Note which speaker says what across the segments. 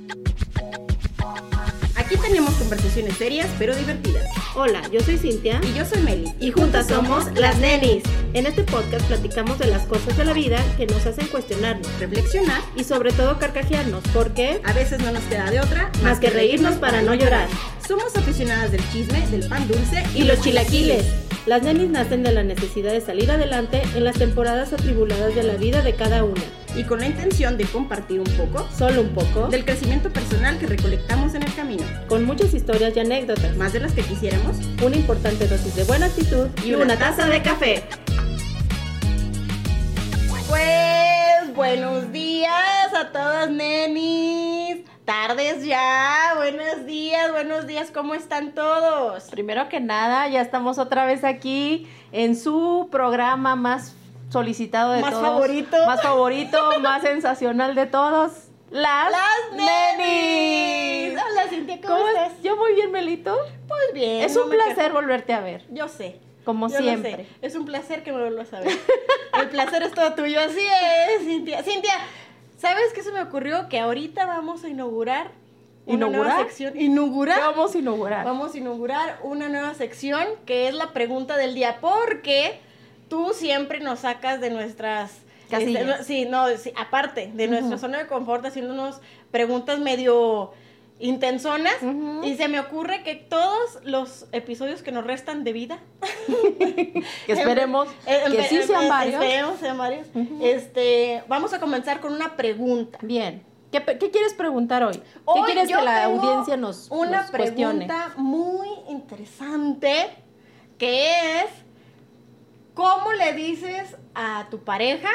Speaker 1: Aquí tenemos conversaciones serias pero divertidas.
Speaker 2: Hola, yo soy Cintia.
Speaker 1: Y yo soy Meli.
Speaker 2: Y juntas somos Las Nenis. En este podcast platicamos de las cosas de la vida que nos hacen cuestionarnos,
Speaker 1: Reflexionar.
Speaker 2: y sobre todo carcajearnos, porque
Speaker 1: A veces no nos queda de otra
Speaker 2: más que reírnos para no llorar.
Speaker 1: Somos aficionadas del chisme, del pan dulce
Speaker 2: Y los chilaquiles. Las nenis nacen de la necesidad de salir adelante en las temporadas atribuladas de la vida de cada una.
Speaker 1: Y con la intención de compartir un poco
Speaker 2: Solo un poco,
Speaker 1: del crecimiento personal que recolectamos en el camino.
Speaker 2: con muchas historias y anécdotas,
Speaker 1: Más de las que quisiéramos.
Speaker 2: una importante dosis de buena actitud
Speaker 1: Y una taza de café. Pues buenos días a todas nenis. Tardes ya. Buenos días. ¿Cómo están todos?
Speaker 2: Primero que nada, ya estamos otra vez aquí en su programa más solicitado de
Speaker 1: Más
Speaker 2: todos.
Speaker 1: favorito.
Speaker 2: Más sensacional de todos. Las Nenis.
Speaker 1: Hola Cintia, ¿cómo estás?
Speaker 2: Yo muy bien, Melito.
Speaker 1: Pues bien.
Speaker 2: Es
Speaker 1: no
Speaker 2: un
Speaker 1: me
Speaker 2: placer volverte a ver,
Speaker 1: quejo. Yo sé.
Speaker 2: como
Speaker 1: Yo lo
Speaker 2: siempre.
Speaker 1: sé. Es un placer que me vuelvas a ver. El placer es todo tuyo. Así es, Cintia. Cintia, ¿sabes qué se me ocurrió? Que ahorita vamos a inaugurar una nueva sección.
Speaker 2: ¿Qué
Speaker 1: ¿Inaugurar?
Speaker 2: vamos a inaugurar?
Speaker 1: Vamos a inaugurar una nueva sección que es la pregunta del día, porque tú siempre nos sacas de nuestras
Speaker 2: Casillas.
Speaker 1: sí, aparte de nuestra zona de confort, haciéndonos preguntas medio intensonas.
Speaker 2: Ujú.
Speaker 1: Y se me ocurre que todos los episodios que nos restan de vida,
Speaker 2: Que esperemos que sí sean varios.
Speaker 1: Esperemos sean varios.
Speaker 2: Ujú.
Speaker 1: Vamos a comenzar con una pregunta.
Speaker 2: Bien. ¿Qué quieres preguntar hoy? ¿Qué
Speaker 1: Hoy
Speaker 2: quieres
Speaker 1: yo
Speaker 2: que la
Speaker 1: tengo
Speaker 2: audiencia nos
Speaker 1: una
Speaker 2: cuestione?
Speaker 1: pregunta muy interesante, que es: ¿cómo le dices a tu pareja?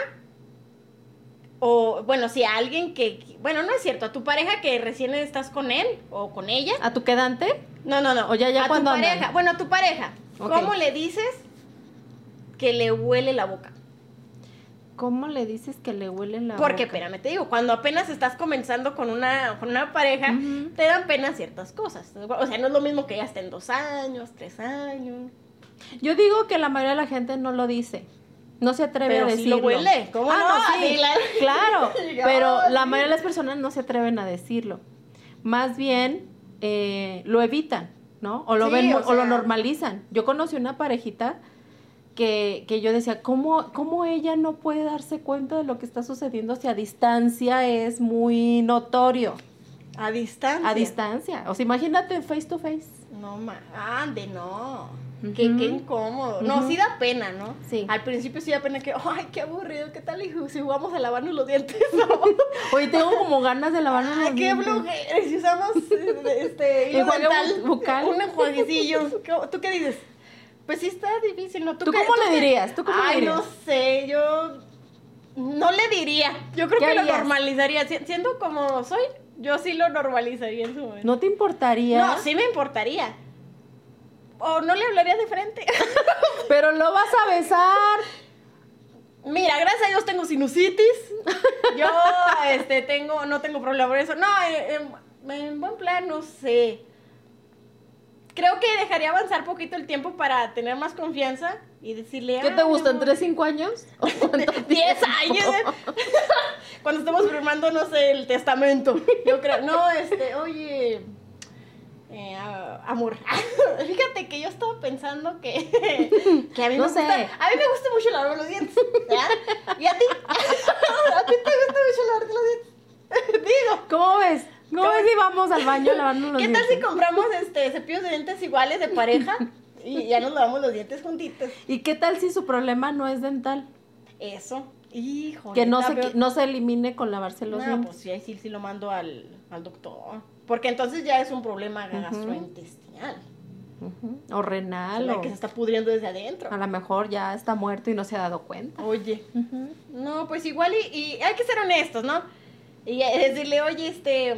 Speaker 1: O, bueno, si a alguien bueno, no es cierto, a tu pareja que recién estás con él o con ella.
Speaker 2: ¿A tu quedante?
Speaker 1: No.
Speaker 2: O ya
Speaker 1: a tu
Speaker 2: cuando
Speaker 1: pareja.
Speaker 2: andan.
Speaker 1: Bueno, a tu pareja.
Speaker 2: Ok.
Speaker 1: ¿Cómo le dices que le huele la boca?
Speaker 2: ¿Cómo le dices que le huele la
Speaker 1: Porque,
Speaker 2: boca?
Speaker 1: espérame, te digo, cuando apenas estás comenzando con una pareja,
Speaker 2: Ujú.
Speaker 1: te dan pena ciertas cosas. O sea, no es lo mismo que ya estén 2 años, 3 años.
Speaker 2: Yo digo que la mayoría de la gente no lo dice. No se atreve
Speaker 1: Pero
Speaker 2: a
Speaker 1: sí
Speaker 2: decirlo.
Speaker 1: lo huele. ¿Cómo no?
Speaker 2: sí,
Speaker 1: Sí,
Speaker 2: claro.
Speaker 1: Yo,
Speaker 2: Pero la
Speaker 1: sí.
Speaker 2: mayoría de las personas no se atreven a decirlo. Más bien lo evitan, ¿no? O lo
Speaker 1: Sí,
Speaker 2: ven,
Speaker 1: o
Speaker 2: o lo
Speaker 1: sea.
Speaker 2: normalizan. Yo conocí una parejita que yo decía, ¿cómo ella no puede darse cuenta de lo que está sucediendo si a distancia es muy notorio?
Speaker 1: A distancia.
Speaker 2: A distancia. O sea, imagínate face to face.
Speaker 1: No, ande, no.
Speaker 2: Ujú.
Speaker 1: Qué incómodo. No,
Speaker 2: Ujú.
Speaker 1: sí da pena, ¿no?
Speaker 2: Sí.
Speaker 1: Al principio sí da pena que, ay, qué aburrido, ¿qué tal si jugamos a lavarnos los dientes? ¿No?
Speaker 2: Oye, tengo como ganas de lavarnos
Speaker 1: Ay,
Speaker 2: los
Speaker 1: qué
Speaker 2: dientes.
Speaker 1: flojera. Y si usamos hilo
Speaker 2: Enjuague
Speaker 1: dental,
Speaker 2: bucal.
Speaker 1: un enjuaguecillo. ¿Tú qué dices? Pues sí está difícil, ¿no?
Speaker 2: ¿Tú cómo le dirías? ¿Tú cómo le
Speaker 1: Ay,
Speaker 2: dirías?
Speaker 1: no sé, yo no le diría. Yo creo
Speaker 2: ¿Qué
Speaker 1: que lo
Speaker 2: harías?
Speaker 1: normalizaría. Siendo como soy, yo sí lo normalizaría en su momento.
Speaker 2: ¿No te importaría?
Speaker 1: No, sí me importaría. O no le hablaría de frente.
Speaker 2: Pero lo vas a besar.
Speaker 1: Mira, gracias a Dios tengo sinusitis. Yo no tengo problema por eso. No, en buen plan, no sé. Creo que dejaría avanzar poquito el tiempo para tener más confianza y decirle...
Speaker 2: ¿Qué te gustan? ¿3, 5 años?
Speaker 1: 10 años. Cuando estamos firmando, no sé, el testamento. Yo creo, no, oye, amor. Fíjate que yo estaba pensando que a mí
Speaker 2: No
Speaker 1: me
Speaker 2: sé.
Speaker 1: gusta, a mí me gusta mucho lavarme los dientes. ¿Ya? ¿Y a ti? ¿A ti te gusta mucho lavarte los dientes? Digo.
Speaker 2: ¿Cómo ves? ¿Cómo ves si vamos al baño a lavarnos los
Speaker 1: ¿Qué
Speaker 2: dientes?
Speaker 1: tal si compramos cepillos de dientes iguales de pareja y ya nos lavamos los dientes juntitos?
Speaker 2: ¿Y qué tal si su problema no es dental?
Speaker 1: Eso. Híjole.
Speaker 2: Que no
Speaker 1: está
Speaker 2: se, no se elimine con lavarse los
Speaker 1: No,
Speaker 2: dientes.
Speaker 1: pues sí, ahí sí lo mando al doctor. Porque entonces ya es un problema gastrointestinal.
Speaker 2: Ujú. O renal.
Speaker 1: O sea,
Speaker 2: O
Speaker 1: que se está pudriendo desde adentro.
Speaker 2: a lo mejor ya está muerto y no se ha dado cuenta.
Speaker 1: Oye,
Speaker 2: Ujú.
Speaker 1: no, pues igual y hay que ser honestos, ¿no? Y decirle, oye,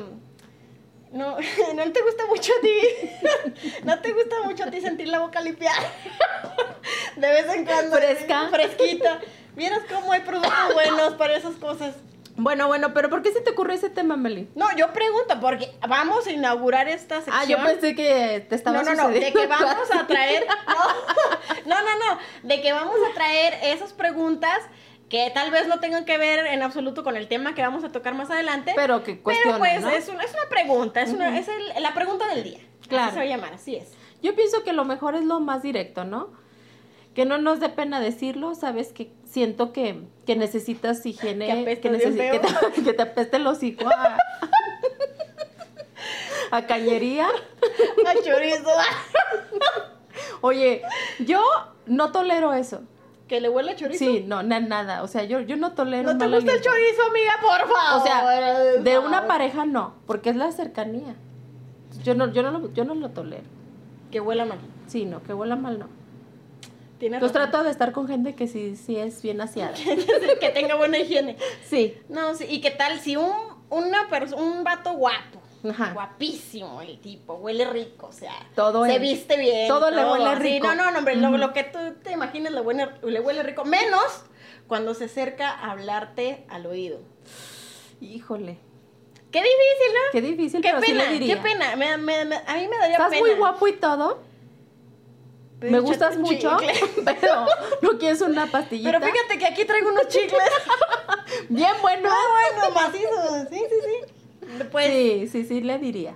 Speaker 1: no, no te gusta mucho a ti, no te gusta mucho a ti sentir la boca limpiada. De vez en cuando.
Speaker 2: Fresca.
Speaker 1: Fresquita. Vieras cómo hay productos buenos para esas cosas.
Speaker 2: Bueno, ¿pero por qué se te ocurrió ese tema, Meli?
Speaker 1: No, yo pregunto, porque vamos a inaugurar esta sección.
Speaker 2: Ah, yo pensé que te estaba
Speaker 1: No,
Speaker 2: sucediendo.
Speaker 1: de que vamos a traer, no, de que vamos a traer esas preguntas que tal vez no tengan que ver en absoluto con el tema que vamos a tocar más adelante.
Speaker 2: Pero que cuestionan,
Speaker 1: pues
Speaker 2: ¿no?
Speaker 1: es una pregunta, es la pregunta del día.
Speaker 2: Claro.
Speaker 1: Así se va a llamar, así es.
Speaker 2: Yo pienso que lo mejor es lo más directo, ¿no? Que no nos dé pena decirlo, sabes que siento que necesitas higiene,
Speaker 1: Que apestas bien feo.
Speaker 2: que te apeste el hocico a cañería.
Speaker 1: Ay, chorizo.
Speaker 2: Oye, yo no tolero eso.
Speaker 1: ¿Que le huele a chorizo?
Speaker 2: Sí, no, nada. O sea, yo no tolero
Speaker 1: ¿No te
Speaker 2: mal
Speaker 1: gusta el
Speaker 2: aliento.
Speaker 1: chorizo, amiga? Por favor.
Speaker 2: O sea, de una
Speaker 1: Favor.
Speaker 2: pareja no, porque es la cercanía. Yo no lo tolero.
Speaker 1: Que huela mal.
Speaker 2: Sí, no, que huela mal no.
Speaker 1: Tienes
Speaker 2: Pues
Speaker 1: razón.
Speaker 2: trato de estar con gente que sí es bien aseada.
Speaker 1: Que tenga buena higiene.
Speaker 2: Sí.
Speaker 1: No, sí, y qué tal si un vato guapo,
Speaker 2: Ajá.
Speaker 1: guapísimo el tipo, huele rico, o sea,
Speaker 2: Todo
Speaker 1: se
Speaker 2: él.
Speaker 1: viste bien.
Speaker 2: Todo le huele
Speaker 1: Sí,
Speaker 2: rico.
Speaker 1: no, hombre, lo que tú te imagines le huele rico, menos cuando se acerca a hablarte al oído.
Speaker 2: Híjole.
Speaker 1: Qué difícil, ¿no?
Speaker 2: Qué difícil,
Speaker 1: Qué
Speaker 2: pero sí
Speaker 1: pena,
Speaker 2: le diría.
Speaker 1: qué pena. A mí me daría
Speaker 2: Estás
Speaker 1: pena.
Speaker 2: muy guapo y todo.
Speaker 1: Pero
Speaker 2: Me
Speaker 1: échate
Speaker 2: gustas
Speaker 1: un
Speaker 2: mucho,
Speaker 1: chicle.
Speaker 2: pero ¿no quieres una pastillita?
Speaker 1: Pero fíjate que aquí traigo unos chicles.
Speaker 2: Bien bueno.
Speaker 1: Bueno, macizos. Sí. Pues,
Speaker 2: Sí, le diría.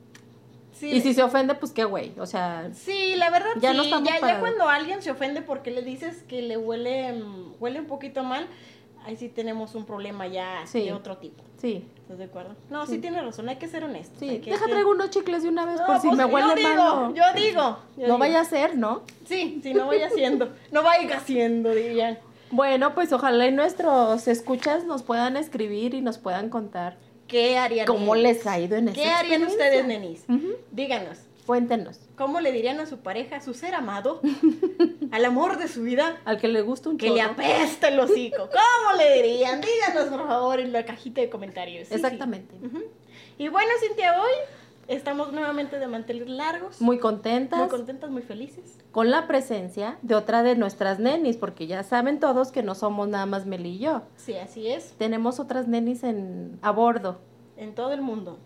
Speaker 1: sí.
Speaker 2: Y si se ofende, pues qué güey. O sea,
Speaker 1: Sí, la verdad
Speaker 2: Ya
Speaker 1: sí.
Speaker 2: no estamos
Speaker 1: Ya
Speaker 2: para-
Speaker 1: cuando alguien se ofende porque le dices que le huele un poquito mal, ahí sí tenemos un problema ya
Speaker 2: Sí.
Speaker 1: de otro tipo.
Speaker 2: sí.
Speaker 1: ¿Estás de acuerdo? No, sí tienes razón, hay que ser honestos.
Speaker 2: Sí.
Speaker 1: hay que-
Speaker 2: Deja traigo unos chicles de una vez
Speaker 1: No,
Speaker 2: por si
Speaker 1: pues,
Speaker 2: me huele mal.
Speaker 1: Yo digo.
Speaker 2: No vaya a ser, ¿no?
Speaker 1: Sí, no vaya haciendo. No vaya haciendo, dirían.
Speaker 2: Bueno, pues ojalá y nuestros escuchas nos puedan escribir y nos puedan contar
Speaker 1: ¿Qué harían
Speaker 2: cómo
Speaker 1: ellos?
Speaker 2: les ha ido en esa
Speaker 1: ¿Qué harían
Speaker 2: experiencia.
Speaker 1: ustedes, nenis?
Speaker 2: Ujú.
Speaker 1: Díganos.
Speaker 2: Cuéntenos.
Speaker 1: ¿Cómo le dirían a su pareja, a su ser amado, al amor de su vida?
Speaker 2: Al que le gusta un
Speaker 1: Que le
Speaker 2: chorro.
Speaker 1: apesta el hocico. ¿Cómo le dirían? Díganos, por favor, en la cajita de comentarios. Sí,
Speaker 2: Exactamente.
Speaker 1: sí. Ujú. Y bueno, Cintia, hoy estamos nuevamente de mantener largos.
Speaker 2: Muy contentas.
Speaker 1: Muy contentas, muy felices.
Speaker 2: Con la presencia de otra de nuestras nenis, porque ya saben todos que no somos nada más Meli y yo.
Speaker 1: Sí, así es.
Speaker 2: Tenemos otras nenis a bordo,
Speaker 1: En todo el mundo.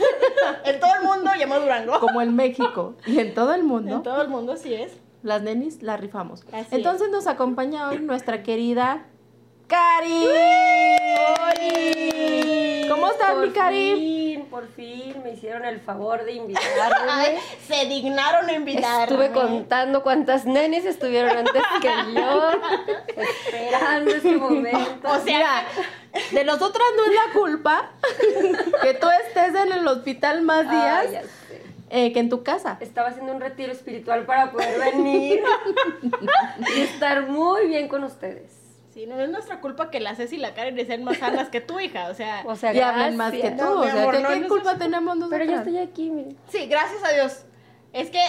Speaker 1: En todo el mundo llamó Durango.
Speaker 2: como en México y en todo el mundo.
Speaker 1: En todo el mundo, así es.
Speaker 2: Las nenis las rifamos.
Speaker 1: Así
Speaker 2: Entonces nos acompaña hoy nuestra querida Cari.
Speaker 1: ¡Oli!
Speaker 2: ¿Cómo estás, mi Cari?
Speaker 3: Por fin me hicieron el favor de
Speaker 1: Ay,
Speaker 3: invitarme.
Speaker 1: se dignaron a invitarme.
Speaker 3: Estuve contando cuántas nenes estuvieron antes que yo, esperando ese momento.
Speaker 1: O sea,
Speaker 2: Mira, de nosotras no es la culpa que tú estés en el hospital más días
Speaker 3: Ay, ya sé.
Speaker 2: que en tu casa.
Speaker 3: Estaba haciendo un retiro espiritual para poder venir y estar muy bien con ustedes.
Speaker 1: sí, no es nuestra culpa que la Ceci y la Karen sean más sanas que tu hija, o sea.
Speaker 3: O sea,
Speaker 2: Y hablan más que
Speaker 3: gracias.
Speaker 2: tú.
Speaker 1: No,
Speaker 2: O
Speaker 1: mi
Speaker 2: sea,
Speaker 1: amor,
Speaker 2: ¿qué,
Speaker 1: no,
Speaker 2: qué
Speaker 1: no
Speaker 2: culpa
Speaker 1: es-
Speaker 2: tenemos nosotros?
Speaker 3: Pero yo estoy aquí, miren.
Speaker 1: Sí, gracias a Dios. Es que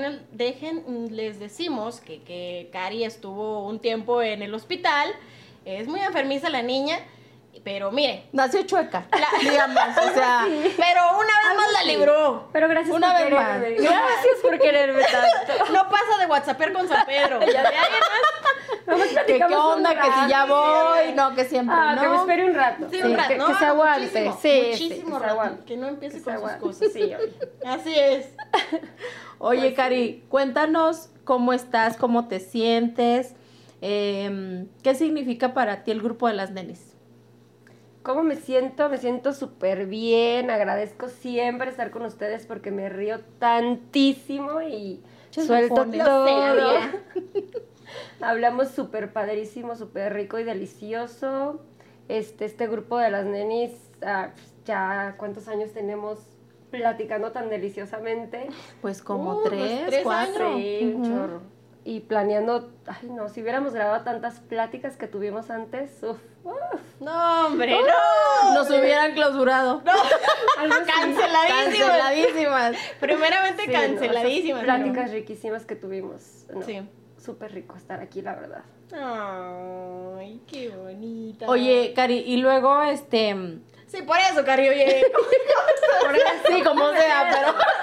Speaker 1: les decimos que Cari estuvo un tiempo en el hospital, es muy enfermiza la niña, pero mire,
Speaker 2: Nació chueca, digamos, o sea,
Speaker 1: pero una vez más la libró.
Speaker 3: Pero gracias
Speaker 2: Una
Speaker 3: por
Speaker 2: vez más.
Speaker 3: quererme. Gracias por quererme tanto.
Speaker 1: No pasa de WhatsApper con San Pedro. Ya de ahí
Speaker 3: Vamos,
Speaker 2: que qué
Speaker 3: platicamos un
Speaker 2: onda, que si ya
Speaker 3: rato.
Speaker 2: voy, no, que siempre
Speaker 3: Ah,
Speaker 2: no.
Speaker 3: que me espere un rato.
Speaker 1: Sí,
Speaker 2: Sí,
Speaker 1: un rato,
Speaker 3: que,
Speaker 1: no,
Speaker 3: que se
Speaker 1: no,
Speaker 3: aguante.
Speaker 1: muchísimo,
Speaker 3: Sí,
Speaker 1: muchísimo
Speaker 3: que se
Speaker 1: rato,
Speaker 3: aguante.
Speaker 1: que no empiece
Speaker 3: Que se
Speaker 1: con sus
Speaker 3: aguante.
Speaker 1: cosas.
Speaker 3: Sí, oye.
Speaker 1: Así es.
Speaker 2: Oye,
Speaker 3: Pues
Speaker 2: Cari, cuéntanos cómo estás, cómo te sientes, qué significa para ti el grupo de las nenis.
Speaker 3: ¿Cómo me siento? Me siento súper bien. Agradezco siempre estar con ustedes porque me río tantísimo y
Speaker 2: Muchas
Speaker 3: suelto
Speaker 2: bufones.
Speaker 3: todo.
Speaker 1: Lo sé, amiga.
Speaker 3: Hablamos súper padrísimo, súper rico y delicioso. Este grupo de las nenis, ya ¿cuántos años tenemos platicando tan deliciosamente?
Speaker 2: Pues como
Speaker 1: pues,
Speaker 2: 3,
Speaker 1: 3
Speaker 2: 4.
Speaker 1: años.
Speaker 3: Sí, un chorro. Y planeando, ay no, si hubiéramos grabado tantas pláticas que tuvimos antes, uf.
Speaker 1: No, hombre, no.
Speaker 2: Nos hubieran clausurado.
Speaker 3: Algo así.
Speaker 1: Canceladísimas.
Speaker 2: Canceladísimas.
Speaker 1: Primeramente
Speaker 3: Sí, no,
Speaker 1: canceladísimas.
Speaker 3: esas pláticas riquísimas que tuvimos. No,
Speaker 1: Sí.
Speaker 3: súper rico estar aquí, la verdad.
Speaker 1: Ay, qué bonita.
Speaker 2: Oye, Cari, y luego,
Speaker 1: Sí, por eso, Cari, oye. Por eso.
Speaker 2: sí, como sea,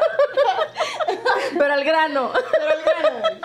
Speaker 2: pero al grano.
Speaker 1: Pero el grano.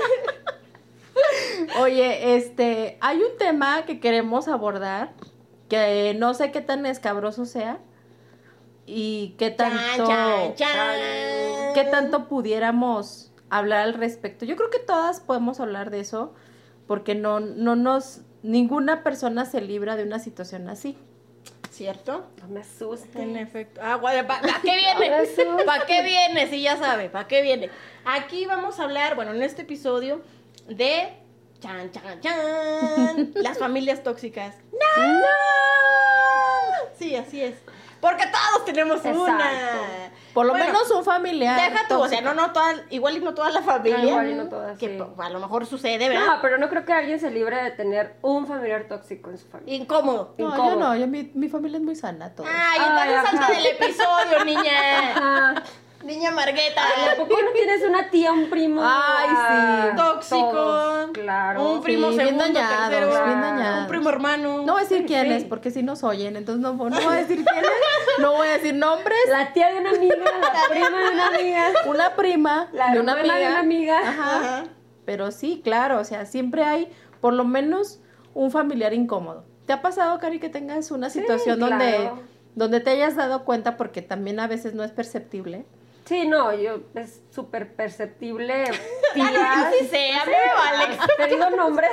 Speaker 2: Oye, hay un tema que queremos abordar que no sé qué tan escabroso sea y qué tanto,
Speaker 1: Chan, chan, chan.
Speaker 2: qué tanto pudiéramos hablar al respecto. Yo creo que todas podemos hablar de eso porque no nos ninguna persona se libra de una situación así.
Speaker 1: ¿Cierto?
Speaker 3: No me asustes.
Speaker 1: En efecto. Ah, bueno, ¿para qué viene? ¿Para qué viene? Si ya sabe, ¿para qué viene? Aquí vamos a hablar, bueno, en este episodio de... Chan, chan, chan. Las familias tóxicas. ¡No! Sí, así es. Porque todos tenemos una.
Speaker 2: Por lo
Speaker 1: Bueno,
Speaker 2: menos un familiar.
Speaker 1: Deja tú, o sea, no toda, igual y no toda la familia.
Speaker 3: Igual y no todas,
Speaker 1: que
Speaker 3: sí.
Speaker 1: a lo mejor sucede, ¿verdad?
Speaker 3: No, pero no creo que alguien se libre de tener un familiar tóxico en su familia.
Speaker 1: Incómodo.
Speaker 2: No,
Speaker 3: incómodo.
Speaker 2: yo no, mi familia es muy sana, todo.
Speaker 1: Ay,
Speaker 3: Ay,
Speaker 1: entonces salta
Speaker 3: ajá.
Speaker 1: del episodio, niña.
Speaker 3: Ajá.
Speaker 1: Niña Margueta.
Speaker 3: Ay, ¿a poco no tienes una tía, un primo?
Speaker 2: Ay, sí.
Speaker 3: Ah,
Speaker 1: Tóxico.
Speaker 3: todos, claro.
Speaker 1: Un primo
Speaker 2: Sí, bien
Speaker 1: segundo,
Speaker 2: dañados,
Speaker 1: tercero.
Speaker 2: bien dañados.
Speaker 1: Un primo hermano.
Speaker 2: No voy a decir quién
Speaker 3: Sí.
Speaker 2: es, porque si nos oyen, entonces no voy a decir quién es, no voy a decir nombres.
Speaker 3: La tía de una amiga, la prima de una amiga,
Speaker 2: Una prima
Speaker 3: la
Speaker 2: de una
Speaker 3: hermana
Speaker 2: amiga.
Speaker 3: de una amiga.
Speaker 2: Ajá.
Speaker 1: Ajá.
Speaker 2: Pero sí, claro, o sea, siempre hay por lo menos un familiar incómodo. ¿Te ha pasado, Cari, que tengas una
Speaker 3: Sí,
Speaker 2: situación
Speaker 3: claro.
Speaker 2: donde te hayas dado cuenta, porque también a veces no es perceptible?
Speaker 3: Sí, no, es súper perceptible.
Speaker 1: Ah, sí sé, a mí me vale.
Speaker 3: Te digo nombres.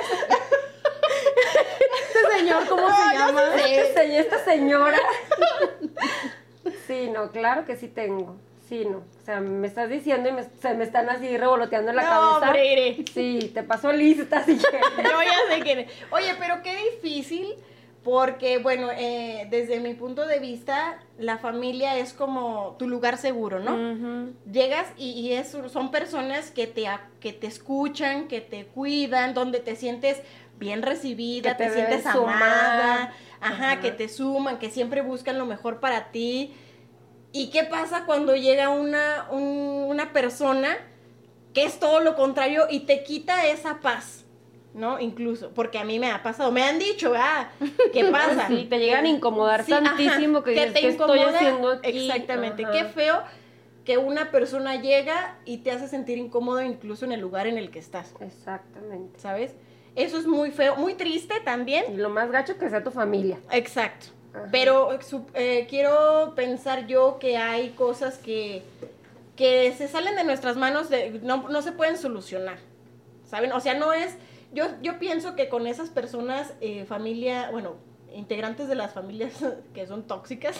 Speaker 2: Este señor, ¿cómo se llama?
Speaker 3: Esta señora. Sí, no, claro que sí tengo. Sí, no. O sea, me estás diciendo y se me están así revoloteando en la
Speaker 1: No,
Speaker 3: cabeza.
Speaker 1: hombre, Ire.
Speaker 3: Sí, te pasó lista, si quieres.
Speaker 1: Yo ya sé quién es. Oye, pero qué difícil, porque, bueno, desde mi punto de vista, la familia es como tu lugar seguro, ¿no?
Speaker 3: Ujú.
Speaker 1: Llegas y son personas que te escuchan, que te cuidan, donde te sientes bien recibida,
Speaker 3: Que te
Speaker 1: te sientes
Speaker 3: deben sumar.
Speaker 1: amada, ajá,
Speaker 3: Ajá.
Speaker 1: que te suman, que siempre buscan lo mejor para ti. ¿Y qué pasa cuando llega una persona que es todo lo contrario y te quita esa paz? ¿No? Incluso, porque a mí me ha pasado, me han dicho, ¿qué pasa?
Speaker 3: Sí, te llegan a incomodar
Speaker 1: Sí,
Speaker 3: tantísimo
Speaker 1: ajá,
Speaker 3: que dices,
Speaker 1: te
Speaker 3: ¿qué estoy
Speaker 1: incomoda.
Speaker 3: haciendo aquí?
Speaker 1: Exactamente,
Speaker 3: Ajá.
Speaker 1: qué feo que una persona llega y te hace sentir incómodo incluso en el lugar en el que estás,
Speaker 3: Exactamente.
Speaker 1: ¿sabes? Eso es muy feo, muy triste también.
Speaker 3: Y lo más gacho que sea tu familia.
Speaker 1: Exacto.
Speaker 3: Ajá.
Speaker 1: Pero quiero pensar yo que hay cosas que se salen de nuestras manos, no se pueden solucionar, ¿saben? O sea, no es... Yo pienso que con esas personas, integrantes de las familias que son tóxicas,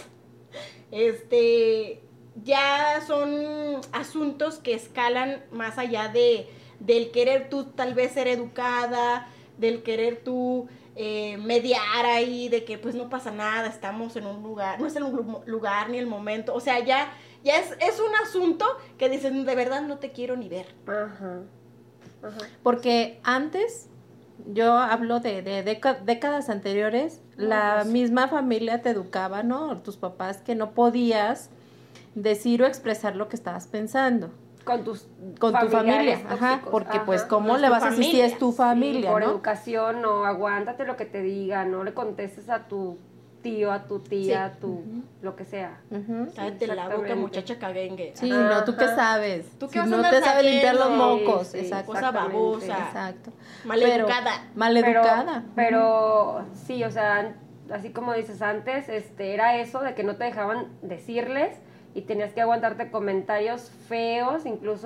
Speaker 1: ya son asuntos que escalan más allá del querer tú tal vez ser educada, del querer tú mediar ahí, de que pues no pasa nada, estamos en un lugar, no es el lugar ni el momento, o sea, ya es un asunto que dicen, de verdad no te quiero ni ver.
Speaker 3: Ajá. Ajá.
Speaker 2: Porque antes, yo hablo de décadas anteriores, la
Speaker 1: pues.
Speaker 2: misma familia te educaba, ¿no? Tus papás, que no podías decir o expresar lo que estabas pensando
Speaker 3: Con tus
Speaker 2: con tu familia,
Speaker 3: familiares
Speaker 2: ajá,
Speaker 3: tóxicos.
Speaker 2: porque
Speaker 3: Ajá.
Speaker 2: pues cómo
Speaker 1: No es
Speaker 2: le
Speaker 1: tu
Speaker 2: vas a decir si
Speaker 1: familia.
Speaker 2: es tu
Speaker 3: Sí,
Speaker 2: familia,
Speaker 3: por
Speaker 2: ¿no?
Speaker 3: educación, no, aguántate lo que te diga, no le contestes a tu tío, a tu tía,
Speaker 1: Sí.
Speaker 3: a tu lo que sea.
Speaker 2: Ujú.
Speaker 1: Cállate la boca,
Speaker 3: exactamente.
Speaker 1: muchacha caguengue.
Speaker 2: Sí,
Speaker 3: Ajá.
Speaker 2: no, ¿tú qué sabes?
Speaker 1: ¿Tú qué
Speaker 2: Si
Speaker 1: vas a
Speaker 2: no
Speaker 1: andar
Speaker 2: te sabes limpiar los
Speaker 1: sabiendo?
Speaker 2: mocos,
Speaker 3: Sí, sí,
Speaker 2: exacto.
Speaker 1: Cosa
Speaker 3: exactamente.
Speaker 1: babosa.
Speaker 2: Exacto.
Speaker 1: Maleducada.
Speaker 2: Maleducada.
Speaker 3: Pero sí, o sea, así como dices antes, era eso de que no te dejaban decirles y tenías que aguantarte comentarios feos, incluso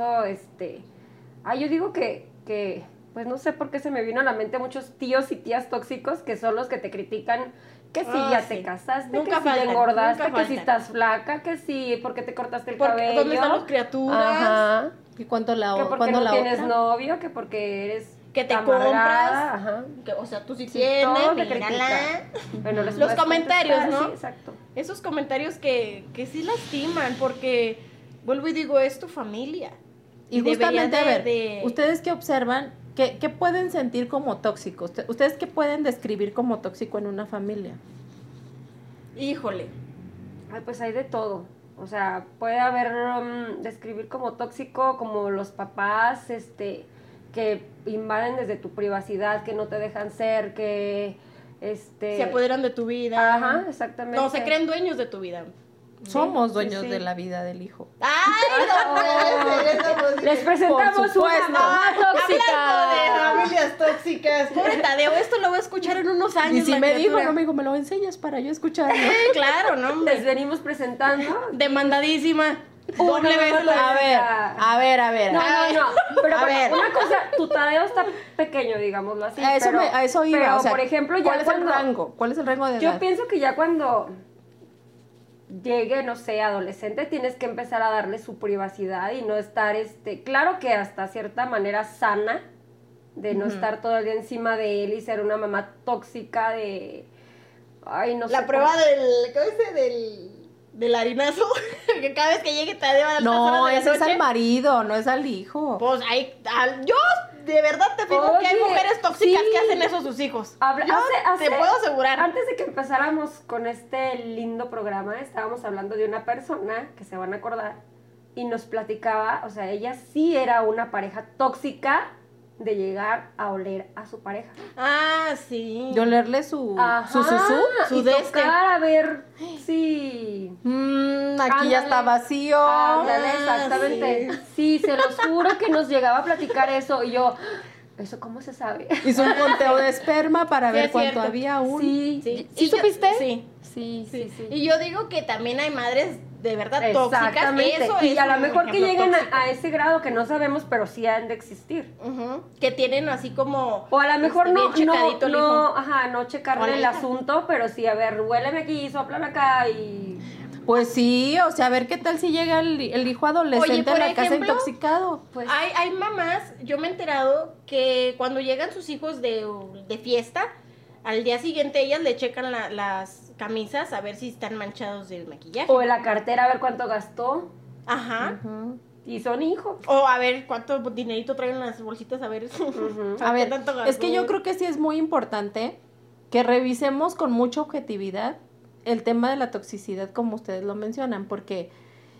Speaker 3: yo digo que pues no sé por qué se me vino a la mente muchos tíos y tías tóxicos que son los que te critican que si ya
Speaker 1: sí.
Speaker 3: te casaste,
Speaker 1: Nunca
Speaker 3: que si ya
Speaker 1: faltan,
Speaker 3: engordaste,
Speaker 1: nunca
Speaker 3: que si
Speaker 1: faltan.
Speaker 3: estás flaca, que si porque te cortaste el
Speaker 1: Porque,
Speaker 3: cabello.
Speaker 1: ¿dónde están las criaturas?
Speaker 3: Ajá.
Speaker 2: ¿Y cuánto la
Speaker 3: Que porque
Speaker 2: cuándo
Speaker 3: no
Speaker 2: la
Speaker 3: tienes
Speaker 2: otra?
Speaker 3: novio, que porque eres
Speaker 1: Que te
Speaker 3: amargada,
Speaker 1: compras.
Speaker 3: ajá.
Speaker 1: O sea, tú sí
Speaker 3: Sí,
Speaker 1: tienes,
Speaker 3: todo te
Speaker 1: mírala.
Speaker 3: critican. Bueno, les
Speaker 1: Los
Speaker 3: puedes
Speaker 1: comentarios,
Speaker 3: contestar,
Speaker 1: ¿no?
Speaker 3: Sí, exacto.
Speaker 1: Esos comentarios que sí lastiman, porque vuelvo y digo, es tu familia.
Speaker 2: Y
Speaker 1: debería
Speaker 2: justamente, a ver,
Speaker 1: de-
Speaker 2: ustedes que observan, ¿qué pueden sentir como tóxico? ¿Ustedes qué pueden describir como tóxico en una familia?
Speaker 1: Híjole.
Speaker 3: Ay, pues hay de todo. O sea, puede haber, describir como tóxico, como los papás, que invaden desde tu privacidad, que no te dejan ser, que,
Speaker 1: Se apoderan de tu vida.
Speaker 3: Ajá, exactamente.
Speaker 1: No, se creen dueños de tu vida.
Speaker 2: Somos
Speaker 3: sí,
Speaker 2: dueños
Speaker 3: sí.
Speaker 2: de la vida del hijo.
Speaker 1: ¡Ay, no puede ser! Esa música.
Speaker 3: Les presentamos
Speaker 2: Por
Speaker 3: una
Speaker 2: supuesto.
Speaker 3: mamá tóxica.
Speaker 1: Hablando de familias tóxicas. Pobre Tadeo, esto lo voy a escuchar en unos años.
Speaker 2: Y si
Speaker 1: la
Speaker 2: me dijo,
Speaker 1: criatura.
Speaker 2: no me dijo, me lo enseñas para yo escucharlo.
Speaker 1: Claro, no,
Speaker 3: Les
Speaker 1: hombre.
Speaker 3: venimos presentando.
Speaker 1: Demandadísima. doble beso.
Speaker 2: A ver.
Speaker 3: No. Pero
Speaker 2: A ver.
Speaker 3: una cosa, tu Tadeo está pequeño, digámoslo así.
Speaker 2: A eso iba.
Speaker 3: Pero,
Speaker 2: o sea,
Speaker 3: por ejemplo, ya
Speaker 2: ¿cuál es el
Speaker 3: cuando-
Speaker 2: rango? ¿Cuál es el rango de edad?
Speaker 3: Yo pienso que ya cuando llegue, no sé, adolescente, tienes que empezar a darle su privacidad y no estar, claro que hasta cierta manera sana, de no estar todo el día encima de él y ser una mamá tóxica de, ay, no sé.
Speaker 1: La prueba del harinazo, que cada vez que llegue te deba a las
Speaker 2: No,
Speaker 1: horas de la
Speaker 2: ese es
Speaker 1: noche.
Speaker 2: al marido, no es al hijo.
Speaker 1: Pues yo de verdad te afirmo que hay
Speaker 3: Oye,
Speaker 1: mujeres tóxicas
Speaker 3: sí.
Speaker 1: que hacen eso a sus hijos.
Speaker 3: Habla-
Speaker 1: Yo
Speaker 3: hace-
Speaker 1: te puedo asegurar.
Speaker 3: Antes de que empezáramos con este lindo programa, estábamos hablando de una persona que se van a acordar y nos platicaba, o sea, ella sí era una pareja tóxica de llegar a oler a su pareja.
Speaker 1: Ah, sí.
Speaker 2: De olerle su
Speaker 3: Ajá,
Speaker 2: susú.
Speaker 1: su
Speaker 3: y
Speaker 1: de
Speaker 3: tocar a ver, sí.
Speaker 2: Aquí ya
Speaker 3: Ándale.
Speaker 2: está vacío.
Speaker 3: Ándale,
Speaker 1: Ah,
Speaker 3: exactamente. Sí, se los juro que nos llegaba a platicar eso y yo, ¿eso cómo se sabe?
Speaker 2: Hizo un conteo de esperma para
Speaker 1: Sí,
Speaker 2: ver
Speaker 1: es
Speaker 2: cuánto
Speaker 1: cierto.
Speaker 2: había aún.
Speaker 3: Sí,
Speaker 1: Sí.
Speaker 3: ¿Sí
Speaker 1: Y yo-
Speaker 3: supiste?
Speaker 1: Sí.
Speaker 3: Sí.
Speaker 1: Y yo digo que también hay madres de verdad tóxicas.
Speaker 3: Exactamente.
Speaker 1: Eso
Speaker 3: Y
Speaker 1: es
Speaker 3: a lo
Speaker 1: un
Speaker 3: mejor que
Speaker 1: ejemplo
Speaker 3: lleguen
Speaker 1: tóxico.
Speaker 3: a ese grado que no sabemos, pero sí han de existir.
Speaker 1: Ujú, que tienen así como.
Speaker 3: O a lo mejor
Speaker 1: bien
Speaker 3: no
Speaker 1: checadito el hijo.
Speaker 3: no
Speaker 1: O
Speaker 3: checarle
Speaker 1: la
Speaker 3: el
Speaker 1: hija.
Speaker 3: asunto, pero sí, a ver, huéleme aquí, sóplame acá y...
Speaker 2: Pues sí, o sea, a ver qué tal si llega el hijo adolescente
Speaker 1: Oye, por
Speaker 2: a la casa
Speaker 1: ejemplo,
Speaker 2: intoxicado.
Speaker 3: Pues,
Speaker 1: Hay mamás, yo me he enterado que cuando llegan sus hijos de fiesta, al día siguiente ellas le checan las camisas a ver si están manchados del maquillaje.
Speaker 3: o en la cartera a ver cuánto gastó.
Speaker 1: Ajá.
Speaker 2: Ujú.
Speaker 3: Y son hijos.
Speaker 1: O a ver cuánto dinerito traen en las bolsitas, a ver.
Speaker 2: A ver,
Speaker 1: qué tanto
Speaker 2: es que
Speaker 1: gastó.
Speaker 2: yo creo que sí es muy importante que revisemos con mucha objetividad el tema de la toxicidad, como ustedes lo mencionan, porque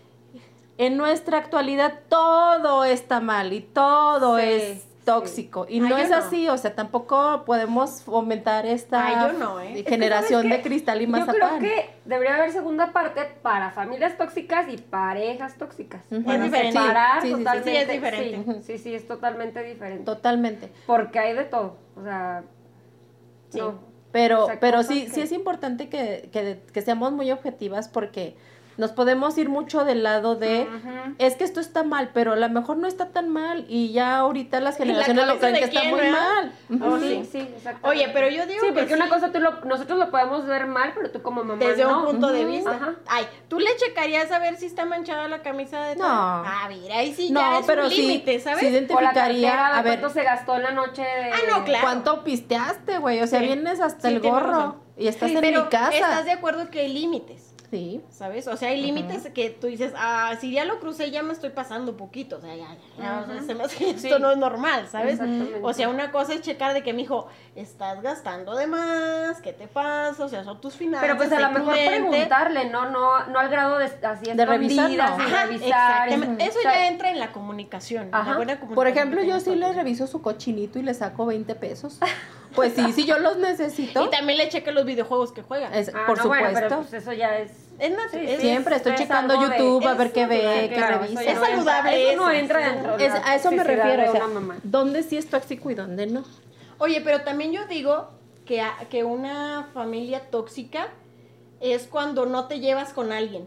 Speaker 2: en nuestra actualidad todo está mal y todo
Speaker 3: Sí,
Speaker 2: es tóxico. Y no
Speaker 1: yo
Speaker 2: es
Speaker 1: no.
Speaker 2: así, o sea, tampoco podemos fomentar esta
Speaker 1: Ay, yo no, ¿eh?
Speaker 2: generación
Speaker 3: ¿sabes
Speaker 2: de
Speaker 3: qué?
Speaker 2: cristal y
Speaker 3: Yo creo
Speaker 2: mazapán.
Speaker 3: que debería haber segunda parte para familias tóxicas y parejas tóxicas.
Speaker 2: Ujú.
Speaker 3: Para
Speaker 1: Es diferente.
Speaker 3: separar
Speaker 2: Sí, sí, sí, sí,
Speaker 3: totalmente.
Speaker 1: es diferente.
Speaker 3: Sí, es totalmente diferente.
Speaker 2: Totalmente.
Speaker 3: Porque hay de todo. O sea,
Speaker 1: Sí.
Speaker 3: no.
Speaker 2: Pero,
Speaker 3: O sea,
Speaker 2: pero
Speaker 3: cosas
Speaker 2: sí,
Speaker 3: que-
Speaker 2: sí es importante que seamos muy objetivas porque nos podemos ir mucho del lado de
Speaker 3: Ujú.
Speaker 2: es que esto está mal, pero a lo mejor no está tan mal y ya ahorita las
Speaker 1: En la
Speaker 2: generaciones lo
Speaker 1: cabeza
Speaker 2: creen
Speaker 1: de
Speaker 2: que está
Speaker 1: quién,
Speaker 2: muy
Speaker 1: ¿verdad?
Speaker 2: mal. Ujú.
Speaker 1: Oh,
Speaker 3: Sí,
Speaker 1: sí.
Speaker 3: sí, exactamente.
Speaker 1: Oye, pero yo digo
Speaker 3: Sí,
Speaker 1: que
Speaker 3: porque una cosa nosotros lo podemos ver mal, pero tú como mamá
Speaker 1: desde
Speaker 3: no.
Speaker 1: un punto de
Speaker 2: Ujú.
Speaker 1: vista.
Speaker 3: Ajá.
Speaker 1: Ay, ¿tú le checarías a ver si está manchada la camisa de
Speaker 2: No.
Speaker 1: tal? Ah, mira, ahí sí ya
Speaker 2: No,
Speaker 1: es
Speaker 2: pero
Speaker 1: un
Speaker 2: sí,
Speaker 1: límite, ¿sabes?
Speaker 2: sí
Speaker 3: O la
Speaker 2: identificaría,
Speaker 3: cartera,
Speaker 2: a ver,
Speaker 3: cuánto se gastó en la noche de...
Speaker 1: Ah, no, claro.
Speaker 2: ¿cuánto pisteaste, güey? O sea,
Speaker 1: Sí.
Speaker 2: vienes hasta
Speaker 1: Sí,
Speaker 2: el
Speaker 1: tienes
Speaker 2: gorro
Speaker 1: razón.
Speaker 2: y estás
Speaker 1: Sí,
Speaker 2: en
Speaker 1: pero
Speaker 2: mi casa.
Speaker 1: ¿estás de acuerdo que hay límites?
Speaker 2: Sí.
Speaker 1: ¿Sabes? O sea, hay límites que tú dices, si ya lo crucé, ya me estoy pasando poquito. O sea, ya, o sea, se me hace que esto no es normal, ¿sabes?
Speaker 3: Exactamente.
Speaker 1: O sea, una cosa es checar de que, mijo, estás gastando de más, ¿qué te pasa? O sea, son tus finanzas.
Speaker 3: Pero pues a
Speaker 1: sé
Speaker 3: lo mejor
Speaker 1: prudente.
Speaker 3: preguntarle, no al grado de así
Speaker 2: De revisarlo.
Speaker 3: escondidas y
Speaker 1: Ajá,
Speaker 3: revisar.
Speaker 1: exactamente. Eso
Speaker 3: O sea,
Speaker 1: ya entra en la comunicación.
Speaker 3: Ajá.
Speaker 1: La buena comunicación.
Speaker 2: Por ejemplo,
Speaker 1: que
Speaker 2: yo sí le
Speaker 1: tenemos
Speaker 2: reviso su cochinito y le saco 20 pesos. Pues sí, si yo los necesito.
Speaker 1: todos. Y también le cheque los videojuegos que juega.
Speaker 2: Por
Speaker 3: no,
Speaker 2: supuesto.
Speaker 3: bueno, pero pues eso ya es...
Speaker 1: Es natural.
Speaker 3: Sí,
Speaker 1: es-
Speaker 2: Siempre estoy
Speaker 3: es
Speaker 2: checando
Speaker 3: algo de-
Speaker 2: YouTube a ver
Speaker 1: es
Speaker 2: qué ve,
Speaker 1: natural,
Speaker 2: qué
Speaker 3: claro,
Speaker 2: revisa.
Speaker 3: eso ya
Speaker 1: Es
Speaker 3: no entra-
Speaker 1: saludable
Speaker 3: Eso no
Speaker 1: eso,
Speaker 3: entra
Speaker 1: sí.
Speaker 3: dentro de
Speaker 2: Es-
Speaker 3: la
Speaker 2: a eso me
Speaker 3: toxicidad
Speaker 2: refiero,
Speaker 3: de
Speaker 2: o sea,
Speaker 3: una mamá.
Speaker 2: ¿dónde sí es tóxico y dónde no?
Speaker 1: Oye, pero también yo digo que una familia tóxica es cuando no te llevas con alguien.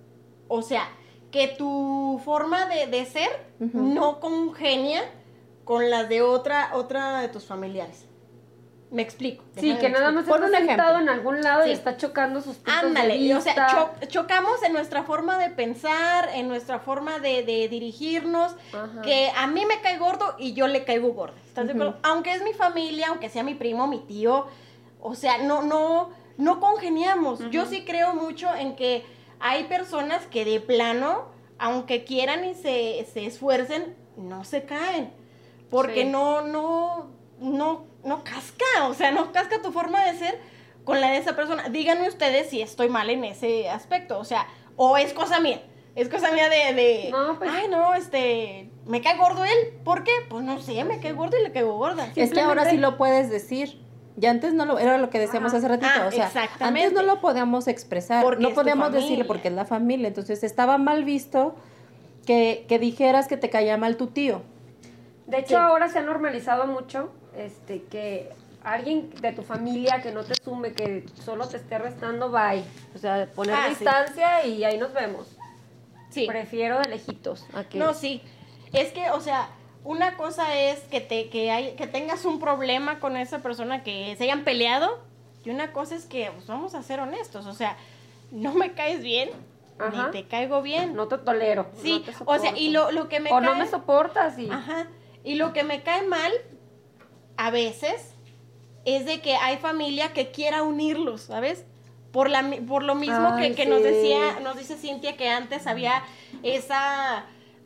Speaker 1: O sea, que tu forma de ser
Speaker 2: Ujú.
Speaker 1: no congenia con las de otra de tus familiares. Me explico.
Speaker 3: Sí,
Speaker 1: déjame
Speaker 3: que nada más
Speaker 2: Pon
Speaker 3: está
Speaker 2: un ejemplo.
Speaker 3: sentado en algún lado
Speaker 1: Sí.
Speaker 3: y está chocando sus puntos
Speaker 1: Ándale,
Speaker 3: de
Speaker 1: y,
Speaker 3: vista.
Speaker 1: o sea, chocamos en nuestra forma de pensar, en nuestra forma de dirigirnos,
Speaker 3: Ajá.
Speaker 1: que a mí me cae gordo y yo le caigo gorda. ¿Estás de acuerdo? Aunque es mi familia, aunque sea mi primo, mi tío, o sea, no congeniamos. Yo sí creo mucho en que hay personas que de plano, aunque quieran y se esfuercen, no se caen. Porque
Speaker 3: Sí.
Speaker 1: no casca, o sea, no casca tu forma de ser con la de esa persona. Díganme ustedes si estoy mal en ese aspecto, o sea, o es cosa mía. Es cosa mía de
Speaker 3: No, pues-
Speaker 1: ay, no, me cae gordo él. ¿Por qué? Pues no sé, me cae gordo y le caigo gorda.
Speaker 2: Es que ahora
Speaker 3: Simplemente-
Speaker 2: sí lo puedes decir. Ya antes no lo, era lo que decíamos
Speaker 3: Ajá.
Speaker 2: hace ratito,
Speaker 1: Ah,
Speaker 2: o sea,
Speaker 1: exactamente.
Speaker 2: antes no lo podíamos expresar,
Speaker 1: Porque
Speaker 2: no
Speaker 1: es tu
Speaker 2: podíamos
Speaker 1: familia.
Speaker 2: decirle porque es la familia, entonces estaba mal visto que dijeras que te caía mal tu tío.
Speaker 3: De hecho,
Speaker 1: Sí.
Speaker 3: ahora se ha normalizado mucho que alguien de tu familia que no te sume, que solo te esté restando, bye. O sea, poner
Speaker 1: Ah, sí.
Speaker 3: distancia y ahí nos vemos.
Speaker 1: Sí.
Speaker 3: Prefiero de lejitos a que...
Speaker 1: No, sí. Es que, o sea, una cosa es que tengas un problema con esa persona, que se hayan peleado, y una cosa es que, pues, vamos a ser honestos, o sea, no me caes bien,
Speaker 3: Ajá.
Speaker 1: ni te caigo bien.
Speaker 3: No te tolero.
Speaker 1: Sí,
Speaker 3: no te
Speaker 1: o sea,
Speaker 3: soporto.
Speaker 1: y lo que me
Speaker 3: O
Speaker 1: cae...
Speaker 3: no me soportas y...
Speaker 1: Ajá, y lo que me cae mal, a veces, es de que hay familia que quiera unirlos, ¿sabes? Por lo mismo
Speaker 3: Ay,
Speaker 1: que
Speaker 3: sí.
Speaker 1: nos dice Cintia, que antes había esa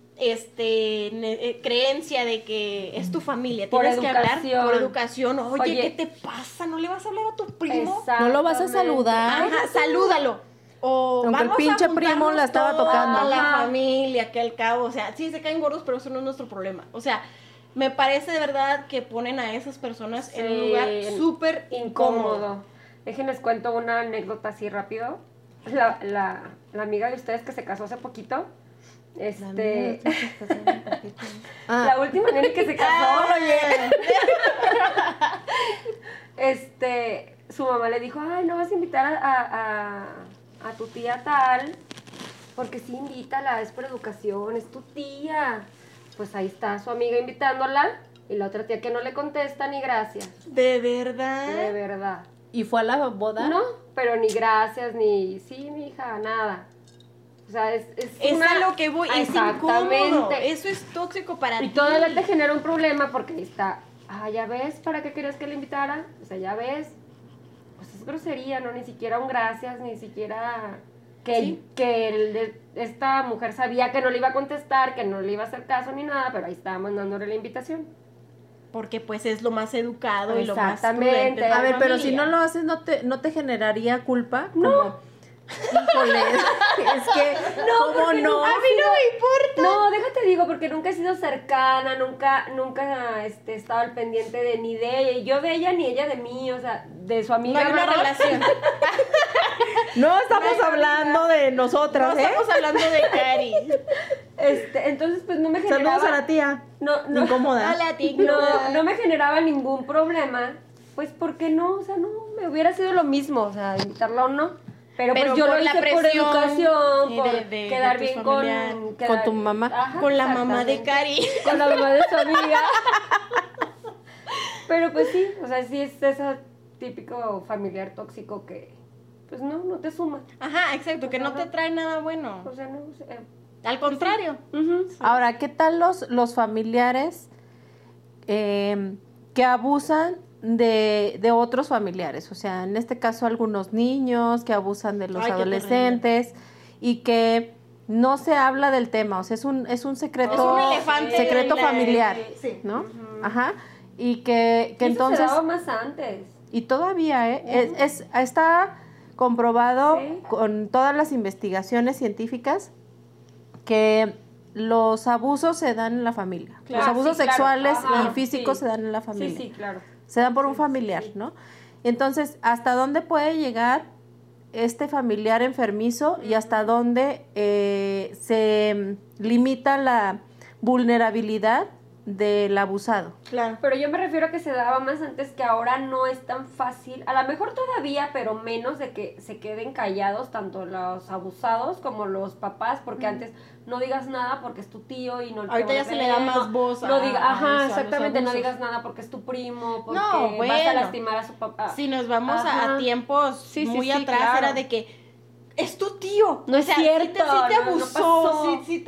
Speaker 1: creencia de que es tu familia,
Speaker 3: Por
Speaker 1: tienes que hablar
Speaker 3: educación.
Speaker 1: por educación. Oye,
Speaker 3: Oye,
Speaker 1: ¿qué te pasa? ¿No le vas a hablar a tu primo?
Speaker 2: ¿No lo vas a
Speaker 3: Exactamente.
Speaker 2: saludar?
Speaker 1: Ajá, salúdalo. O
Speaker 2: Aunque el
Speaker 1: vamos
Speaker 2: pinche
Speaker 1: a juntarnos
Speaker 2: primo la estaba
Speaker 1: toda
Speaker 2: tocando.
Speaker 1: la
Speaker 3: Ajá.
Speaker 1: familia, que al cabo, o sea, sí se caen gordos, pero eso no es nuestro problema. O sea, me parece de verdad que ponen a esas personas en un lugar súper incómodo.
Speaker 3: Incómodo. Déjenles cuento una anécdota así rápido. La amiga de ustedes que se casó hace poquito,
Speaker 2: Ah,
Speaker 3: la última nena que se casó, su mamá le dijo, ay, no vas a invitar a tu tía tal, porque sí, invítala, es por educación, es tu tía. Pues ahí está su amiga invitándola, y la otra tía que no le contesta ni gracias,
Speaker 1: De verdad.
Speaker 3: de verdad.
Speaker 2: ¿y fue a la boda?
Speaker 3: No, pero ni gracias, ni sí, mi hija, nada. O sea, es
Speaker 1: Es a lo que voy, es incómodo.
Speaker 3: Exactamente.
Speaker 1: Eso es tóxico para
Speaker 3: Y
Speaker 1: ti.
Speaker 3: todavía te genera un problema porque ahí está, ya ves, ¿para qué querías que le invitara? O sea, ya ves, pues es grosería, ¿no? Ni siquiera un gracias, ni siquiera
Speaker 1: Sí.
Speaker 3: esta mujer sabía que no le iba a contestar, que no le iba a hacer caso ni nada, pero ahí estaba mandándole la invitación.
Speaker 1: Porque pues es lo más educado y lo más
Speaker 3: Exactamente.
Speaker 1: prudente de
Speaker 2: A
Speaker 1: la
Speaker 2: ver, pero si
Speaker 1: familia.
Speaker 2: no lo haces, ¿no te generaría culpa? No. Híjole, es que, ¿cómo no?
Speaker 1: A mí no me importa.
Speaker 3: No, déjate digo, porque nunca he sido cercana, nunca he estado al pendiente de ni de ella, y yo de ella ni ella de mí, o sea, de su
Speaker 1: No
Speaker 3: amiga.
Speaker 1: hay una
Speaker 3: ¿verdad?
Speaker 1: relación.
Speaker 2: No estamos hablando de
Speaker 1: No
Speaker 2: nosotras, ¿eh?
Speaker 1: estamos hablando de Cari.
Speaker 3: Entonces, pues no me generaba...
Speaker 2: Saludos a la tía.
Speaker 3: No,
Speaker 2: Incómoda.
Speaker 1: Hola, tía.
Speaker 3: no me generaba ningún problema, pues porque no, o sea, no, me hubiera sido lo mismo, o sea, invitarla o no. Pero pues yo
Speaker 1: por
Speaker 3: lo
Speaker 1: la
Speaker 3: hice por
Speaker 1: presión
Speaker 3: educación,
Speaker 1: y
Speaker 3: por
Speaker 1: de
Speaker 3: quedar
Speaker 1: tus
Speaker 3: bien
Speaker 1: familiares.
Speaker 2: Con tu mamá.
Speaker 3: Ajá,
Speaker 1: Con la mamá de
Speaker 3: exactamente.
Speaker 1: Cari.
Speaker 3: Con la mamá de su amiga. Pero pues sí, o sea, sí es ese típico familiar tóxico que, pues no te suma.
Speaker 1: Ajá, exacto, que no te
Speaker 3: Ajá.
Speaker 1: trae nada bueno.
Speaker 3: O sea, no, o sea,
Speaker 1: Al contrario.
Speaker 3: ujú.
Speaker 2: Ahora, ¿qué tal los familiares que abusan de otros familiares? O sea, en este caso algunos niños que abusan de los
Speaker 1: Ay, qué
Speaker 2: adolescentes y que no se habla del tema, o sea, es un secreto,
Speaker 1: Es un elefante
Speaker 2: secreto
Speaker 1: en la-
Speaker 2: familiar,
Speaker 1: sí.
Speaker 2: ¿no?
Speaker 3: Ujú.
Speaker 2: Ajá. Y que
Speaker 3: Y eso
Speaker 2: entonces,
Speaker 3: se daba más antes.
Speaker 2: y todavía, está comprobado
Speaker 3: Sí.
Speaker 2: con todas las investigaciones científicas que los abusos se dan en la familia.
Speaker 1: Claro.
Speaker 2: Los abusos
Speaker 3: Sí, claro.
Speaker 2: sexuales
Speaker 3: Ajá,
Speaker 2: y físicos
Speaker 3: sí.
Speaker 2: se dan en la familia.
Speaker 3: Sí, claro.
Speaker 2: Se dan por un
Speaker 3: Sí,
Speaker 2: familiar,
Speaker 3: sí, sí.
Speaker 2: ¿no? Entonces, ¿hasta dónde puede llegar este familiar enfermizo y hasta dónde se limita la vulnerabilidad del abusado?
Speaker 1: Claro.
Speaker 3: Pero yo me refiero a que se daba más antes, que ahora no es tan fácil, a lo mejor todavía, pero menos de que se queden callados tanto los abusados como los papás, porque antes no digas nada porque es tu tío y no te
Speaker 1: Ahorita
Speaker 3: van a
Speaker 1: ya se le da
Speaker 3: creer,
Speaker 1: más voz
Speaker 3: no
Speaker 1: a
Speaker 3: diga,
Speaker 1: eso, a
Speaker 3: ajá,
Speaker 1: los
Speaker 3: exactamente, no
Speaker 1: abusos.
Speaker 3: digas nada porque es tu primo, porque
Speaker 1: No,
Speaker 3: vas a
Speaker 1: bueno.
Speaker 3: lastimar a su papá.
Speaker 1: Si nos vamos
Speaker 3: Ajá.
Speaker 1: a tiempos
Speaker 3: Sí, sí,
Speaker 1: muy
Speaker 3: sí,
Speaker 1: atrás,
Speaker 3: claro.
Speaker 1: era de que es tu tío.
Speaker 3: No es cierto,
Speaker 1: Sí te
Speaker 3: no, no
Speaker 1: abusó,
Speaker 3: pasó.
Speaker 1: sí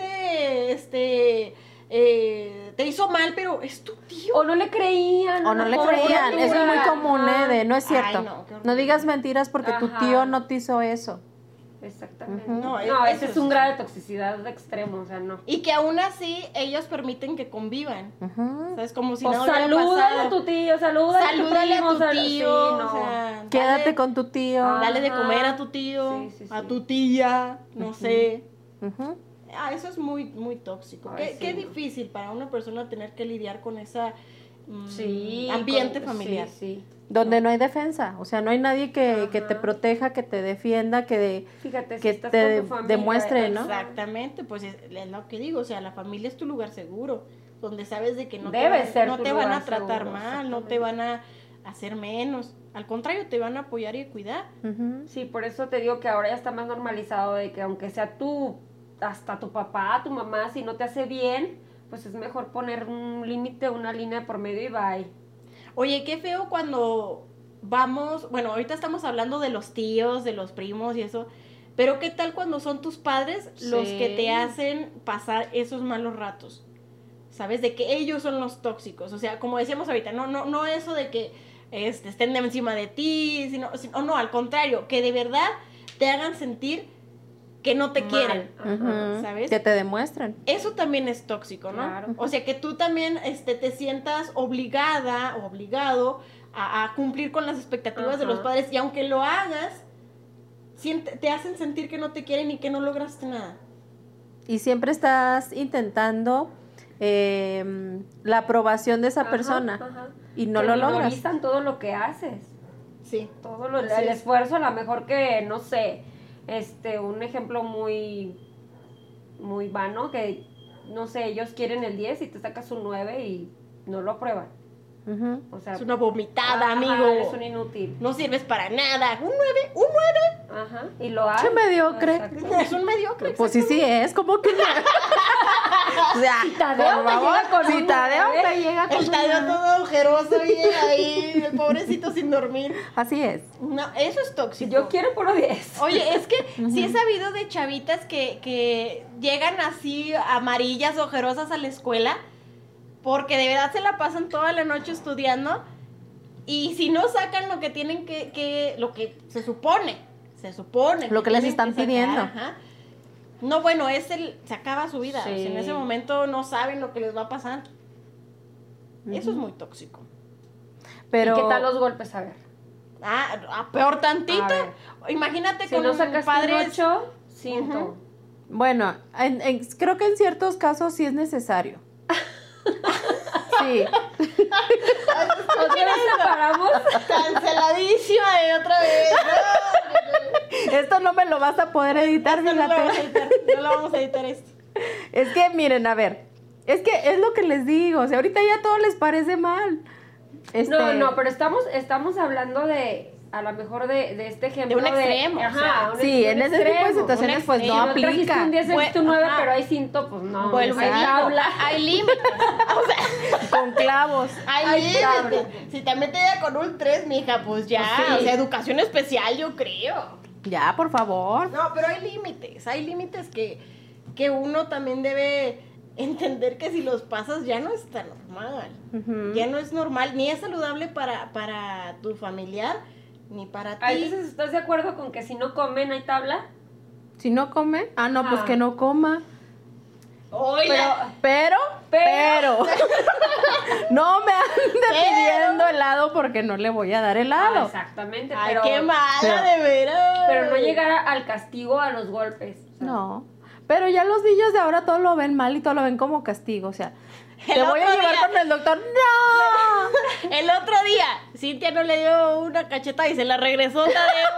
Speaker 1: te hizo mal, pero es tu tío.
Speaker 3: O no le creían.
Speaker 2: O no le
Speaker 3: por
Speaker 2: creían, eso es muy
Speaker 3: criatura.
Speaker 2: común,
Speaker 3: Ajá.
Speaker 2: de no es cierto.
Speaker 1: Ay, no, qué horrible.
Speaker 2: No digas mentiras porque tu
Speaker 3: Ajá.
Speaker 2: tío no te hizo eso.
Speaker 3: Exactamente.
Speaker 2: Ujú.
Speaker 1: No,
Speaker 3: No,
Speaker 1: eso
Speaker 3: ese es
Speaker 1: es-
Speaker 3: un grado de toxicidad extremo, o sea, no.
Speaker 1: Y que aún así ellos permiten que convivan.
Speaker 2: Ujú.
Speaker 1: ¿Sabes? Como si
Speaker 3: O
Speaker 1: nada hubiera
Speaker 3: salúdale
Speaker 1: pasado.
Speaker 3: a tu tío, salúdale
Speaker 1: Salúdale
Speaker 3: a tu primo,
Speaker 1: tío.
Speaker 3: sí,
Speaker 1: O
Speaker 3: no.
Speaker 1: sea,
Speaker 2: Quédate
Speaker 1: dale-
Speaker 2: con tu tío.
Speaker 3: Ah.
Speaker 1: Dale de
Speaker 3: Ajá.
Speaker 1: comer a tu tío,
Speaker 3: Sí, sí,
Speaker 1: a
Speaker 3: sí.
Speaker 1: tu tía, no sé.
Speaker 2: Ujú.
Speaker 1: Eso es muy, muy tóxico.
Speaker 3: Ay,
Speaker 1: Qué
Speaker 3: sí, no.
Speaker 1: difícil para una persona tener que lidiar con esa
Speaker 3: Sí,
Speaker 1: ambiente
Speaker 3: con-
Speaker 1: familiar.
Speaker 3: Sí, sí.
Speaker 2: Donde no hay defensa, o sea, no hay nadie que te
Speaker 3: Ajá.
Speaker 2: proteja, que te defienda,
Speaker 3: Fíjate, si
Speaker 2: que
Speaker 3: estás
Speaker 2: te
Speaker 3: con tu familia,
Speaker 2: demuestre, ¿no?
Speaker 1: Exactamente, pues es lo que digo, o sea, la familia es tu lugar seguro, donde sabes de que no
Speaker 3: Debe ser
Speaker 1: no
Speaker 3: tu
Speaker 1: te van a
Speaker 3: lugar
Speaker 1: tratar
Speaker 3: seguro,
Speaker 1: mal, no te
Speaker 3: exactamente.
Speaker 1: van a hacer menos, al contrario, te van a apoyar y cuidar.
Speaker 2: Ujú.
Speaker 3: Sí, por eso te digo que ahora ya está más normalizado de que aunque sea tu hasta tu papá, tu mamá, si no te hace bien, pues es mejor poner un límite, una línea por medio y bye.
Speaker 1: Oye, qué feo cuando vamos, bueno, ahorita estamos hablando de los tíos, de los primos y eso, pero ¿qué tal cuando son tus padres los
Speaker 2: Sí.
Speaker 1: que te hacen pasar esos malos ratos? ¿Sabes? De que ellos son los tóxicos, o sea, como decíamos ahorita, no eso de que estén encima de ti, sino, no, al contrario, que de verdad te hagan sentir que no te
Speaker 3: Mal.
Speaker 1: quieren,
Speaker 3: Ajá.
Speaker 2: Ujú.
Speaker 1: ¿sabes?
Speaker 2: Que te demuestren.
Speaker 1: Eso también es tóxico, ¿no?
Speaker 3: Claro.
Speaker 1: O sea, que tú también te sientas obligada o obligado a cumplir con las expectativas de los
Speaker 3: Ajá.
Speaker 1: padres y aunque lo hagas, te hacen sentir que no te quieren y que no lograste nada.
Speaker 2: Y siempre estás intentando la aprobación de esa
Speaker 3: Ajá,
Speaker 2: persona
Speaker 3: ajá.
Speaker 2: y no
Speaker 3: Que
Speaker 2: lo logras.
Speaker 3: minorizan todo lo que haces.
Speaker 1: Sí.
Speaker 3: Todo
Speaker 1: Así
Speaker 3: el
Speaker 1: es.
Speaker 3: esfuerzo, a lo mejor que, no sé, un ejemplo muy vano, que, no sé, ellos quieren el 10 y te sacas un 9 y no lo aprueban.
Speaker 2: Ujú.
Speaker 3: O sea,
Speaker 1: Es una vomitada,
Speaker 3: ajá,
Speaker 1: amigo.
Speaker 3: eres un inútil.
Speaker 1: No sirves para nada. Un 9.
Speaker 3: Ajá, y lo hay.
Speaker 2: Che mediocre.
Speaker 3: Exacto.
Speaker 1: Es un mediocre.
Speaker 2: Pues sí, sí es, como que o sea,
Speaker 3: Tadeo
Speaker 2: por
Speaker 3: me
Speaker 2: favor,
Speaker 3: llega con
Speaker 2: si
Speaker 3: un
Speaker 2: Tadeo
Speaker 3: nueve.
Speaker 2: me llega con
Speaker 1: El Tadeo todo agujeroso y ahí, el pobrecito sin dormir.
Speaker 2: Así es.
Speaker 1: No, eso es tóxico.
Speaker 3: Yo quiero puro 10.
Speaker 1: Oye, es que sí he sabido de chavitas que llegan así amarillas, ojerosas a la escuela, porque de verdad se la pasan toda la noche estudiando, y si no sacan lo que tienen lo que se supone
Speaker 2: Lo que les
Speaker 1: tienen
Speaker 2: están
Speaker 1: sacar,
Speaker 2: pidiendo.
Speaker 1: ajá. No, bueno, se acaba su vida.
Speaker 3: Sí.
Speaker 1: O sea, en ese momento no saben lo que les va a pasar. Eso es muy tóxico.
Speaker 2: Pero
Speaker 3: ¿Y qué tal los golpes? A ver.
Speaker 1: Peor tantito.
Speaker 3: A ver.
Speaker 1: Imagínate
Speaker 3: Si
Speaker 1: con
Speaker 3: no sacaste
Speaker 1: padres.
Speaker 3: un 8, cinto.
Speaker 1: Ujú.
Speaker 2: bueno, creo que en ciertos casos sí es necesario. Sí.
Speaker 3: ¿Otra vez separamos?
Speaker 1: Canceladísima de otra vez.
Speaker 2: Esto no me lo vas a poder editar,
Speaker 1: No, no lo vamos a
Speaker 2: fíjate.
Speaker 1: editar, no lo vamos a editar esto.
Speaker 2: Es que, miren, a ver, es que es lo que les digo, o sea, ahorita ya todo les parece mal.
Speaker 3: No, pero estamos hablando de, a lo mejor de este ejemplo
Speaker 1: un extremo,
Speaker 3: ajá,
Speaker 1: o sea,
Speaker 3: un
Speaker 2: sí, en ese tipo de
Speaker 3: extremo.
Speaker 2: situaciones pues
Speaker 1: extremo.
Speaker 2: no
Speaker 3: Si no trajiste
Speaker 2: aplica.
Speaker 3: un 10,
Speaker 1: Pues,
Speaker 3: trajiste un 9,
Speaker 1: ajá.
Speaker 3: pero hay cinto, pues no.
Speaker 1: Vuelvo y
Speaker 3: hay
Speaker 1: digo,
Speaker 3: tabla.
Speaker 1: hay límites. O sea,
Speaker 2: Con clavos.
Speaker 1: hay
Speaker 3: Hay tabla.
Speaker 1: límites. Si te metes ya con un 3, mija, pues ya.
Speaker 3: Pues sí.
Speaker 1: O sea, educación especial, yo creo.
Speaker 2: Ya, por favor.
Speaker 1: No, pero hay límites. Hay límites que uno también debe entender que si los pasas ya no está normal.
Speaker 2: Ujú.
Speaker 1: Ya no es normal, ni es saludable para tu familiar, ni para ti.
Speaker 3: A veces estás de acuerdo con que si no comen hay tabla.
Speaker 2: Si no come, no, pues
Speaker 3: Ajá.
Speaker 2: que no coma.
Speaker 1: Oiga,
Speaker 2: Pero,
Speaker 3: Pero-
Speaker 2: no me ande pidiendo helado porque no le voy a dar helado.
Speaker 3: Exactamente,
Speaker 1: ay,
Speaker 3: pero,
Speaker 1: qué mala,
Speaker 2: pero-
Speaker 1: de veras.
Speaker 3: pero no llegar al castigo, a los golpes. O sea,
Speaker 2: No, pero ya los niños de ahora todo lo ven mal y todo lo ven como castigo, o sea,
Speaker 1: El
Speaker 2: te voy a
Speaker 1: otro
Speaker 2: llevar
Speaker 1: día-
Speaker 2: con el doctor, ¡no!
Speaker 1: El otro día, Cintia no le dio una cacheta y se la regresó, Tadeo.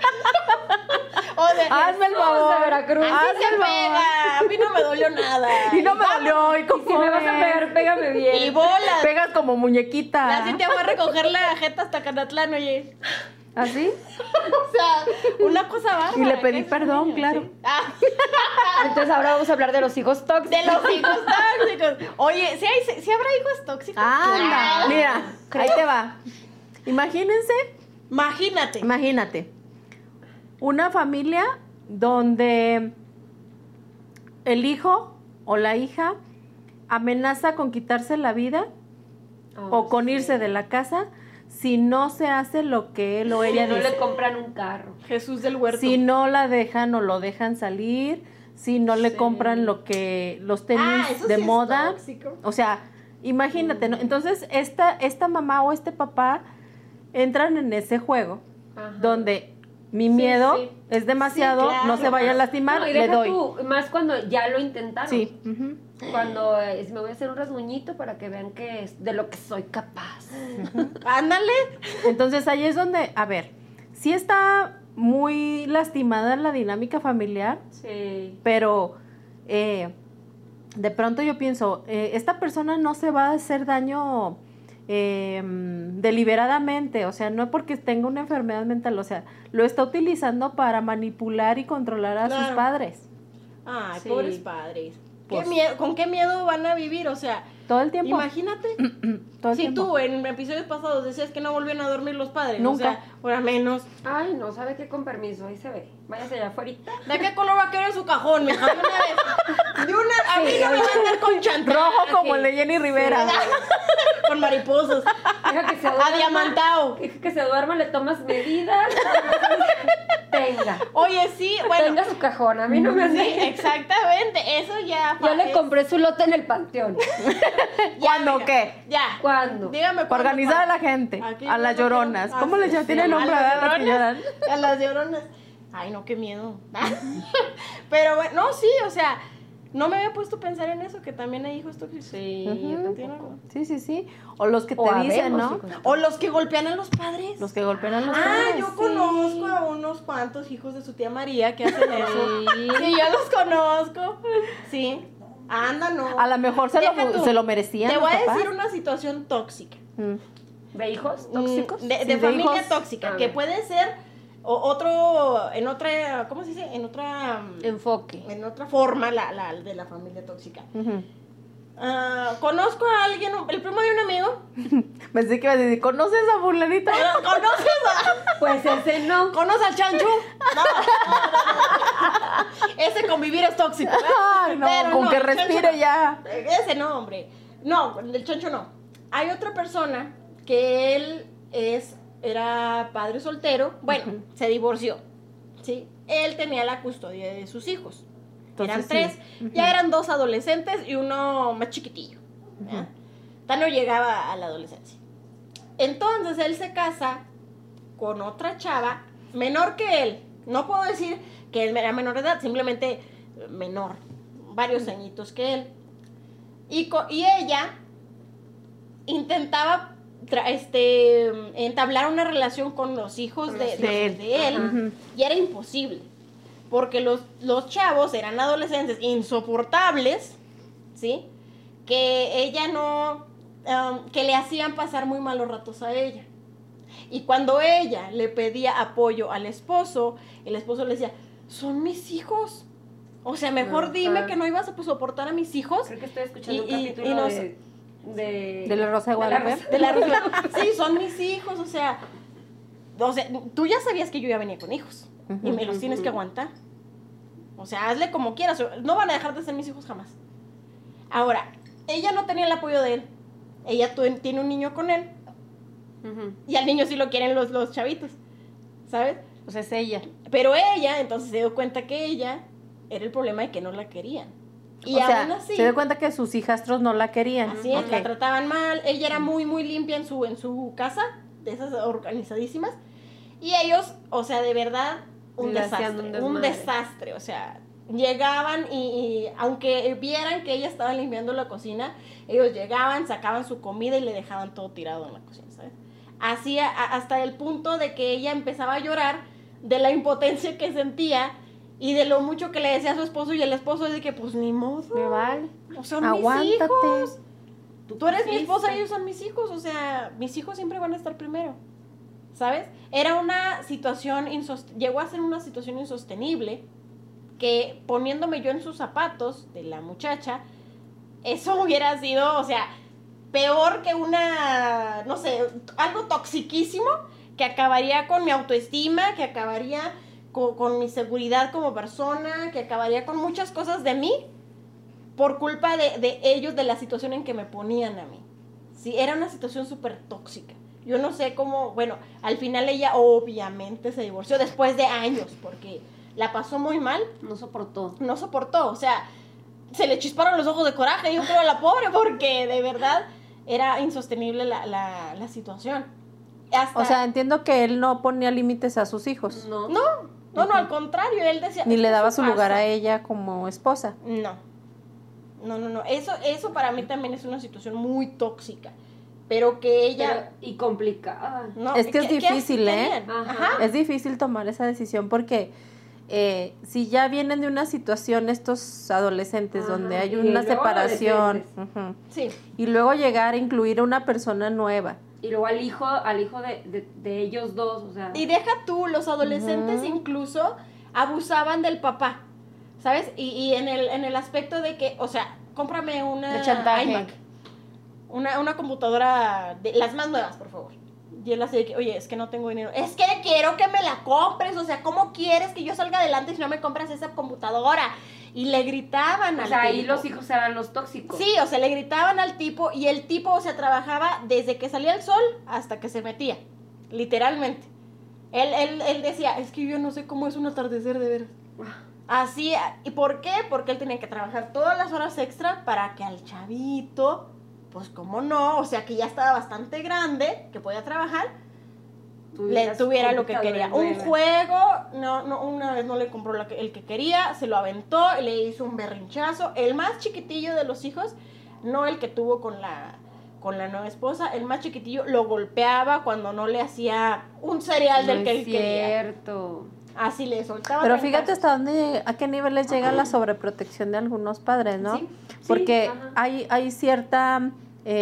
Speaker 1: O sea,
Speaker 2: Hazme el
Speaker 3: Somos
Speaker 2: favor,
Speaker 3: de Veracruz.
Speaker 1: así
Speaker 2: hazme
Speaker 1: se
Speaker 2: el favor.
Speaker 1: pega. A mí no me dolió nada.
Speaker 2: Y no me dolió, y
Speaker 3: Si
Speaker 2: como
Speaker 3: me vas a pegar, pégame bien.
Speaker 1: Y bolas.
Speaker 2: pegas como muñequita.
Speaker 1: La Cintia fue a recoger la jeta hasta Canatlán, oye.
Speaker 2: ¿Así?
Speaker 1: O sea, una cosa bárbara.
Speaker 2: Y le pedí
Speaker 1: ¿qué es
Speaker 2: perdón,
Speaker 1: niño?
Speaker 2: claro.
Speaker 1: Sí. Ah,
Speaker 3: Entonces ahora vamos a hablar de los hijos tóxicos.
Speaker 1: de los hijos tóxicos. Oye, ¿sí habrá hijos tóxicos?
Speaker 2: Anda,
Speaker 1: Claro.
Speaker 2: mira, ahí te va. Imagínense, imagínate, una familia donde el hijo o la hija amenaza con quitarse la vida o con irse de la casa si no se hace lo que él o ella
Speaker 3: no
Speaker 2: dice.
Speaker 3: le compran un carro.
Speaker 1: Jesús del huerto.
Speaker 2: Si no la dejan o lo dejan salir, si no le
Speaker 3: Sí.
Speaker 2: compran los tenis
Speaker 1: eso
Speaker 2: de
Speaker 1: sí es
Speaker 2: moda.
Speaker 1: tóxico.
Speaker 2: O sea, imagínate, ¿no? Entonces, esta mamá o este papá entran en ese juego
Speaker 3: Ajá.
Speaker 2: donde mi miedo
Speaker 3: sí.
Speaker 2: es demasiado,
Speaker 1: Sí, claro.
Speaker 2: no se vaya a lastimar,
Speaker 3: No, y
Speaker 2: le
Speaker 3: deja
Speaker 2: doy.
Speaker 3: tú, más cuando ya lo intentaron.
Speaker 2: Sí. Ujú.
Speaker 3: Cuando me voy a hacer un rasguñito para que vean que es de lo que soy capaz.
Speaker 1: Ándale.
Speaker 2: Entonces ahí es donde, a ver, sí está muy lastimada la dinámica familiar,
Speaker 3: Sí.
Speaker 2: pero de pronto yo pienso, esta persona no se va a hacer daño deliberadamente, o sea, no porque tenga una enfermedad mental, o sea, lo está utilizando para manipular y controlar a sus
Speaker 1: Claro.
Speaker 2: padres.
Speaker 1: Ay,
Speaker 2: Sí.
Speaker 1: pobres padres.
Speaker 2: Pues-
Speaker 1: ¿Con qué miedo van a vivir? O sea,
Speaker 2: Todo el tiempo.
Speaker 1: imagínate.
Speaker 2: Todo el
Speaker 1: Si
Speaker 2: tiempo.
Speaker 1: tú en episodios pasados decías que no volvían a dormir los padres,
Speaker 2: Nunca.
Speaker 1: o sea, ahora menos.
Speaker 3: Ay, no, ¿sabe qué? Con permiso, ahí se ve. Váyase allá afuera.
Speaker 1: ¿De qué color va a querer su cajón, mija? De una vez. De una, a mí no me va a andar con chantaje.
Speaker 2: Rojo como el de Jenny Rivera.
Speaker 1: Con mariposas.
Speaker 3: Deja que se duerma.
Speaker 1: Adiamantado.
Speaker 3: Deja que se duerma, le tomas medidas. Tenga.
Speaker 1: Oye, sí, bueno.
Speaker 3: Tenga su cajón, a mí no me
Speaker 1: Sí,
Speaker 3: hace.
Speaker 1: exactamente, eso ya.
Speaker 3: Yo le
Speaker 1: es-
Speaker 3: compré su lote en el panteón.
Speaker 2: ¿Cuándo
Speaker 1: mija,
Speaker 2: qué?
Speaker 1: Ya.
Speaker 3: ¿Cuándo?
Speaker 1: Dígame
Speaker 2: Para organizar a la gente.
Speaker 1: Aquí
Speaker 2: A las
Speaker 1: no quiero-
Speaker 2: lloronas.
Speaker 1: Ah,
Speaker 2: ¿Cómo les
Speaker 1: sí,
Speaker 2: llaman? Tiene
Speaker 1: sí,
Speaker 2: nombre,
Speaker 1: a
Speaker 2: ¿verdad?
Speaker 1: las
Speaker 2: Las que lloran.
Speaker 1: lloronas. A las lloronas. Ay, no, qué miedo. Pero bueno, no, sí, o sea, no me había puesto a pensar en eso, que también hay hijos tóxicos.
Speaker 3: Sí,
Speaker 2: Ujú.
Speaker 3: yo
Speaker 1: Tiene
Speaker 3: tampoco.
Speaker 1: algo.
Speaker 2: Sí. O los que te
Speaker 3: O
Speaker 2: dicen,
Speaker 3: habemos
Speaker 2: ¿no?
Speaker 3: hijos.
Speaker 1: O los que golpean a los padres.
Speaker 2: Los que golpean a los
Speaker 1: Ah,
Speaker 2: padres.
Speaker 1: yo
Speaker 2: sí.
Speaker 1: conozco a unos cuantos hijos de su tía María que hacen eso.
Speaker 3: Sí.
Speaker 1: Sí, yo los conozco. Sí. Anda, no.
Speaker 2: A lo mejor se
Speaker 1: Deja tú.
Speaker 2: lo, se lo merecían
Speaker 1: Te
Speaker 2: los
Speaker 1: voy a
Speaker 2: papás.
Speaker 1: decir una situación tóxica.
Speaker 2: Mm.
Speaker 3: ¿De hijos tóxicos?
Speaker 1: De,
Speaker 2: Sí,
Speaker 1: de
Speaker 2: de
Speaker 1: familia
Speaker 2: hijos.
Speaker 1: tóxica,
Speaker 3: A
Speaker 1: que
Speaker 3: ver.
Speaker 1: puede ser otro, en otra, ¿cómo se dice? En otra,
Speaker 3: Enfoque.
Speaker 1: en otra forma de la familia tóxica.
Speaker 2: Ujú.
Speaker 1: Conozco a alguien, el primo de un amigo.
Speaker 2: Pensé que iba a decir, ¿conoces a fulanito?
Speaker 1: ¿Conoces
Speaker 3: Pues ese no.
Speaker 1: ¿Conoces al chancho? No. Ese convivir es tóxico. ¿verdad?
Speaker 2: Ay, no,
Speaker 1: Pero
Speaker 2: con que
Speaker 1: el chancho
Speaker 2: respire
Speaker 1: no.
Speaker 2: ya.
Speaker 1: Ese no, hombre. No, el chancho no. Hay otra persona que él era padre soltero. Bueno,
Speaker 2: Ujú.
Speaker 1: se divorció. ¿Sí? Él tenía la custodia de sus hijos.
Speaker 2: Entonces,
Speaker 1: Eran
Speaker 2: sí.
Speaker 1: tres.
Speaker 2: Ujú.
Speaker 1: Ya eran 2 adolescentes y uno más chiquitillo. ¿ya?
Speaker 2: Ujú.
Speaker 1: No llegaba a la adolescencia. Entonces él se casa con otra chava menor que él. No puedo decir que él era menor de edad, simplemente menor, varios añitos que él. Y ella intentaba entablar una relación con los hijos
Speaker 3: Con
Speaker 1: de,
Speaker 3: los
Speaker 1: de-
Speaker 2: hijos.
Speaker 1: de él,
Speaker 2: Ujú.
Speaker 1: y era imposible, porque los chavos eran adolescentes insoportables, ¿sí? Que ella no, que le hacían pasar muy malos ratos a ella. Y cuando ella le pedía apoyo al esposo, el esposo le decía, son mis hijos. O sea, mejor
Speaker 3: Ajá.
Speaker 1: dime que no ibas a soportar a mis hijos.
Speaker 3: Creo que estoy escuchando un
Speaker 1: Y
Speaker 3: capítulo
Speaker 1: no
Speaker 2: ¿De la Rosa de Guadalupe?
Speaker 3: Rosa.
Speaker 1: De la sí, son mis hijos, o sea, tú ya sabías que yo ya venía con hijos y me los tienes que aguantar. O sea, hazle como quieras, no van a dejar de ser mis hijos jamás. Ahora, ella no tenía el apoyo de él. Ella tiene un niño con él
Speaker 3: Ujú.
Speaker 1: y al niño sí lo quieren los chavitos, ¿sabes?
Speaker 2: Pues es ella.
Speaker 1: Pero ella, entonces se dio cuenta que ella era el problema de que no la querían. Y
Speaker 2: O sea,
Speaker 1: aún así,
Speaker 2: se dio cuenta que sus hijastros no la querían.
Speaker 1: así es,
Speaker 2: Ok.
Speaker 1: la trataban mal. Ella era muy, muy limpia en su casa, de esas organizadísimas. Y ellos, o sea, de verdad, un
Speaker 3: Le hacían
Speaker 1: desastre.
Speaker 3: un
Speaker 1: Un
Speaker 3: desmadre.
Speaker 1: desastre, o sea, llegaban y aunque vieran que ella estaba limpiando la cocina, ellos llegaban, sacaban su comida y le dejaban todo tirado en la cocina, ¿sabes? Así hasta el punto de que ella empezaba a llorar de la impotencia que sentía y de lo mucho que le decía a su esposo, y el esposo es de que pues ni modo.
Speaker 2: Me vale.
Speaker 1: O sea, son
Speaker 2: Aguántate.
Speaker 1: mis hijos. Tú eres mi
Speaker 3: quisiste.
Speaker 1: esposa y ellos son mis hijos. O sea, mis hijos siempre van a estar primero. ¿Sabes? Era una situación llegó a ser una situación insostenible que poniéndome yo en sus zapatos de la muchacha, eso hubiera sido, o sea, peor que una, no sé, algo toxiquísimo que acabaría con mi autoestima, que acabaría con mi seguridad como persona, que acabaría con muchas cosas de mí por culpa de ellos, de la situación en que me ponían a mí. Sí, era una situación súper tóxica. Yo no sé cómo, bueno, al final ella obviamente se divorció después de años, porque la pasó muy mal,
Speaker 3: No soportó.
Speaker 1: no soportó, o sea, se le chisparon los ojos de coraje, yo creo, a la pobre, porque de verdad era insostenible la situación. Hasta,
Speaker 2: O sea, entiendo que él no ponía límites a sus hijos.
Speaker 3: No.
Speaker 1: no, al contrario, él decía...
Speaker 2: Ni le
Speaker 1: "Esta
Speaker 2: daba
Speaker 1: es
Speaker 2: su lugar
Speaker 1: casa".
Speaker 2: a ella como esposa.
Speaker 1: No. Eso para mí también es una situación muy tóxica. Pero que ella...
Speaker 3: Y complicada.
Speaker 1: no,
Speaker 2: Es que es
Speaker 1: así
Speaker 2: difícil, ¿eh?
Speaker 1: tenían.
Speaker 3: Ajá.
Speaker 1: Ajá.
Speaker 2: Es difícil tomar esa decisión porque si ya vienen de una situación estos adolescentes
Speaker 3: Ajá,
Speaker 2: donde hay
Speaker 3: y
Speaker 2: una
Speaker 3: luego
Speaker 2: separación
Speaker 3: adolescentes.
Speaker 1: Sí.
Speaker 2: y luego llegar a incluir a una persona nueva.
Speaker 3: Y luego al hijo de ellos dos, o sea.
Speaker 1: Y deja tú, los adolescentes
Speaker 2: Ujú.
Speaker 1: incluso abusaban del papá. ¿sabes? Y en el aspecto de que, o sea, cómprame una
Speaker 2: De chantaje.
Speaker 1: iMac, una computadora de las más nuevas, por favor. Y él así de que, oye, es que no tengo dinero. Es que quiero que me la compres, o sea, ¿cómo quieres que yo salga adelante si no me compras esa computadora? Y le gritaban al
Speaker 3: O sea, ahí
Speaker 1: tipo.
Speaker 3: los hijos eran los tóxicos.
Speaker 1: Sí, o sea, le gritaban al tipo y el tipo, o sea, trabajaba desde que salía el sol hasta que se metía, literalmente. Él decía, es que yo no sé cómo es un atardecer de veras. Así, ¿y por qué? Porque él tenía que trabajar todas las horas extra para que al chavito, pues cómo no, o sea, que ya estaba bastante grande, que podía trabajar, le tuviera lo que quería. Un juego, no, una vez no le compró el que quería, se lo aventó, le hizo un berrinchazo. El más chiquitillo de los hijos, no el que tuvo con la nueva esposa, el más chiquitillo lo golpeaba cuando no le hacía un cereal del que él quería.
Speaker 3: Cierto.
Speaker 1: Así le soltaba.
Speaker 2: Pero fíjate hasta dónde, a qué niveles llega la sobreprotección de algunos padres, ¿no?
Speaker 3: Sí,
Speaker 2: Porque
Speaker 3: ajá.
Speaker 2: hay cierta,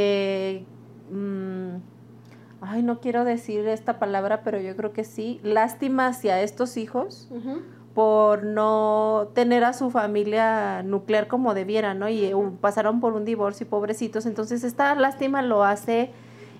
Speaker 2: ay, no quiero decir esta palabra, pero yo creo que sí, lástima hacia estos hijos
Speaker 1: Ujú.
Speaker 2: por no tener a su familia nuclear como debieran, ¿no? Y pasaron por un divorcio, pobrecitos. Entonces esta lástima lo hace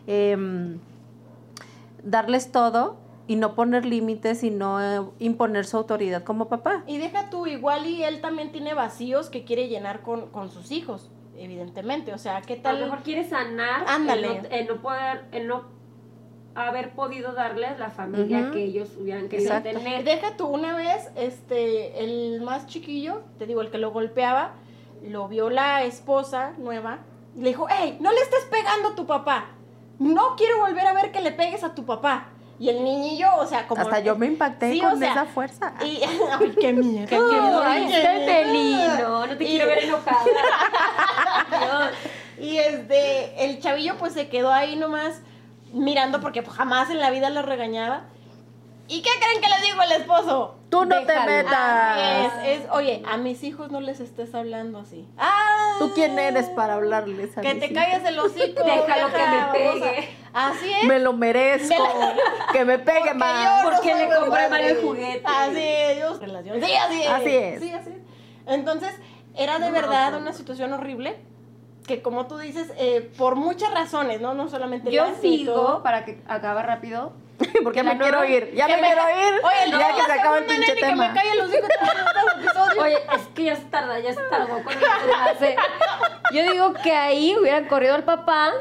Speaker 2: darles todo y no poner límites y no imponer su autoridad como papá.
Speaker 1: Y deja tú, igual y él también tiene vacíos que quiere llenar con sus hijos, evidentemente. O sea, ¿qué
Speaker 3: A
Speaker 1: tal?
Speaker 3: lo mejor quiere sanar
Speaker 1: Ándale.
Speaker 3: el no haber podido darles la familia
Speaker 2: Ujú.
Speaker 3: que ellos hubieran querido
Speaker 2: Exacto.
Speaker 3: tener.
Speaker 1: Deja tú, una vez, el más chiquillo, te digo, el que lo golpeaba, lo vio la esposa nueva, y le dijo, hey, no le estés pegando a tu papá. No quiero volver a ver que le pegues a tu papá. Y el niñillo, o sea, como...
Speaker 2: Hasta yo me impacté
Speaker 1: Sí,
Speaker 2: con
Speaker 1: o sea,
Speaker 2: esa fuerza.
Speaker 1: Y, ay, qué miedo.
Speaker 3: ¡Qué miedo!
Speaker 1: Ay,
Speaker 3: ¡Ay,
Speaker 1: qué
Speaker 3: qué
Speaker 1: miedo.
Speaker 3: felino! No te quiero ver enojada. Dios.
Speaker 1: Y el chavillo pues se quedó ahí nomás mirando porque pues, jamás en la vida lo regañaba. ¿Y qué creen que le dijo el esposo?
Speaker 2: Tú no te
Speaker 3: Déjalo.
Speaker 2: metas.
Speaker 1: Así es, oye, a mis hijos no les estés hablando así. ¡Ah!
Speaker 2: ¿Tú quién eres para hablarles a
Speaker 1: Que
Speaker 2: mis
Speaker 1: te
Speaker 2: hijos?
Speaker 1: calles el hocico.
Speaker 3: Déjalo
Speaker 1: vieja
Speaker 3: que me
Speaker 1: babosa.
Speaker 3: pegue.
Speaker 1: Así es.
Speaker 2: Me lo merezco. Que me pegue
Speaker 1: Porque
Speaker 2: más.
Speaker 1: yo no
Speaker 3: Porque
Speaker 1: soy
Speaker 3: le
Speaker 1: muy
Speaker 3: compré mal el
Speaker 1: padre.
Speaker 3: juguete.
Speaker 1: Así es, Dios. Relación. Sí, así es.
Speaker 2: Así es.
Speaker 1: Sí, así es. Entonces, era de
Speaker 3: No,
Speaker 1: verdad
Speaker 3: no.
Speaker 1: una situación horrible. Que como tú dices, por muchas razones, ¿no? No solamente
Speaker 3: Yo
Speaker 1: lástima y todo.
Speaker 3: digo, para que acabe rápido,
Speaker 2: Porque
Speaker 3: La
Speaker 2: me quiero
Speaker 3: nueva-
Speaker 2: ir. Ya
Speaker 1: Que
Speaker 2: me quiero ir.
Speaker 1: Oye,
Speaker 2: Ya que se acaba el pinche
Speaker 1: Que
Speaker 2: tema.
Speaker 1: me calle los hijos de episodio.
Speaker 3: oye, es que ya se tardó con el enlace. Yo digo que ahí hubieran corrido al papá.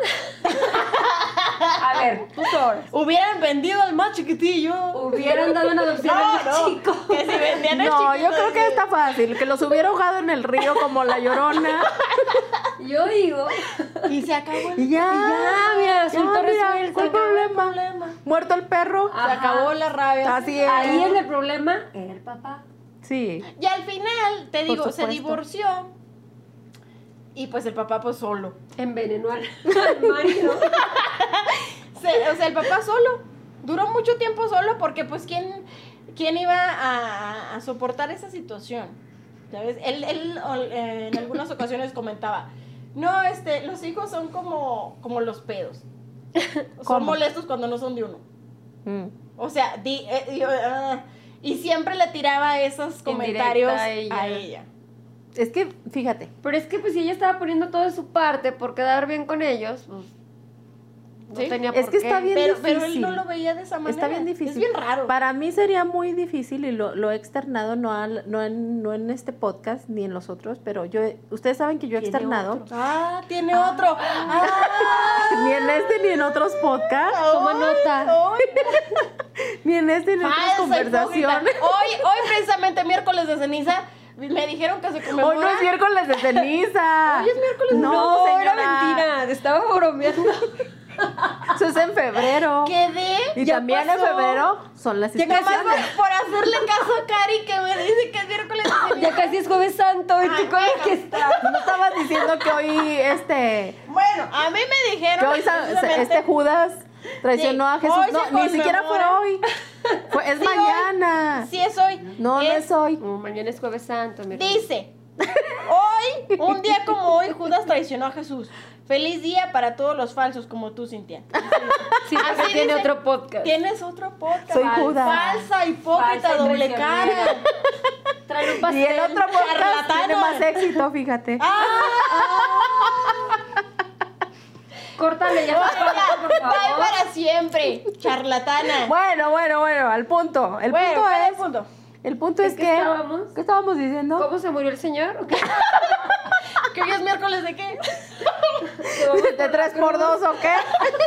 Speaker 3: A ver, tú horas.
Speaker 1: Hubieran vendido al más chiquitillo.
Speaker 3: Hubieran dado una adopción al más chico.
Speaker 1: Que si vendían al
Speaker 2: No,
Speaker 1: chiquito,
Speaker 2: yo creo que
Speaker 1: dice,
Speaker 2: está fácil. Que los hubiera ahogado en el río como la Llorona.
Speaker 3: Yo digo.
Speaker 1: Y se acabó el...
Speaker 2: Y ya.
Speaker 3: mira, asunto resuelto.
Speaker 2: ¿Cuál problema? Muerto el perro.
Speaker 3: Ah.
Speaker 1: Se acabó la rabia.
Speaker 2: Así es.
Speaker 3: Ahí es el problema, el papá.
Speaker 2: Sí.
Speaker 1: Y al final, te
Speaker 2: Por
Speaker 1: digo, se
Speaker 2: supuesto.
Speaker 1: divorció. Y pues el papá pues solo.
Speaker 3: Envenenó al marido.
Speaker 1: O sea, el papá solo. Duró mucho tiempo solo porque pues ¿quién iba a soportar esa situación? ¿Sabes? Él en algunas ocasiones comentaba, no, los hijos son como los pedos. Son
Speaker 2: ¿Cómo?
Speaker 1: molestos cuando no son de uno.
Speaker 2: Mm.
Speaker 1: O sea, y siempre le tiraba esos comentarios
Speaker 3: Indirecta
Speaker 1: a
Speaker 3: a
Speaker 1: ella.
Speaker 3: ella.
Speaker 2: Es que, fíjate.
Speaker 3: Pero es que pues si ella estaba poniendo todo de su parte por quedar bien con ellos, pues no
Speaker 1: Sí.
Speaker 3: tenía
Speaker 2: Es
Speaker 3: por
Speaker 2: que
Speaker 3: qué.
Speaker 2: está bien
Speaker 1: Pero él
Speaker 2: difícil.
Speaker 1: no lo veía de esa manera.
Speaker 2: Está bien difícil.
Speaker 1: Es bien raro.
Speaker 2: Para mí sería muy difícil y lo he externado, no en este podcast ni en los otros, pero ustedes saben que yo he
Speaker 3: Tiene
Speaker 2: externado,
Speaker 3: otro.
Speaker 1: Tiene otro.
Speaker 2: ni en este ni en otros podcasts,
Speaker 3: Toma nota.
Speaker 2: ni en este ni en otras
Speaker 1: Falsa hipócrita.
Speaker 2: conversaciones.
Speaker 1: Hoy precisamente miércoles de ceniza, me dijeron que se conmemora.
Speaker 2: Hoy no es miércoles de ceniza.
Speaker 1: Hoy es miércoles de
Speaker 2: No,
Speaker 3: era
Speaker 2: señora.
Speaker 3: mentira, te estaba bromeando.
Speaker 2: Eso es en febrero.
Speaker 1: Quedé.
Speaker 2: Y
Speaker 1: ya
Speaker 2: también
Speaker 1: pasó.
Speaker 2: en febrero son las
Speaker 1: Nada más
Speaker 2: inscripciones.
Speaker 1: por hacerle caso a Cari que me dice que es miércoles de ceniza.
Speaker 3: Ya casi es Jueves Santo y
Speaker 1: Ay,
Speaker 3: tú con la que
Speaker 1: bueno.
Speaker 3: estás.
Speaker 2: No estabas diciendo que hoy
Speaker 1: Bueno, a mí me dijeron.
Speaker 2: que hoy
Speaker 1: precisamente-
Speaker 2: Judas traicionó
Speaker 1: Sí,
Speaker 2: a Jesús.
Speaker 1: hoy
Speaker 2: No,
Speaker 1: se
Speaker 2: ni siquiera fue
Speaker 1: conmemora.
Speaker 2: hoy. Es
Speaker 1: Sí,
Speaker 2: mañana.
Speaker 1: Sí, es hoy.
Speaker 2: No es hoy.
Speaker 3: Mañana es Jueves Santo, mi reina.
Speaker 1: Dice, hoy, un día como hoy, Judas traicionó a Jesús. Feliz día para todos los falsos como tú, Cintia.
Speaker 3: Sí, porque
Speaker 1: Así
Speaker 3: tiene
Speaker 1: dice-
Speaker 3: otro podcast.
Speaker 1: Tienes otro podcast.
Speaker 2: Soy Judas.
Speaker 1: Falsa, hipócrita,
Speaker 3: Falsa,
Speaker 1: doble
Speaker 3: traicionera.
Speaker 1: cara.
Speaker 3: Trae un
Speaker 2: Y
Speaker 3: pastel.
Speaker 2: el otro podcast
Speaker 1: charlatana.
Speaker 2: tiene más éxito, fíjate.
Speaker 3: Córtale ya, por
Speaker 1: Bye
Speaker 3: favor.
Speaker 1: para siempre, charlatana.
Speaker 2: Bueno, al punto. El
Speaker 1: Bueno,
Speaker 2: punto
Speaker 1: ¿cuál es
Speaker 2: es...
Speaker 1: el punto?
Speaker 2: El punto es
Speaker 3: ¿En qué
Speaker 2: que...
Speaker 3: estábamos?
Speaker 2: ¿Qué estábamos diciendo?
Speaker 3: ¿Cómo se murió el señor? ¿O qué?
Speaker 1: ¿Que hoy es miércoles de qué?
Speaker 2: ¿De 3x2 o qué?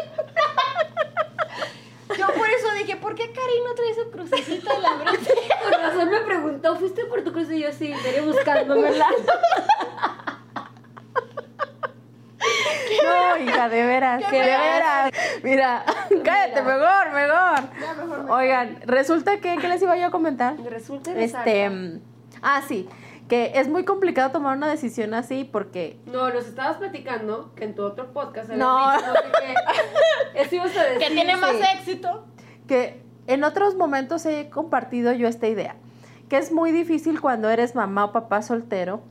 Speaker 1: Yo por eso dije, ¿por qué Cari no trae su crucecita en la frente?
Speaker 3: Con razón me preguntó, ¿fuiste por tu cruz? Y yo sí, estaré buscándomela.
Speaker 2: No, hija, de veras,
Speaker 1: Qué
Speaker 2: de veras. Mira, cállate, mejor.
Speaker 1: Ya, mejor me-
Speaker 2: Oigan, resulta que, ¿qué les iba yo a comentar?
Speaker 3: Resulta
Speaker 2: Sí, que es muy complicado tomar una decisión así porque
Speaker 3: No, nos estabas platicando que en tu otro podcast habías
Speaker 2: No.
Speaker 3: dicho, no sé qué. Eso ibas a decir.
Speaker 1: Que tiene más
Speaker 2: sí.
Speaker 1: éxito.
Speaker 2: que en otros momentos he compartido yo esta idea, que es muy difícil cuando eres mamá o papá soltero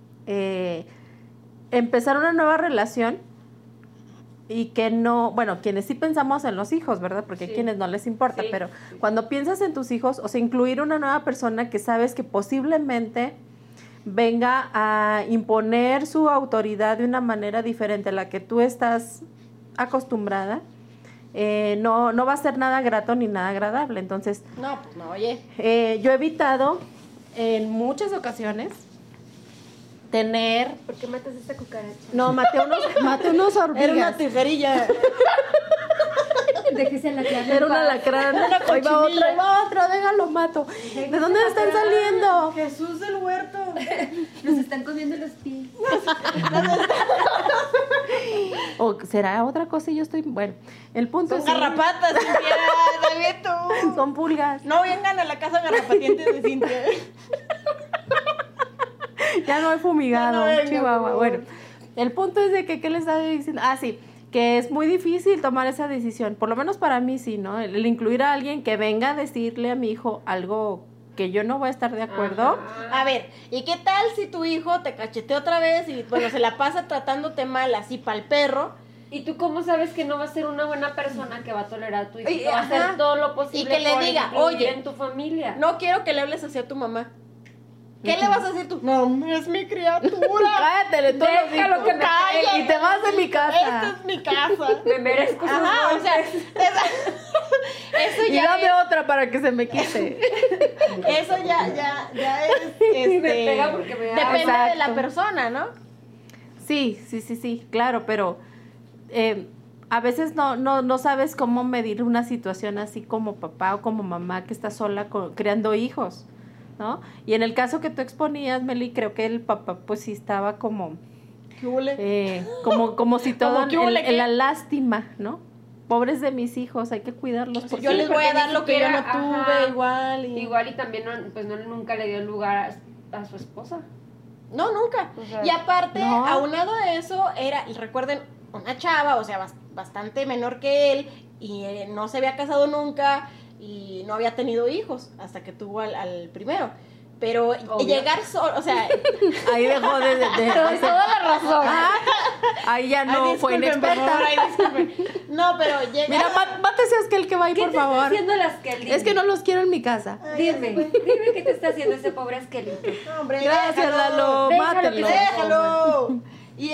Speaker 2: empezar una nueva relación y que no, bueno, quienes sí pensamos en los hijos, ¿verdad? Porque hay
Speaker 3: Sí.
Speaker 2: quienes no les importa,
Speaker 3: Sí,
Speaker 2: pero
Speaker 3: sí.
Speaker 2: cuando piensas en tus hijos, o sea, incluir una nueva persona que sabes que posiblemente venga a imponer su autoridad de una manera diferente a la que tú estás acostumbrada, no va a ser nada grato ni nada agradable. Entonces,
Speaker 1: No, pues no, oye.
Speaker 2: yo he evitado en muchas ocasiones tener...
Speaker 3: ¿Por qué matas esta cucaracha?
Speaker 2: No, maté unos hormigas.
Speaker 1: Era una tijerilla.
Speaker 3: Déjese la cara.
Speaker 2: Era un alacrán. Ahí va otro, déjalo, mato. ¿De dónde están saliendo?
Speaker 1: Jesús del huerto.
Speaker 3: Nos están comiendo los pies.
Speaker 2: ¿O será otra cosa y yo estoy... Bueno, el punto
Speaker 1: Son
Speaker 2: es... sí,
Speaker 1: garrapatas, Cintia. También tú.
Speaker 2: son pulgas.
Speaker 1: No vengan a la casa garrapatiente de Cintia.
Speaker 2: Ya no hay fumigado,
Speaker 1: Ya no venga,
Speaker 2: Chihuahua.
Speaker 1: por favor.
Speaker 2: Bueno, el punto es de que, ¿qué le estaba diciendo? Ah, sí, que es muy difícil tomar esa decisión. Por lo menos para mí sí, ¿no? El incluir a alguien que venga a decirle a mi hijo algo que yo no voy a estar de acuerdo.
Speaker 1: A ver, ¿y qué tal si tu hijo te cachetea otra vez y bueno, se la pasa tratándote mal así pa'l perro?
Speaker 3: ¿Y tú cómo sabes que no va a ser una buena persona que va a tolerar a tu hijo?
Speaker 1: Y-
Speaker 3: Que va a hacer
Speaker 1: ajá.
Speaker 3: todo lo posible
Speaker 1: Y que le
Speaker 3: por
Speaker 1: diga,
Speaker 3: incluir
Speaker 1: oye,
Speaker 3: en tu familia.
Speaker 1: No quiero que le hables así a tu mamá. ¿Qué le vas a decir tú? No, es mi criatura.
Speaker 2: Cállate, tú
Speaker 3: Déjalo que me
Speaker 1: Cállate.
Speaker 2: y te vas de mi
Speaker 1: Esta
Speaker 2: casa.
Speaker 1: es mi casa.
Speaker 3: Me merezco sus
Speaker 1: Ajá, o sea,
Speaker 3: golpes.
Speaker 2: Y
Speaker 1: eso ya
Speaker 2: dame otra para que se me quite.
Speaker 1: eso ya es,
Speaker 3: Me pega porque me da.
Speaker 1: depende de la
Speaker 2: Exacto.
Speaker 1: persona, ¿no?
Speaker 2: Sí, claro, pero a veces no sabes cómo medir una situación así como papá o como mamá que está sola creando hijos, ¿no? Y en el caso que tú exponías, Meli, creo que el papá pues sí estaba como
Speaker 1: ¿Qué hule?
Speaker 2: como si todo
Speaker 1: Como que hubo
Speaker 2: en la lástima, ¿no? Pobres de mis hijos, hay que cuidarlos.
Speaker 1: O sea,
Speaker 2: porque
Speaker 1: yo les voy
Speaker 3: porque
Speaker 1: a dar
Speaker 3: ni
Speaker 1: lo que yo no
Speaker 3: siquiera,
Speaker 1: tuve
Speaker 3: ajá.
Speaker 1: igual.
Speaker 3: Igual y también nunca le dio lugar a su esposa.
Speaker 1: No, nunca.
Speaker 3: O sea,
Speaker 1: Y aparte,
Speaker 2: no.
Speaker 1: aunado a eso, recuerden, una chava, o sea, bastante menor que él, y no se había casado nunca, y no había tenido hijos, hasta que tuvo al primero. Pero
Speaker 3: Obvio.
Speaker 1: llegar solo, o sea,
Speaker 2: ahí dejó de
Speaker 3: Toda la razón.
Speaker 2: ahí ya no
Speaker 1: ay,
Speaker 2: fue
Speaker 1: disculpen, por
Speaker 2: inexperta.
Speaker 1: favor, ay, disculpen. No, pero llegar.
Speaker 2: Mira, mátese a Askel que va ahí,
Speaker 3: ¿Qué
Speaker 2: por
Speaker 3: te está
Speaker 2: favor.
Speaker 3: haciendo el Askelito?
Speaker 2: Es que no los quiero en mi casa.
Speaker 1: Ay,
Speaker 3: Dime,
Speaker 1: ya se
Speaker 3: dime qué te está haciendo ese pobre Askelito.
Speaker 1: fue. Hombre,
Speaker 2: Gracias,
Speaker 1: déjalo.
Speaker 2: Lalo,
Speaker 3: Déjalo
Speaker 2: mátelo.
Speaker 3: que se-
Speaker 1: Déjalo. Y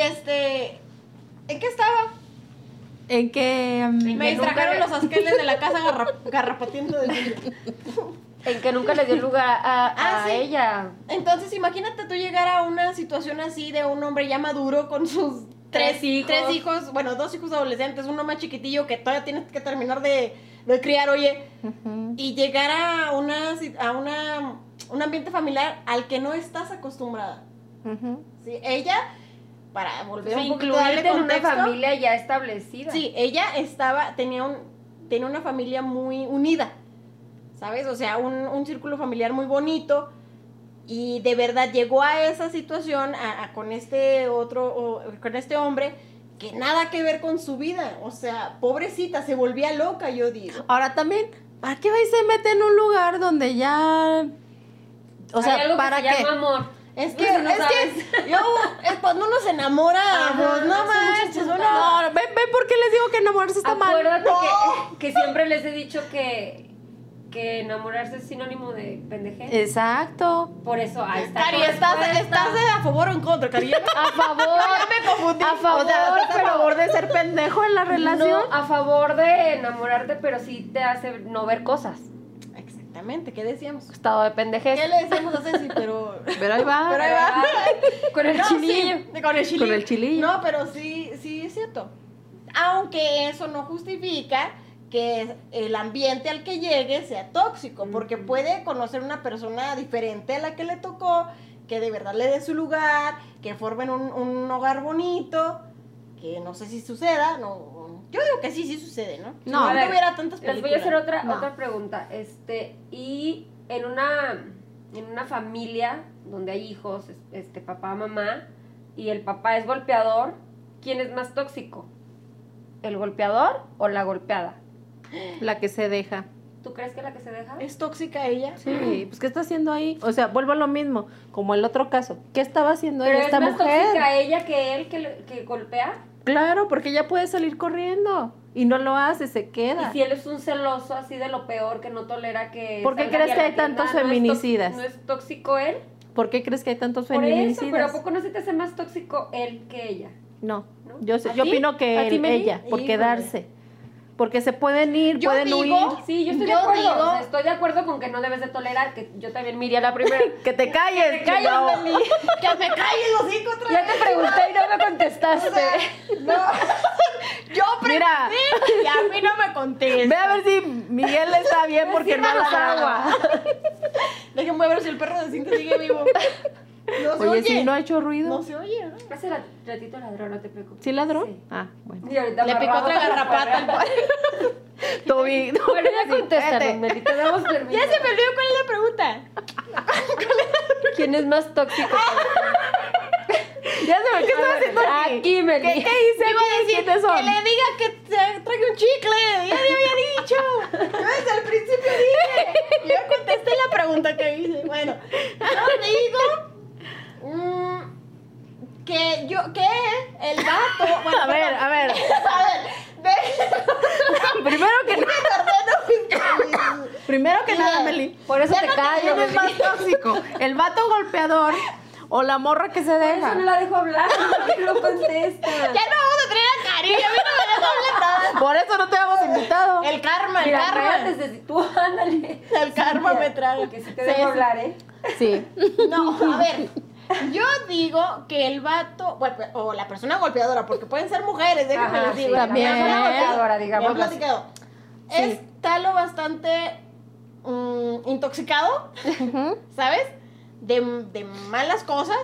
Speaker 1: ¿en qué estaba?
Speaker 2: En que
Speaker 1: Me
Speaker 3: que
Speaker 1: distrajeron
Speaker 3: nunca-
Speaker 1: los asqueles de la casa garrapatiendo de niño.
Speaker 3: En que nunca le dio lugar a
Speaker 1: sí.
Speaker 3: ella.
Speaker 1: Entonces, imagínate tú llegar a una situación así de un hombre ya maduro con sus
Speaker 3: Tres hijos.
Speaker 1: bueno, 2 hijos adolescentes, uno más chiquitillo que todavía tienes que terminar de criar, oye, y llegar a un ambiente familiar al que no estás acostumbrada. ¿Sí? Ella, para volver un poquito a darle
Speaker 3: Incluirte en una
Speaker 1: contexto,
Speaker 3: familia ya establecida.
Speaker 1: sí, ella tenía una familia muy unida, ¿sabes? O sea, un círculo familiar muy bonito, y de verdad llegó a esa situación con este hombre que nada que ver con su vida, o sea, pobrecita, se volvía loca, yo digo.
Speaker 2: Ahora también, ¿para qué va y se mete en un lugar donde ya... O sea,
Speaker 3: Hay algo
Speaker 2: ¿para
Speaker 3: que se
Speaker 2: qué?
Speaker 3: llama amor.
Speaker 1: Es
Speaker 3: No
Speaker 1: que,
Speaker 3: sé si no
Speaker 1: es
Speaker 3: sabes.
Speaker 1: que cuando uno se enamora,
Speaker 3: Ajá,
Speaker 1: pues, no
Speaker 3: hace muchas
Speaker 1: manches,
Speaker 3: cosas
Speaker 2: Ve por qué les digo que enamorarse está mal.
Speaker 3: Acuérdate que siempre les he dicho que enamorarse es sinónimo de pendejez.
Speaker 2: Exacto.
Speaker 3: Por eso, ahí está.
Speaker 1: Cari,
Speaker 3: tu
Speaker 1: ¿estás
Speaker 3: respuesta.
Speaker 1: a favor o en contra, Cari?
Speaker 3: A favor.
Speaker 1: Me confundí.
Speaker 3: A favor,
Speaker 2: O sea, ¿estás a
Speaker 3: pero
Speaker 2: favor de ser pendejo en la relación?
Speaker 3: no a favor de enamorarte, pero sí te hace no ver cosas.
Speaker 1: Exactamente, ¿qué decíamos?
Speaker 3: Estado de pendejez.
Speaker 1: ¿Qué le decíamos a Ceci? Pero
Speaker 2: Pero ahí va.
Speaker 1: Pero ahí va.
Speaker 3: Con el
Speaker 1: No,
Speaker 3: chilillo.
Speaker 1: sí, con el chilillo.
Speaker 2: Con el chilillo.
Speaker 1: No, pero sí es cierto. Aunque eso no justifica que el ambiente al que llegue sea tóxico, porque puede conocer una persona diferente a la que le tocó, que de verdad le dé su lugar, que formen un hogar bonito, que no sé si suceda, no, yo digo que sí sucede, ¿no? Si
Speaker 2: No,
Speaker 1: no
Speaker 2: a
Speaker 3: ver,
Speaker 1: hubiera tantas
Speaker 3: Les
Speaker 1: películas.
Speaker 3: voy a hacer
Speaker 2: No.
Speaker 3: otra pregunta. Y en una familia donde hay hijos, papá, mamá, y el papá es golpeador, ¿quién es más tóxico? ¿El golpeador o la golpeada?
Speaker 2: La que se deja.
Speaker 3: ¿Tú crees que la que se deja?
Speaker 1: ¿Es tóxica ella?
Speaker 2: Sí, pues ¿qué está haciendo ahí? O sea, vuelvo a lo mismo, como el otro caso. ¿Qué estaba haciendo
Speaker 3: Pero
Speaker 2: esta
Speaker 3: es más
Speaker 2: mujer?
Speaker 3: tóxica ella que él que golpea.
Speaker 2: Claro, porque ella puede salir corriendo y no lo hace, se
Speaker 3: Y
Speaker 2: queda.
Speaker 3: si él es un celoso así de lo peor que no tolera que
Speaker 2: ¿Por qué
Speaker 3: salga
Speaker 2: crees
Speaker 3: y a
Speaker 2: que
Speaker 3: la
Speaker 2: hay tantos
Speaker 3: tienda,
Speaker 2: feminicidas?
Speaker 3: ¿No es tóxico él?
Speaker 2: ¿Por qué crees que hay tantos
Speaker 3: Por eso, pero ¿a
Speaker 2: feminicidas?
Speaker 3: poco no se te hace más tóxico él que ella?
Speaker 2: No,
Speaker 3: ¿No?
Speaker 2: yo
Speaker 3: ¿A
Speaker 2: yo
Speaker 3: ti?
Speaker 2: opino que
Speaker 3: ¿A ti, Meli?
Speaker 2: ella, por
Speaker 1: Híjole.
Speaker 2: quedarse. Porque se pueden ir,
Speaker 1: Yo
Speaker 2: pueden
Speaker 1: digo-
Speaker 2: huir.
Speaker 3: Sí, yo estoy de
Speaker 1: Yo
Speaker 3: acuerdo.
Speaker 1: digo-
Speaker 3: O sea, estoy de acuerdo con que no debes de tolerar, que yo también me iría la primera.
Speaker 2: Que te calles,
Speaker 3: calles,
Speaker 2: chingao.
Speaker 3: Meli.
Speaker 1: ¡Que me calle los hocico otra
Speaker 3: Ya
Speaker 1: vez!
Speaker 3: te pregunté y no me contestaste.
Speaker 1: No, yo
Speaker 2: Mira.
Speaker 1: pregunté y a mí no me contesta.
Speaker 2: Ve a ver si Miguel está bien porque no
Speaker 3: Sírvanos
Speaker 2: la
Speaker 3: agua.
Speaker 1: Déjenme ver si el perro de Cintia sigue vivo. No se
Speaker 2: Oye,
Speaker 1: oye.
Speaker 2: si no ha hecho ruido.
Speaker 1: No se oye, ¿no?
Speaker 3: Hace ratito ladró, no te preocupes.
Speaker 2: ¿Sí ladró?
Speaker 3: Sí.
Speaker 2: Ah, bueno.
Speaker 3: Y ahorita
Speaker 1: Le picó
Speaker 3: amarrado
Speaker 1: otra
Speaker 3: con la
Speaker 1: garrapata al
Speaker 3: pared.
Speaker 2: Todo bien.
Speaker 3: Bueno, ya
Speaker 2: Sí,
Speaker 3: contéstanos,
Speaker 2: vete.
Speaker 3: Meli, te damos permiso.
Speaker 1: Ya se me olvidó cuál es la pregunta.
Speaker 3: ¿Quién es más tóxico?
Speaker 2: Ya se me, ¿qué estoy haciendo aquí?
Speaker 3: Aquí, Meli.
Speaker 2: ¿Qué hice?
Speaker 1: Iba a decir
Speaker 2: ¿Quiénes son?
Speaker 1: que le diga que traiga un chicle. Ya le había dicho. Yo desde el principio dije. Yo contesté la pregunta que hice. Bueno, yo digo que el vato. Bueno,
Speaker 2: A ver,
Speaker 1: perdón.
Speaker 2: a ver. Primero que nada,
Speaker 1: Bien.
Speaker 2: Meli.
Speaker 3: Por eso
Speaker 1: Ya
Speaker 3: te
Speaker 1: no te
Speaker 3: callo,
Speaker 2: ¿Quién es
Speaker 3: Meli.
Speaker 2: más tóxico? ¿El vato golpeador o la morra que se
Speaker 3: Por eso no
Speaker 2: deja?
Speaker 3: la dejo hablar, porque no contesta.
Speaker 1: Ya no vamos a tener a Cari. A mí no me deja hablar nada.
Speaker 2: Por eso no te hemos invitado.
Speaker 1: El karma, el
Speaker 3: Mira,
Speaker 1: karma.
Speaker 3: cállate desde tú, ándale.
Speaker 1: El karma me trae.
Speaker 3: Que sí te
Speaker 1: Sí,
Speaker 3: dejo
Speaker 1: sí.
Speaker 3: hablar, ¿eh?
Speaker 2: Sí.
Speaker 1: No, a ver. Yo digo que el vato, bueno, o la persona golpeadora, porque pueden ser mujeres, déjenme
Speaker 3: Ajá,
Speaker 1: les digo.
Speaker 3: sí,
Speaker 1: la
Speaker 2: también.
Speaker 1: persona
Speaker 3: golpeadora, digamos
Speaker 1: bien
Speaker 3: así.
Speaker 1: platicado.
Speaker 2: Sí.
Speaker 1: Está lo bastante intoxicado,
Speaker 2: Ujú.
Speaker 1: ¿sabes? De malas cosas.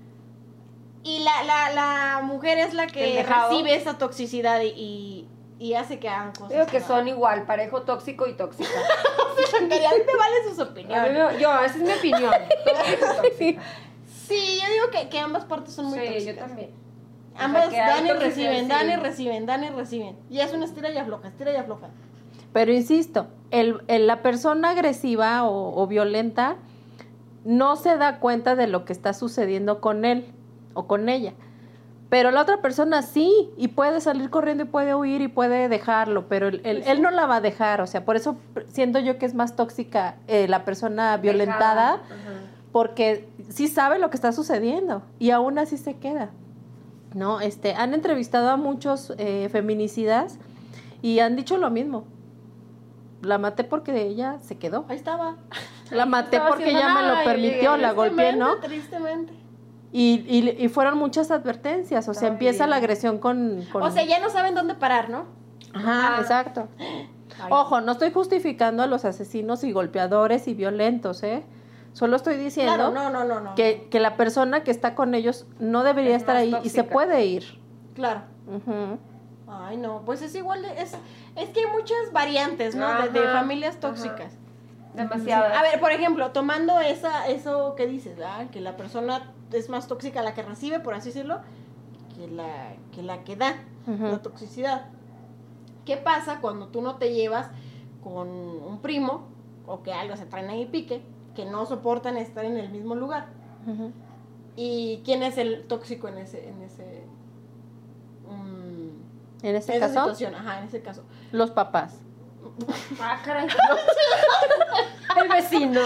Speaker 1: Y la mujer es la
Speaker 3: El
Speaker 1: que
Speaker 3: dejado.
Speaker 1: recibe esa toxicidad y hace que hagan cosas.
Speaker 3: Digo que
Speaker 1: no.
Speaker 3: son igual, parejo tóxico y tóxica.
Speaker 1: A mí me valen sus
Speaker 3: A mí
Speaker 1: opiniones.
Speaker 3: esa es mi opinión. Tóxico y tóxica.
Speaker 1: Sí, yo digo que ambas partes son muy
Speaker 3: Sí,
Speaker 1: tóxicas.
Speaker 3: yo también.
Speaker 1: Ambas
Speaker 3: O sea, que hay
Speaker 1: dan y
Speaker 3: toxicidad,
Speaker 1: reciben,
Speaker 3: sí.
Speaker 1: dan y reciben, dan y reciben. Y es una estira y afloja, estira y afloja.
Speaker 2: Pero insisto, la persona agresiva o violenta no se da cuenta de lo que está sucediendo con él o con ella. Pero la otra persona sí, y puede salir corriendo y puede huir y puede dejarlo, pero él no la va a dejar. O sea, por eso siento yo que es más tóxica la persona violentada,
Speaker 3: Ajá.
Speaker 2: porque sí sabe lo que está sucediendo y aún así se queda. ¿No? Han entrevistado a muchos feminicidas y han dicho lo mismo. La maté porque ella se quedó.
Speaker 1: Ahí estaba.
Speaker 2: La maté
Speaker 3: estaba
Speaker 2: porque
Speaker 3: haciendo
Speaker 2: ella me
Speaker 3: nada
Speaker 2: lo
Speaker 3: y
Speaker 2: permitió, la golpeé, ¿no?
Speaker 1: Tristemente.
Speaker 2: Y fueron muchas advertencias, o sea,
Speaker 3: Ay,
Speaker 2: empieza
Speaker 3: bien.
Speaker 2: la agresión con...
Speaker 1: O sea, ya no saben dónde parar, ¿no?
Speaker 2: Ajá,
Speaker 3: Ah.
Speaker 2: exacto.
Speaker 1: Ay.
Speaker 2: Ojo, no estoy justificando a los asesinos y golpeadores y violentos, ¿eh? Solo estoy diciendo
Speaker 1: Claro, no.
Speaker 2: que la persona que está con ellos no debería
Speaker 3: Es
Speaker 2: estar
Speaker 3: más
Speaker 2: ahí y se
Speaker 3: tóxica.
Speaker 2: puede ir.
Speaker 1: Claro.
Speaker 2: Ujú.
Speaker 1: Ay, no, pues es igual, es que hay muchas variantes, ¿no? De
Speaker 3: Ajá,
Speaker 1: familias
Speaker 3: ajá.
Speaker 1: tóxicas.
Speaker 3: Demasiado.
Speaker 1: A ver, por ejemplo, tomando eso que dices, ¿verdad? Que la persona es más tóxica la que recibe, por así decirlo, que la que da
Speaker 2: Ujú.
Speaker 1: la toxicidad. ¿Qué pasa cuando tú no te llevas con un primo o que algo se traen ahí pique, que no soportan estar en el mismo lugar?
Speaker 2: Ujú.
Speaker 1: ¿Y quién es el tóxico en ese
Speaker 2: En ese
Speaker 1: esa
Speaker 2: caso,
Speaker 1: situación, ajá, en ese caso.
Speaker 2: los papás.
Speaker 3: Ah, caray. El vecino.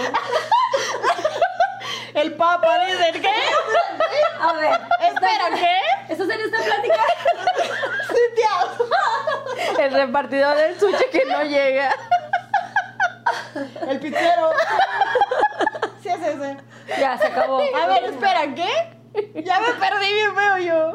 Speaker 1: El papa dice, ¿qué?
Speaker 3: A ver,
Speaker 1: Espera, ¿qué?
Speaker 3: ¿eso sería esta plática?
Speaker 1: Cintia.
Speaker 2: El repartidor del sushi que no llega.
Speaker 1: El pizzero. Sí es ese.
Speaker 3: Ya, se acabó.
Speaker 1: A ver, espera, ¿qué? Ya me perdí bien feo yo.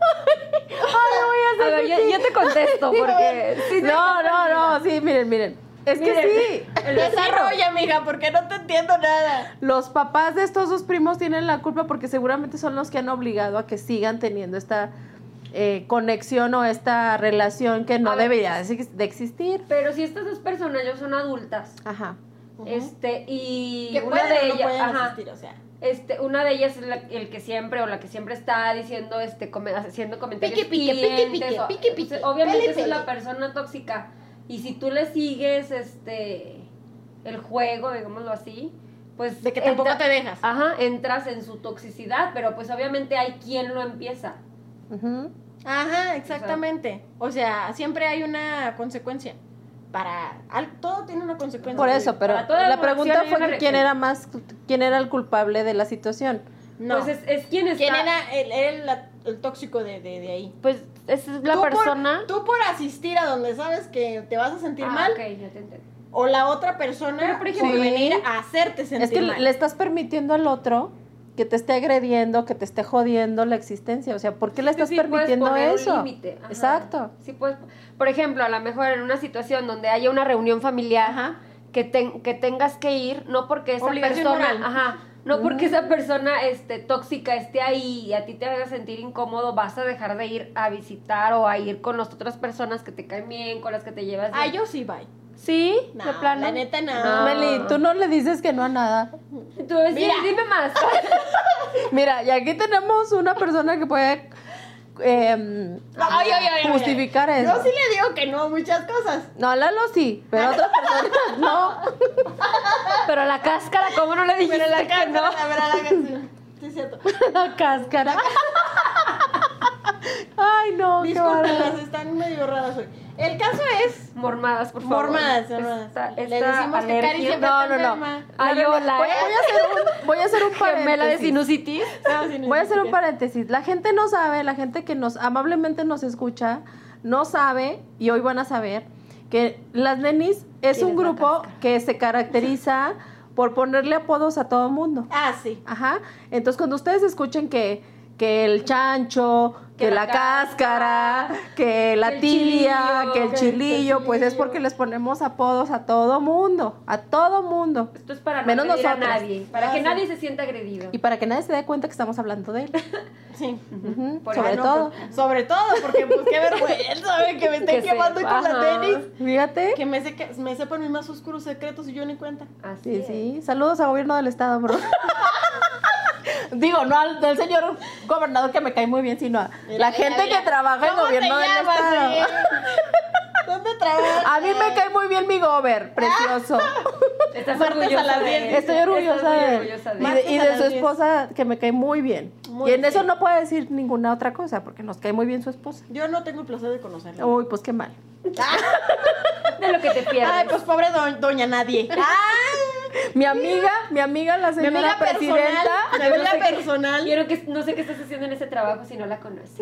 Speaker 3: A ver, yo te contesto porque... sí,
Speaker 2: No, sí, miren. Es que
Speaker 3: Miren,
Speaker 2: sí.
Speaker 3: el vecino.
Speaker 1: Desarrolla, mija, porque no te entiendo nada.
Speaker 2: Los papás de estos dos primos tienen la culpa porque seguramente son los que han obligado a que sigan teniendo esta conexión o esta relación que no
Speaker 3: A ver.
Speaker 2: debería de existir.
Speaker 3: Pero si estas dos personas ya son adultas,
Speaker 2: Ajá.
Speaker 3: y
Speaker 1: Que
Speaker 3: una
Speaker 1: pueden
Speaker 3: de
Speaker 1: o no
Speaker 3: ellas,
Speaker 1: pueden
Speaker 3: ajá,
Speaker 1: asistir, o sea.
Speaker 3: una de ellas es el que siempre o la que siempre está diciendo, haciendo comentarios
Speaker 1: Pique, pique,
Speaker 3: hirientes,
Speaker 1: pique,
Speaker 3: o-
Speaker 1: pique, pique,
Speaker 3: obviamente
Speaker 1: pele,
Speaker 3: esa es
Speaker 1: pele.
Speaker 3: la persona tóxica. Y si tú le sigues, el juego, digámoslo así, pues...
Speaker 1: De que tampoco te dejas.
Speaker 3: Ajá, entras en su toxicidad, pero pues obviamente hay quien lo empieza.
Speaker 2: Ujú.
Speaker 1: Ajá, exactamente. O sea, siempre hay una consecuencia. Todo tiene una consecuencia.
Speaker 2: Por eso, pero
Speaker 3: Para toda
Speaker 2: la
Speaker 3: acción
Speaker 2: pregunta
Speaker 3: hay
Speaker 2: fue
Speaker 3: una
Speaker 2: que quién
Speaker 3: reacción.
Speaker 2: quién era el culpable de la situación.
Speaker 1: No.
Speaker 3: Pues es quien está...
Speaker 1: ¿Quién era el tóxico de ahí?
Speaker 3: Pues esa es la
Speaker 1: Tú
Speaker 3: persona...
Speaker 1: Tú por asistir a donde sabes que te vas a sentir mal,
Speaker 3: ok, ya te entendí.
Speaker 1: o la otra persona
Speaker 3: Pero, por ejemplo,
Speaker 1: por
Speaker 2: sí.
Speaker 1: venir a hacerte sentir
Speaker 2: Es que
Speaker 1: mal.
Speaker 2: le estás permitiendo al otro que te esté agrediendo, que te esté jodiendo la existencia. O sea, ¿por qué le estás
Speaker 3: Sí, puedes
Speaker 2: permitiendo
Speaker 3: poner un
Speaker 2: eso?
Speaker 3: límite, ajá.
Speaker 2: Exacto.
Speaker 3: Sí, puedes. Por ejemplo, a lo mejor en una situación donde haya una reunión familiar,
Speaker 1: Ajá.
Speaker 3: que tengas que ir, no porque esa
Speaker 1: Obligación
Speaker 3: persona,
Speaker 1: moral.
Speaker 3: ajá, no porque esa persona tóxica esté ahí y a ti te haga sentir incómodo, vas a dejar de ir a visitar o a ir con las otras personas que te caen bien, con las que te llevas bien.
Speaker 1: Ah, yo sí, bye.
Speaker 3: ¿Sí?
Speaker 1: No,
Speaker 3: ¿De plano?
Speaker 1: la neta no.
Speaker 3: No.
Speaker 2: Meli, tú no le dices que no a nada.
Speaker 3: Tú decís,
Speaker 1: Mira.
Speaker 3: dime más.
Speaker 2: Mira, y aquí tenemos una persona que puede
Speaker 1: Ay.
Speaker 2: justificar eso.
Speaker 1: Yo sí le digo que no a muchas cosas.
Speaker 2: No, Lalo sí, pero otras personas no.
Speaker 3: Pero la cáscara, ¿cómo no le dijiste
Speaker 1: Pero la
Speaker 3: que
Speaker 1: cara,
Speaker 3: no?
Speaker 1: la verdad, sí es cierto.
Speaker 2: La cáscara. Ay, no, qué bárbaro.
Speaker 1: Discúlpenlas, están medio raras hoy. El caso es...
Speaker 3: Mormadas, por favor.
Speaker 1: Mormadas.
Speaker 3: Le
Speaker 1: Le decimos que Cari siempre está enferma.
Speaker 3: Ay, hola,
Speaker 2: Voy a hacer un
Speaker 3: Gemela de
Speaker 2: paréntesis.
Speaker 3: sinusitis.
Speaker 1: No, sí,
Speaker 2: Voy a hacer un
Speaker 1: necesito
Speaker 2: paréntesis. La gente no sabe, la gente que nos amablemente nos escucha, no sabe, y hoy van a saber, que Las Nenis es
Speaker 3: ¿Quién
Speaker 2: un
Speaker 3: es la
Speaker 2: grupo
Speaker 3: cáscara?
Speaker 2: que se caracteriza por ponerle apodos a todo mundo.
Speaker 1: Ah, sí.
Speaker 2: Ajá. Entonces, cuando ustedes escuchen que el chancho, que la cáscara, que la
Speaker 3: el
Speaker 2: tía,
Speaker 3: chilillo,
Speaker 2: que el
Speaker 3: que el
Speaker 2: chilillo, pues es
Speaker 1: chilillo.
Speaker 2: porque les ponemos apodos a todo mundo. A todo mundo.
Speaker 3: Esto es para no
Speaker 2: Menos
Speaker 3: agredir a
Speaker 2: nosotras.
Speaker 3: nadie. Para
Speaker 1: Ah,
Speaker 3: que
Speaker 1: sí.
Speaker 3: nadie se sienta agredido.
Speaker 2: Y para que nadie se dé cuenta que estamos hablando de él.
Speaker 1: Sí.
Speaker 2: Ujú,
Speaker 3: Por
Speaker 2: sobre
Speaker 3: eso,
Speaker 2: todo.
Speaker 1: Pues, sobre todo, porque pues qué vergüenza, ¿ve? Que me estén
Speaker 3: Que
Speaker 1: quemando
Speaker 3: sepa,
Speaker 1: con las
Speaker 3: ajá.
Speaker 1: tenis.
Speaker 2: Fíjate.
Speaker 1: Que me sepan mis más oscuros secretos y yo ni cuenta.
Speaker 3: Así
Speaker 2: Sí,
Speaker 3: es.
Speaker 2: sí. Saludos al gobierno del estado, bro. Digo, no al señor gobernador que me cae muy bien, sino a la gente que trabaja en
Speaker 1: ¿Cómo
Speaker 2: gobierno
Speaker 1: te
Speaker 2: del
Speaker 1: llamas,
Speaker 2: estado.
Speaker 1: oye? ¿Dónde trabajas?
Speaker 2: A mí me cae muy bien mi gober, precioso.
Speaker 3: Estás
Speaker 1: Martes a
Speaker 3: orgullosa
Speaker 1: las
Speaker 3: de
Speaker 1: 10.
Speaker 3: él.
Speaker 2: Estoy orgullosa
Speaker 3: Estás muy
Speaker 2: de él.
Speaker 3: orgullosa de
Speaker 2: Y
Speaker 3: él.
Speaker 2: de,
Speaker 1: Martes
Speaker 2: y
Speaker 1: a
Speaker 2: de
Speaker 1: las
Speaker 2: su
Speaker 1: 10.
Speaker 2: esposa que me cae muy bien.
Speaker 1: Muy
Speaker 2: y en eso
Speaker 1: bien.
Speaker 2: no puedo decir ninguna otra cosa, porque nos cae muy bien su esposa.
Speaker 1: Yo no tengo el placer de conocerla.
Speaker 2: Uy, pues qué mal.
Speaker 3: De lo que te pierdes.
Speaker 1: Ay, pues pobre doña nadie.
Speaker 2: Mi amiga la
Speaker 1: Mi
Speaker 2: señora
Speaker 1: amiga
Speaker 2: presidenta.
Speaker 1: personal. Mi amiga personal.
Speaker 3: Quiero que no sé qué estás haciendo en ese trabajo si no la conoces.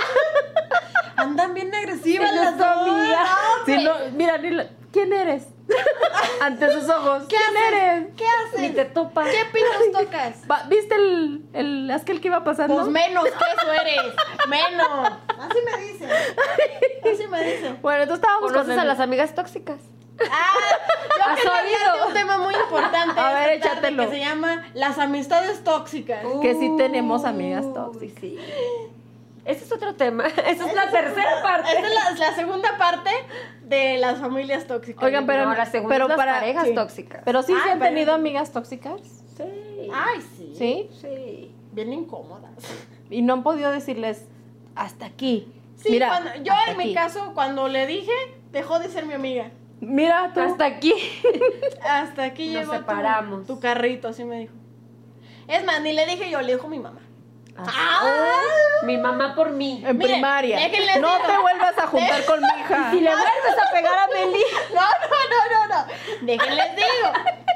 Speaker 1: Andan bien agresivas
Speaker 3: Ella
Speaker 1: las
Speaker 3: es
Speaker 1: dos.
Speaker 3: tu amiga.
Speaker 1: No,
Speaker 2: Sí,
Speaker 1: hombre.
Speaker 2: no, mira, ¿quién eres? Ante sus ojos.
Speaker 1: ¿Qué
Speaker 2: ¿Quién
Speaker 1: haces?
Speaker 2: eres?
Speaker 1: ¿Qué
Speaker 3: Ni
Speaker 1: haces?
Speaker 3: te topa.
Speaker 1: ¿Qué pitos tocas?
Speaker 2: ¿Viste el aquel que iba pasando?
Speaker 1: Pues menos que eso eres. Menos. Así me dicen. Así me dicen.
Speaker 2: Bueno, entonces estábamos
Speaker 3: ¿Conoces
Speaker 2: con
Speaker 3: a las amigas tóxicas?
Speaker 1: Yo
Speaker 3: ¿Has
Speaker 1: quería
Speaker 3: oído?
Speaker 1: hablarte de un tema muy importante.
Speaker 2: A ver,
Speaker 1: esta tarde,
Speaker 2: échatelo.
Speaker 1: Que se llama las amistades tóxicas.
Speaker 2: Que sí tenemos amigas
Speaker 3: Uy,
Speaker 2: tóxicas.
Speaker 3: sí. Ese es otro tema. Esa es la tercera parte.
Speaker 1: Esta es la segunda parte de las familias tóxicas.
Speaker 2: Oigan, pero
Speaker 3: No, la segunda
Speaker 2: pero
Speaker 3: es las
Speaker 2: para-
Speaker 3: parejas
Speaker 1: sí.
Speaker 3: tóxicas.
Speaker 2: Pero sí
Speaker 1: Ay,
Speaker 2: se han
Speaker 1: pero-
Speaker 2: tenido amigas tóxicas.
Speaker 3: Sí.
Speaker 1: Ay, sí.
Speaker 2: ¿Sí?
Speaker 3: Sí.
Speaker 1: Bien incómodas.
Speaker 2: Y no han podido decirles hasta aquí.
Speaker 1: Sí,
Speaker 2: Mira,
Speaker 1: cuando, yo
Speaker 2: hasta
Speaker 1: en mi
Speaker 2: aquí.
Speaker 1: caso, cuando le dije, dejó de ser mi amiga.
Speaker 2: Mira tú.
Speaker 3: Hasta aquí.
Speaker 1: Hasta aquí
Speaker 3: Nos
Speaker 1: llegó
Speaker 3: separamos.
Speaker 1: tu carrito, así me dijo. Es más, ni le dije yo, le dijo mi mamá.
Speaker 2: Ah.
Speaker 3: Mi mamá por mí.
Speaker 2: En
Speaker 1: Miren,
Speaker 2: primaria.
Speaker 1: déjenles
Speaker 2: No
Speaker 1: digo.
Speaker 2: te vuelvas a juntar con mi hija.
Speaker 3: Si le vuelves a pegar a Meli.
Speaker 1: No. Déjenles digo.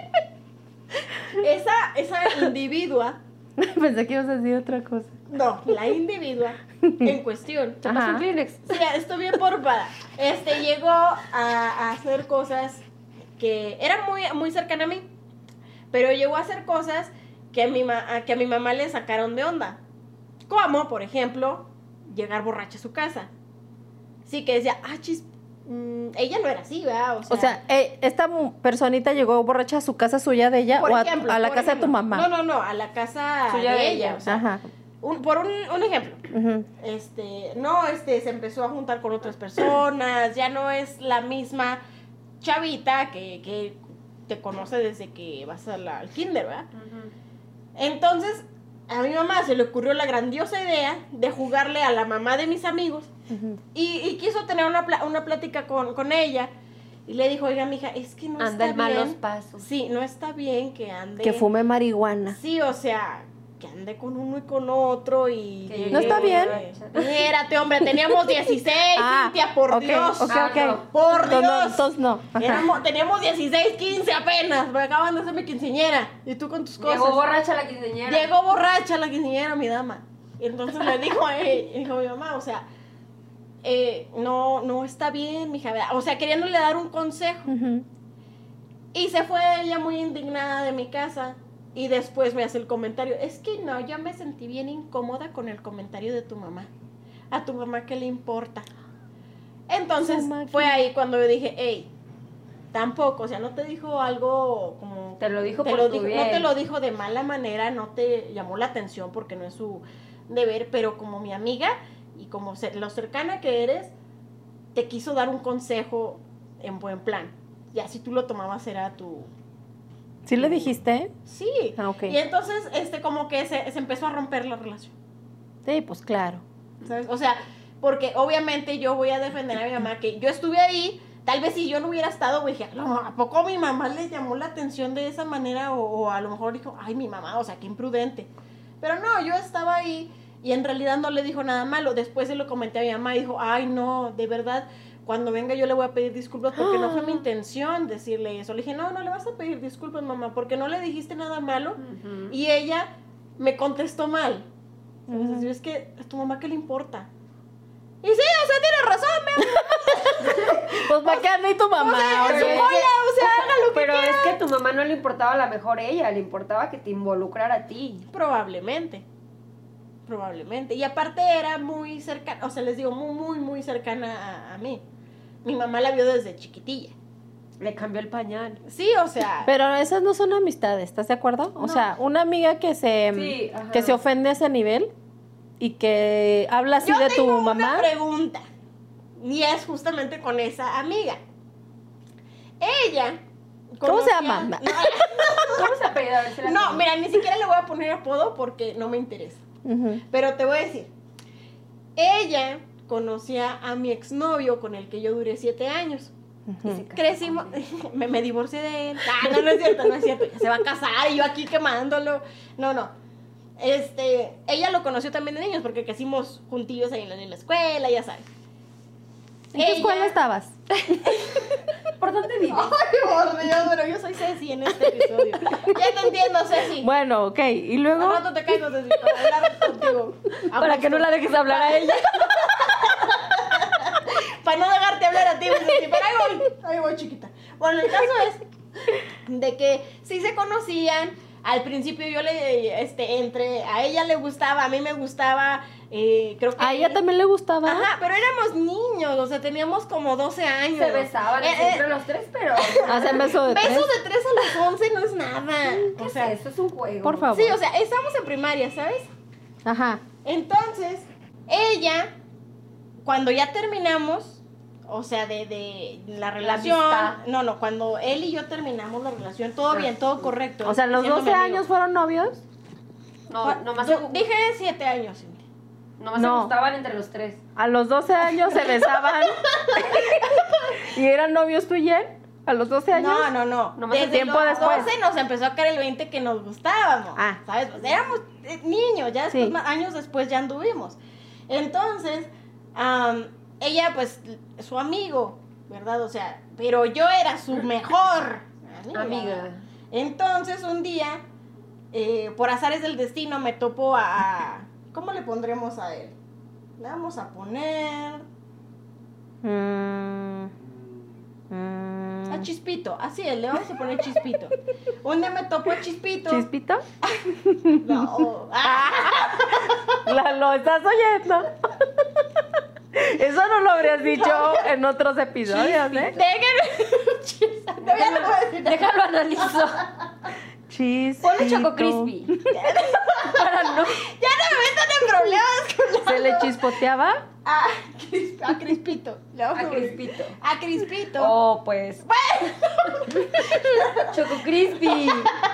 Speaker 1: Esa individua,
Speaker 2: Pensé que ibas a decir otra cosa.
Speaker 1: no, la individua en cuestión.
Speaker 3: ¿Te pasó un Kleenex?
Speaker 1: Sí, estoy bien porpada. Llegó a hacer cosas que eran muy cercana a mí, pero llegó a hacer cosas que a mi mamá le sacaron de onda. Como, por ejemplo, llegar borracha a su casa. Sí, que decía, ella no era así, ¿verdad?
Speaker 2: O sea, esta personita llegó borracha a su casa suya de ella
Speaker 1: por
Speaker 2: o
Speaker 1: ejemplo,
Speaker 2: a la
Speaker 1: por
Speaker 2: casa de tu
Speaker 1: ejemplo.
Speaker 2: mamá.
Speaker 1: No, a la casa
Speaker 3: Suya
Speaker 1: de
Speaker 3: de
Speaker 1: ella.
Speaker 3: ella.
Speaker 1: O sea,
Speaker 2: Ajá.
Speaker 1: por un ejemplo.
Speaker 2: Ujú.
Speaker 1: Se empezó a juntar con otras personas, ya no es la misma chavita que te conoce desde que vas al kinder, ¿verdad? Entonces, a mi mamá se le ocurrió la grandiosa idea de jugarle a la mamá de mis amigos
Speaker 2: Ujú.
Speaker 1: y quiso tener una plática con ella y le dijo, oiga, mija, es que no
Speaker 3: Anda
Speaker 1: está
Speaker 3: en malos
Speaker 1: bien.
Speaker 3: pasos.
Speaker 1: Sí, no está bien que ande.
Speaker 2: Que fume marihuana.
Speaker 1: Sí, o sea, que ande con uno y con otro y...
Speaker 3: Que
Speaker 2: ¿No está bien?
Speaker 1: Espérate, hombre, teníamos 16, Cintia, por
Speaker 2: ok,
Speaker 1: Dios.
Speaker 2: ok.
Speaker 3: no.
Speaker 1: Por Dios.
Speaker 2: Entonces no. Ajá.
Speaker 1: Teníamos 16, 15 apenas, me acaban de hacer mi quinceañera. Y tú con tus cosas.
Speaker 3: Llegó borracha la quinceañera.
Speaker 1: Llegó borracha la quinceañera, mi dama. Y entonces le dijo a mi mamá, o sea, no está bien, mija. O sea, queriéndole dar un consejo.
Speaker 2: Ujú.
Speaker 1: Y se fue ella muy indignada de mi casa. Y después me hace el comentario, es que no, yo me sentí bien incómoda con el comentario de tu mamá. A tu mamá, ¿qué le importa? Entonces,
Speaker 2: Su máquina.
Speaker 1: fue ahí cuando yo dije, hey, tampoco, o sea, no te dijo algo como...
Speaker 3: Te lo dijo
Speaker 1: te
Speaker 3: por
Speaker 1: lo
Speaker 3: tu
Speaker 1: dijo,
Speaker 3: bien.
Speaker 1: no te lo dijo de mala manera, no te llamó la atención porque no es su deber, pero como mi amiga y como lo cercana que eres, te quiso dar un consejo en buen plan. Ya si tú lo tomabas era tu...
Speaker 2: ¿Sí le dijiste?
Speaker 1: Sí.
Speaker 2: Ah, ok.
Speaker 1: Y entonces, como que se empezó a romper la relación,
Speaker 2: Sí, pues claro.
Speaker 1: ¿sabes? O sea, porque obviamente yo voy a defender a mi mamá, que yo estuve ahí, tal vez si yo no hubiera estado, güey, dije, no, ¿a poco mi mamá le llamó la atención de esa manera? O a lo mejor dijo, ay, mi mamá, o sea, qué imprudente. Pero no, yo estaba ahí y en realidad no le dijo nada malo. Después se lo comenté a mi mamá y dijo, ay, no, de verdad, cuando venga yo le voy a pedir disculpas porque no fue mi intención decirle eso. Le dije, no le vas a pedir disculpas, mamá, porque no le dijiste nada malo.
Speaker 3: Ujú.
Speaker 1: Y ella me contestó mal. ¿Sabes?
Speaker 2: Ujú.
Speaker 1: Así, es que a tu mamá, ¿qué le importa? Y sí, o sea, tiene razón,
Speaker 2: Pues para qué anda y tu mamá.
Speaker 1: en su
Speaker 2: oye?
Speaker 1: bola, o sea, haga lo que
Speaker 3: Pero
Speaker 1: quiera.
Speaker 3: es que a tu mamá no le importaba a la mejor ella, le importaba que te involucrara a ti.
Speaker 1: Probablemente. Y aparte era muy cercana, o sea, les digo, muy cercana a mí. Mi mamá la vio desde chiquitilla.
Speaker 3: Le cambió el pañal.
Speaker 1: Sí, o sea...
Speaker 2: Pero esas no son amistades, ¿estás de acuerdo? O
Speaker 1: No.
Speaker 2: sea, una amiga que
Speaker 3: Sí, ajá.
Speaker 2: que se ofende a ese nivel y que habla así
Speaker 1: Yo
Speaker 2: de tu
Speaker 1: tengo
Speaker 2: mamá.
Speaker 1: una pregunta. Y es justamente con esa amiga. Ella...
Speaker 2: ¿Cómo se
Speaker 1: conocía-
Speaker 2: llama?
Speaker 3: ¿Cómo se apellida? A ver si la
Speaker 1: No,
Speaker 3: tengo.
Speaker 1: mira, ni siquiera le voy a poner apodo porque no me interesa.
Speaker 2: Ujú.
Speaker 1: Pero te voy a decir, ella conocía a mi exnovio con el que yo duré 7 años.
Speaker 3: Y se casó
Speaker 1: Crecimos,
Speaker 3: con él.
Speaker 1: me divorcié de él. Ah, no es cierto, ya se va a casar y yo aquí quemándolo. No. Ella lo conoció también de niños porque crecimos juntillos ahí en la escuela, ya sabes.
Speaker 2: ¿En qué escuela estabas?
Speaker 3: ¿Por dónde vives?
Speaker 1: Ay, por Dios, pero yo soy Ceci en este episodio. Ya te entiendo, Ceci.
Speaker 2: Bueno, ok. Y luego,
Speaker 1: Al rato te caigo, Ceci, para hablar contigo.
Speaker 2: para que no la dejes hablar a ella.
Speaker 1: Para no dejarte hablar a ti, Ceci, pero ahí voy, chiquita. Bueno, el caso es de que sí se conocían. Al principio yo a ella le gustaba, a mí me gustaba, creo que...
Speaker 2: ¿A ella también le gustaba?
Speaker 1: Ajá, pero éramos niños, o sea, teníamos como 12 años.
Speaker 3: Se besaban entre los tres, pero...
Speaker 2: Hacen beso de tres.
Speaker 1: Besos de 3 a los 11 no es nada.
Speaker 3: ¿Qué
Speaker 1: O sea,
Speaker 3: es eso? Es un juego.
Speaker 2: Por favor.
Speaker 1: sí, o sea, estamos en primaria, ¿sabes?
Speaker 2: Ajá.
Speaker 1: Entonces, ella, cuando ya terminamos, o sea, de la relación,
Speaker 3: amistad.
Speaker 1: no, cuando él y yo terminamos la relación, todo bien, todo correcto.
Speaker 2: O sea, ¿los
Speaker 1: siendo
Speaker 2: 12
Speaker 1: mi amigo.
Speaker 2: años fueron novios?
Speaker 3: No, nomás,
Speaker 1: Dije 7 años, Cintia.
Speaker 3: nomás
Speaker 2: No.
Speaker 3: se gustaban entre los tres.
Speaker 2: A los 12 años se besaban. ¿Y eran novios tú y él? ¿A los 12 años?
Speaker 1: No.
Speaker 3: Nomás
Speaker 1: Desde
Speaker 2: tiempo
Speaker 1: los
Speaker 2: después.
Speaker 1: 12 nos empezó a caer el 20 que nos gustábamos.
Speaker 2: Ah.
Speaker 1: ¿Sabes? Pues éramos niños, ya después,
Speaker 2: Sí.
Speaker 1: años después ya anduvimos. Entonces, ella, pues, su amigo, ¿verdad? O sea, pero yo era su mejor amiga. Entonces, un día, por azares del destino, me topo ¿cómo le pondremos a él? Le vamos a poner... A Chispito, así es, le vamos a poner Chispito. Un día me topo a Chispito.
Speaker 2: ¿Chispito?
Speaker 1: No.
Speaker 2: ¿Lo estás oyendo? Eso no lo habrías dicho en otros episodios, ¿eh?
Speaker 3: Déjalo analizo.
Speaker 2: Chispito.
Speaker 3: Ponle Choco Crispy. Para no.
Speaker 1: Ya no me metan en problemas con
Speaker 2: ¿Se le chispoteaba?
Speaker 1: A Crispito.
Speaker 3: A Crispito.
Speaker 1: A Crispito.
Speaker 3: Oh, pues. Choco Crispy.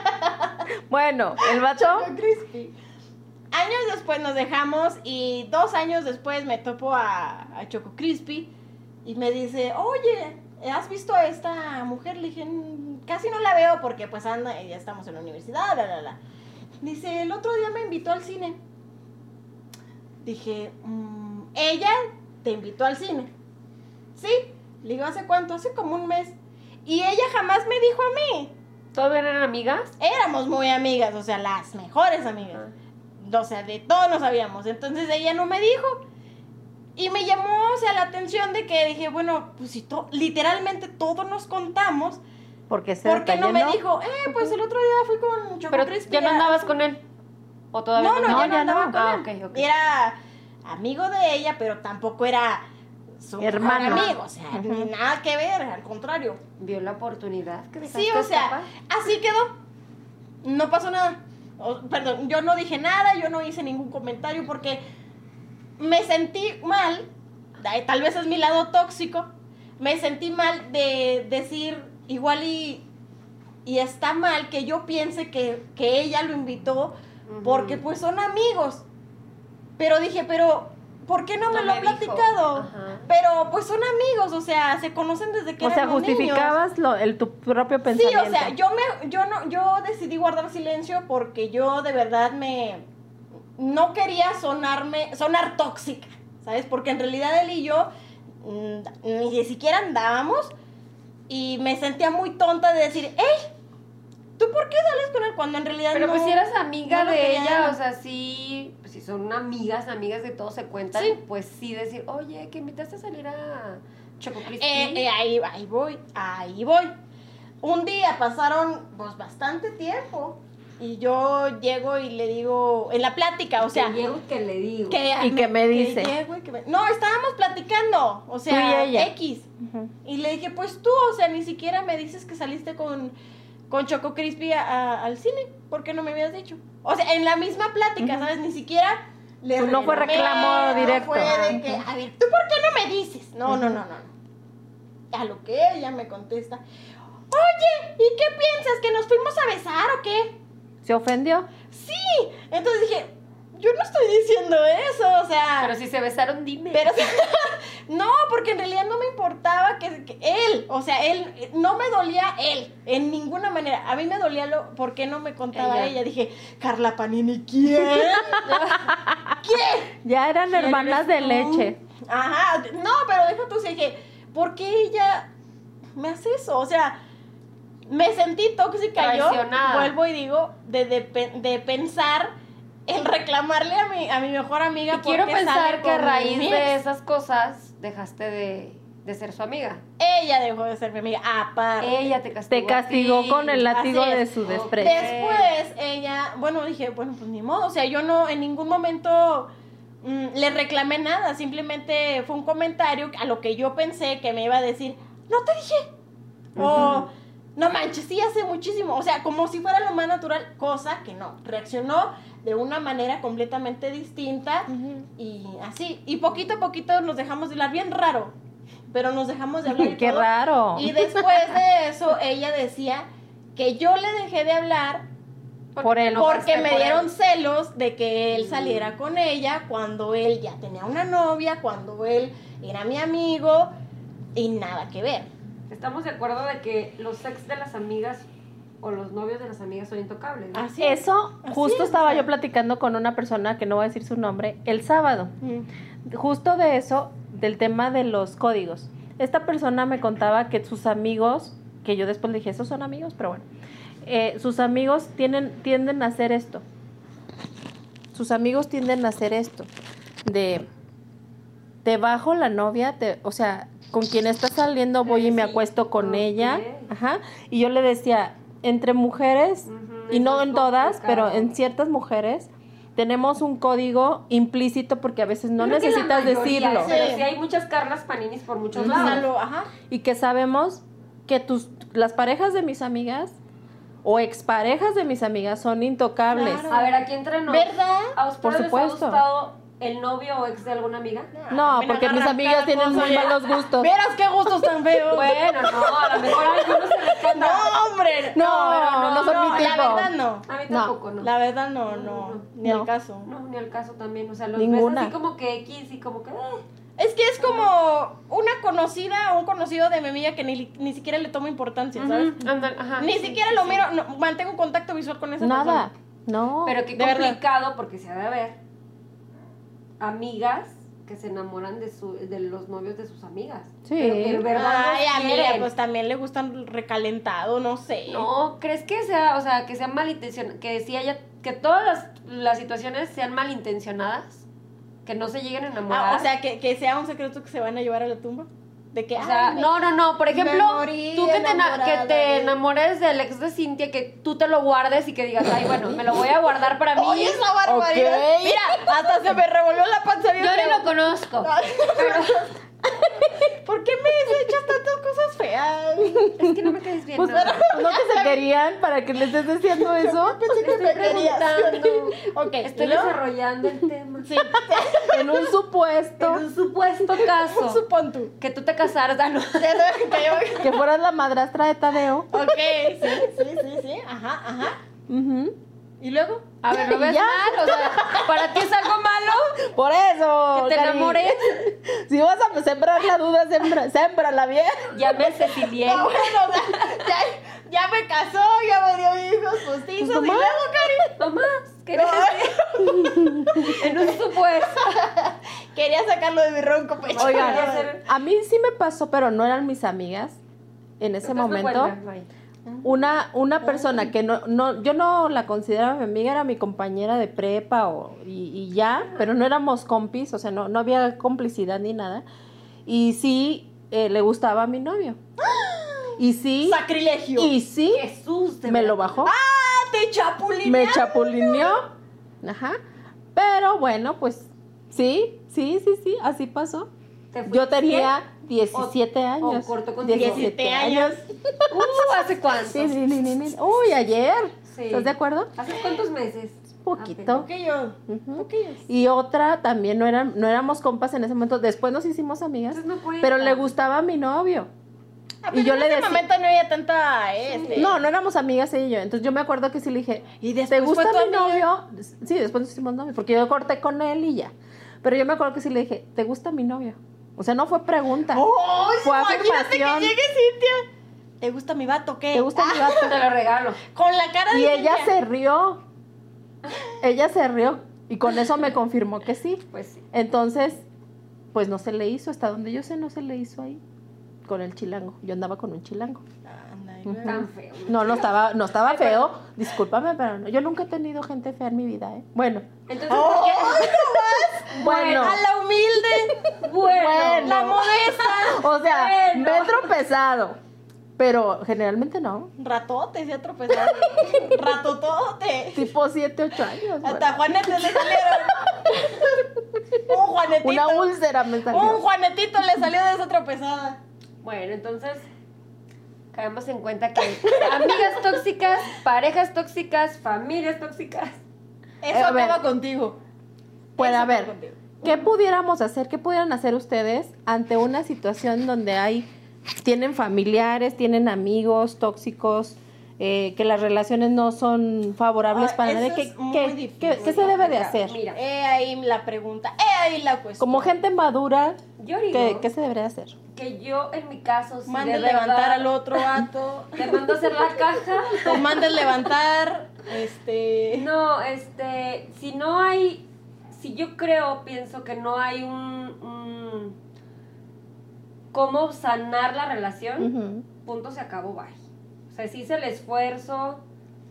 Speaker 2: Bueno, el vato.
Speaker 1: Choco Crispy. Años después nos dejamos y 2 años después me topo a Choco Crispy y me dice, oye, ¿has visto a esta mujer? Le dije, casi no la veo porque pues anda, ya estamos en la universidad, Dice, el otro día me invitó al cine. Dije, ella te invitó al cine. Sí, le digo, ¿hace cuánto? Hace como un mes. Y ella jamás me dijo a mí.
Speaker 3: ¿Todavía eran amigas?
Speaker 1: Éramos muy amigas, o sea, las mejores amigas. O sea, de todo nos sabíamos. Entonces ella no me dijo. Y me llamó, o sea, la atención de que dije, bueno, pues si literalmente todos nos contamos.
Speaker 2: ¿Por qué
Speaker 1: no me dijo, pues el otro día fui con Choco
Speaker 3: Pero
Speaker 1: Crispy?
Speaker 3: ¿ya no andabas con él? ¿O todavía
Speaker 1: No, ya no andaba con él.
Speaker 3: Okay, okay.
Speaker 1: Era amigo de ella, pero tampoco era su
Speaker 2: hermano.
Speaker 1: amigo. O sea, ni nada que ver, al contrario.
Speaker 3: Vio la oportunidad que dejaste
Speaker 1: Sí, o sea,
Speaker 3: escapar.
Speaker 1: así quedó. No pasó nada. Perdón, yo no dije nada, yo no hice ningún comentario porque me sentí mal. Tal vez es mi lado tóxico. Me sentí mal de decir igual y está mal que yo piense que ella lo invitó porque pues son amigos. Pero dije, ¿por qué no me lo ha platicado? Pero pues son amigos, o sea, se conocen desde que eran niños.
Speaker 2: Justificabas tu propio pensamiento.
Speaker 1: Sí, o sea, yo decidí guardar silencio porque yo de verdad no quería sonar tóxica, ¿sabes? Porque en realidad él y yo ni siquiera andábamos y me sentía muy tonta de decir, ¡ey! ¿Tú por qué sales con él cuando en realidad
Speaker 3: pero
Speaker 1: no?
Speaker 3: Pero pues si eras amiga
Speaker 1: no
Speaker 3: de ella, o sea, sí, pues si son amigas de todos se cuentan,
Speaker 1: sí.
Speaker 3: Pues sí decir, oye, que invitaste a salir a Choco Crispy.
Speaker 1: Ahí voy. Un día pasaron pues bastante tiempo y yo llego y le digo, en la plática, o sea.
Speaker 3: Que llego y que le digo.
Speaker 2: Que me dice.
Speaker 1: No, estábamos platicando, o sea,
Speaker 2: tú y ella.
Speaker 1: X. Y le dije, pues tú, o sea, ni siquiera me dices que saliste con Choco Crispy al cine, ¿por qué no me habías dicho? O sea, en la misma plática, ¿sabes? Ni siquiera le
Speaker 2: no fue reclamo directo.
Speaker 1: No fue de que, a ver, ¿tú por qué no me dices? No. A lo que ella me contesta, oye, ¿y qué piensas? ¿Que nos fuimos a besar o qué?
Speaker 2: ¿Se ofendió?
Speaker 1: Sí, entonces dije, yo no estoy diciendo eso, o sea.
Speaker 3: Pero si se besaron, dime.
Speaker 1: Pero no, porque en realidad no me importaba que él, o sea, él, no me dolía él, en ninguna manera. A mí me dolía ¿por qué no me contaba ella? Dije, Carla Panini, ¿quién? ¿Qué?
Speaker 2: Ya eran hermanas de leche.
Speaker 1: Ajá, no, pero deja tú, dije, ¿por qué ella me hace eso? O sea, me sentí tóxica yo, vuelvo y digo, de pensar el reclamarle a mi mejor amiga.
Speaker 3: Y quiero pensar que a raíz de esas cosas dejaste de ser su amiga.
Speaker 1: Ella dejó de ser mi amiga, aparte.
Speaker 3: Ella te castigó.
Speaker 2: Te castigó con el látigo de su desprecio.
Speaker 1: Después ella, dije, pues ni modo, o sea, yo no en ningún momento le reclamé nada, simplemente fue un comentario a lo que yo pensé que me iba a decir, no te dije, o no manches, sí hace muchísimo, o sea, como si fuera lo más natural, cosa que no, reaccionó de una manera completamente distinta y así, y poquito a poquito nos dejamos de hablar, bien raro, pero nos dejamos de hablar y
Speaker 2: ¡Qué
Speaker 1: todo.
Speaker 2: raro!
Speaker 1: Y después de eso, ella decía que yo le dejé de hablar porque me dieron celos de que él saliera con ella cuando él ya tenía una novia, cuando él era mi amigo y nada que ver.
Speaker 3: Estamos de acuerdo de que los ex de las amigas o los novios de las amigas son intocables, ¿no?
Speaker 1: Así es.
Speaker 2: Eso, justo
Speaker 1: Así es,
Speaker 2: estaba
Speaker 1: o sea.
Speaker 2: yo platicando con una persona que no voy a decir su nombre el sábado. Justo de eso, del tema de los códigos. Esta persona me contaba que sus amigos, que yo después le dije, esos son amigos, pero bueno, sus amigos tienden a hacer esto. Sus amigos tienden a hacer esto, de te bajo la novia, o sea, con quien estás saliendo voy y me acuesto con ella, ajá, y yo le decía, entre mujeres, y no en todas, pero en ciertas mujeres, tenemos un código implícito porque a veces no necesitas decirlo.
Speaker 3: Pero sí hay muchas Carlas Paninis por muchos lados.
Speaker 1: Ajá.
Speaker 2: Y que sabemos que las parejas de mis amigas o exparejas de mis amigas son intocables.
Speaker 1: Claro.
Speaker 3: A ver, aquí entre nos.
Speaker 1: ¿Verdad?
Speaker 3: ¿A ustedes
Speaker 2: Por
Speaker 3: les ha
Speaker 2: supuesto.
Speaker 3: gustado el novio o ex de alguna amiga?
Speaker 2: No,
Speaker 1: Me
Speaker 2: porque mis
Speaker 1: agarran
Speaker 2: amigas
Speaker 1: cada
Speaker 2: tienen
Speaker 1: cosa,
Speaker 2: muy
Speaker 1: ya.
Speaker 2: malos gustos.
Speaker 1: Vieras qué gustos tan feos.
Speaker 3: Bueno, no, a lo mejor a algunos se les canta.
Speaker 1: No, hombre.
Speaker 2: No son mi tipo.
Speaker 1: La verdad no.
Speaker 3: A mí
Speaker 2: No.
Speaker 3: tampoco, no.
Speaker 1: La verdad no. Ni
Speaker 2: No.
Speaker 1: al caso.
Speaker 3: No, ni al caso también. O sea, los
Speaker 2: Ninguna.
Speaker 3: ves así como que X y como que.
Speaker 1: Es que es como una conocida o un conocido de mi amiga que ni siquiera le tomo importancia, ¿sabes?
Speaker 3: Ajá,
Speaker 1: Ni
Speaker 3: sí,
Speaker 1: siquiera
Speaker 3: sí,
Speaker 1: lo
Speaker 3: sí.
Speaker 1: miro, no, mantengo contacto visual con esa
Speaker 2: Nada,
Speaker 1: persona.
Speaker 2: no.
Speaker 3: Pero qué
Speaker 1: De verdad.
Speaker 3: complicado porque se ha de haber amigas que se enamoran de los novios de sus amigas.
Speaker 2: Sí.
Speaker 3: Pero que en verdad
Speaker 1: Ay,
Speaker 3: los
Speaker 1: amiga,
Speaker 3: quieren.
Speaker 1: pues también le gustan recalentado, no sé.
Speaker 3: No, ¿crees que sea, o sea, que sea malintencionado, que si haya, que todas las situaciones sean malintencionadas? Que no se lleguen a enamorar.
Speaker 1: O sea, que sea un secreto que se van a llevar a la tumba. De que,
Speaker 3: O sea,
Speaker 1: ay,
Speaker 3: no, por ejemplo,
Speaker 1: morí
Speaker 3: tú que
Speaker 1: enamorada
Speaker 3: que te
Speaker 1: de-
Speaker 3: enamores del ex de Cintia, que tú te lo guardes y que digas, ay, bueno, me lo voy a guardar para mí.
Speaker 1: Oye, esa barbaridad.
Speaker 2: Ok.
Speaker 1: Mira, hasta se me revolvió la panza bien
Speaker 3: Yo
Speaker 1: feo.
Speaker 3: ni lo conozco.
Speaker 1: ¿Por qué me echas tantas cosas feas?
Speaker 3: Es que no me caes bien.
Speaker 2: Pues
Speaker 3: no.
Speaker 2: no que se querían para que le estés diciendo eso
Speaker 1: Pensé que
Speaker 3: Estoy
Speaker 1: me querías.
Speaker 3: preguntando.
Speaker 1: Ok,
Speaker 3: Estoy
Speaker 1: ¿y luego?
Speaker 3: desarrollando el tema.
Speaker 1: Sí,
Speaker 2: en un supuesto
Speaker 3: En un supuesto caso
Speaker 1: supón tú.
Speaker 3: que tú te casaras, no.
Speaker 2: que fueras la madrastra de Tadeo.
Speaker 1: Ok, sí. Ajá.
Speaker 2: Ujú.
Speaker 1: ¿Y luego?
Speaker 3: A ver, ¿lo ves
Speaker 2: Ya.
Speaker 3: mal? O sea, ¿para ti es algo malo
Speaker 2: Por eso.
Speaker 3: que te
Speaker 2: Cari.
Speaker 3: enamores?
Speaker 2: Si vas a sembrar la duda, sémbrala bien.
Speaker 3: Llame Ceciliel.
Speaker 1: No, bueno, o sea, ya me casó, ya me dio hijos postizos.
Speaker 2: Pues
Speaker 1: ¿Y
Speaker 2: nomás.
Speaker 1: luego, Cari?
Speaker 3: Tomás, ¿qué en un supuesto.
Speaker 1: Quería sacarlo de mi ronco pecho.
Speaker 2: Oigan,
Speaker 3: Quería hacer-
Speaker 2: a mí sí me pasó, pero no eran mis amigas en ese
Speaker 3: Entonces me
Speaker 2: momento.
Speaker 3: cuentas, bye.
Speaker 2: Una persona que yo no la consideraba mi amiga, era mi compañera de prepa y ya, pero no éramos compis, o sea, no había complicidad ni nada. Y sí, le gustaba a mi novio. Y sí,
Speaker 1: Sacrilegio.
Speaker 2: y sí,
Speaker 3: Jesús, de
Speaker 2: me
Speaker 3: verdad.
Speaker 2: lo bajó.
Speaker 1: te chapulineaste.
Speaker 2: Me chapulineó. Ajá. Pero bueno, pues sí, así pasó.
Speaker 3: ¿Te fuiste
Speaker 2: Yo tenía
Speaker 3: fiel?
Speaker 2: 17 años.
Speaker 3: o cortó contigo.
Speaker 1: 17 años.
Speaker 3: ¿Hace cuánto?
Speaker 2: Sí. Uy, ayer.
Speaker 3: Sí.
Speaker 2: ¿Estás de acuerdo?
Speaker 3: ¿Hace cuántos meses?
Speaker 2: Poquito.
Speaker 1: Poquillo.
Speaker 2: Ujú.
Speaker 1: Poquillos.
Speaker 2: Y otra también no éramos compas en ese momento. Después nos hicimos amigas.
Speaker 3: Entonces no cuenta.
Speaker 2: Pero le gustaba a mi novio.
Speaker 1: Y yo
Speaker 2: le
Speaker 1: en ese
Speaker 2: decía-
Speaker 1: momento no había tanta
Speaker 2: No éramos amigas ella y yo. Entonces yo me acuerdo que sí le dije,
Speaker 1: Y
Speaker 2: ¿te
Speaker 1: después
Speaker 2: gusta
Speaker 1: fue tu
Speaker 2: mi
Speaker 1: amiga.
Speaker 2: novio? Sí, después nos hicimos novios. Porque yo corté con él y ya. Pero yo me acuerdo que sí le dije, ¿te gusta mi novio? O sea, no fue pregunta.
Speaker 1: ¡Oh!
Speaker 2: Fue
Speaker 1: Imagínate que
Speaker 2: afirmación.
Speaker 1: llegue Cintia. ¿Te gusta mi vato qué?
Speaker 2: ¿Te gusta mi vato?
Speaker 3: Te lo regalo.
Speaker 1: Con la cara de
Speaker 2: Y ella
Speaker 1: Cintia.
Speaker 2: se rió. Ella se rió. Y con eso me confirmó que sí.
Speaker 3: Pues sí.
Speaker 2: Entonces, pues no se le hizo. Hasta donde yo sé, no se le hizo ahí. Con el chilango. Yo andaba con un chilango.
Speaker 1: Anda, y
Speaker 2: Ujú.
Speaker 1: luego.
Speaker 3: Tan feo.
Speaker 2: No estaba feo. Discúlpame, pero no. Yo nunca he tenido gente fea en mi vida, ¿eh? Bueno.
Speaker 3: Entonces,
Speaker 1: ¡Oh!
Speaker 2: Bueno.
Speaker 1: A la humilde.
Speaker 3: bueno.
Speaker 1: La modesta.
Speaker 2: O sea,
Speaker 3: Bueno.
Speaker 2: me he tropezado. Pero generalmente no.
Speaker 1: Ratote se ha tropezado. Ratotote.
Speaker 2: Tipo 7, 8 años.
Speaker 1: Hasta Juanetes le salieron. Un Juanetito.
Speaker 2: Una úlcera me
Speaker 1: Un
Speaker 2: salió.
Speaker 1: Juanetito le salió de esa tropezada.
Speaker 3: Bueno, entonces caemos en cuenta que amigas tóxicas, parejas tóxicas, familias tóxicas.
Speaker 1: Eso
Speaker 2: A ver.
Speaker 1: acaba contigo.
Speaker 2: Pues
Speaker 1: Eso
Speaker 2: a ver,
Speaker 1: acaba contigo.
Speaker 2: ¿qué pudiéramos hacer? ¿Qué pudieran hacer ustedes ante una situación donde tienen familiares, tienen amigos tóxicos, que las relaciones no son favorables
Speaker 1: Ah,
Speaker 2: para nadie?
Speaker 1: eso
Speaker 2: ¿Qué,
Speaker 1: es muy
Speaker 2: qué-
Speaker 1: difícil.
Speaker 2: qué se debe de hacer?
Speaker 3: Mira,
Speaker 1: He ahí la pregunta, he ahí la cuestión.
Speaker 2: Como gente madura,
Speaker 3: yo digo
Speaker 2: ¿qué se debería hacer?
Speaker 3: que yo en mi caso si
Speaker 1: Mandes
Speaker 3: de verdad
Speaker 1: levantar al otro vato.
Speaker 3: le mando a hacer la caja.
Speaker 1: O mandes levantar,
Speaker 3: No, si no hay, si yo pienso que no hay cómo sanar la relación,
Speaker 2: Ujú.
Speaker 3: punto, se acabó, bye. O sea, si hice el esfuerzo,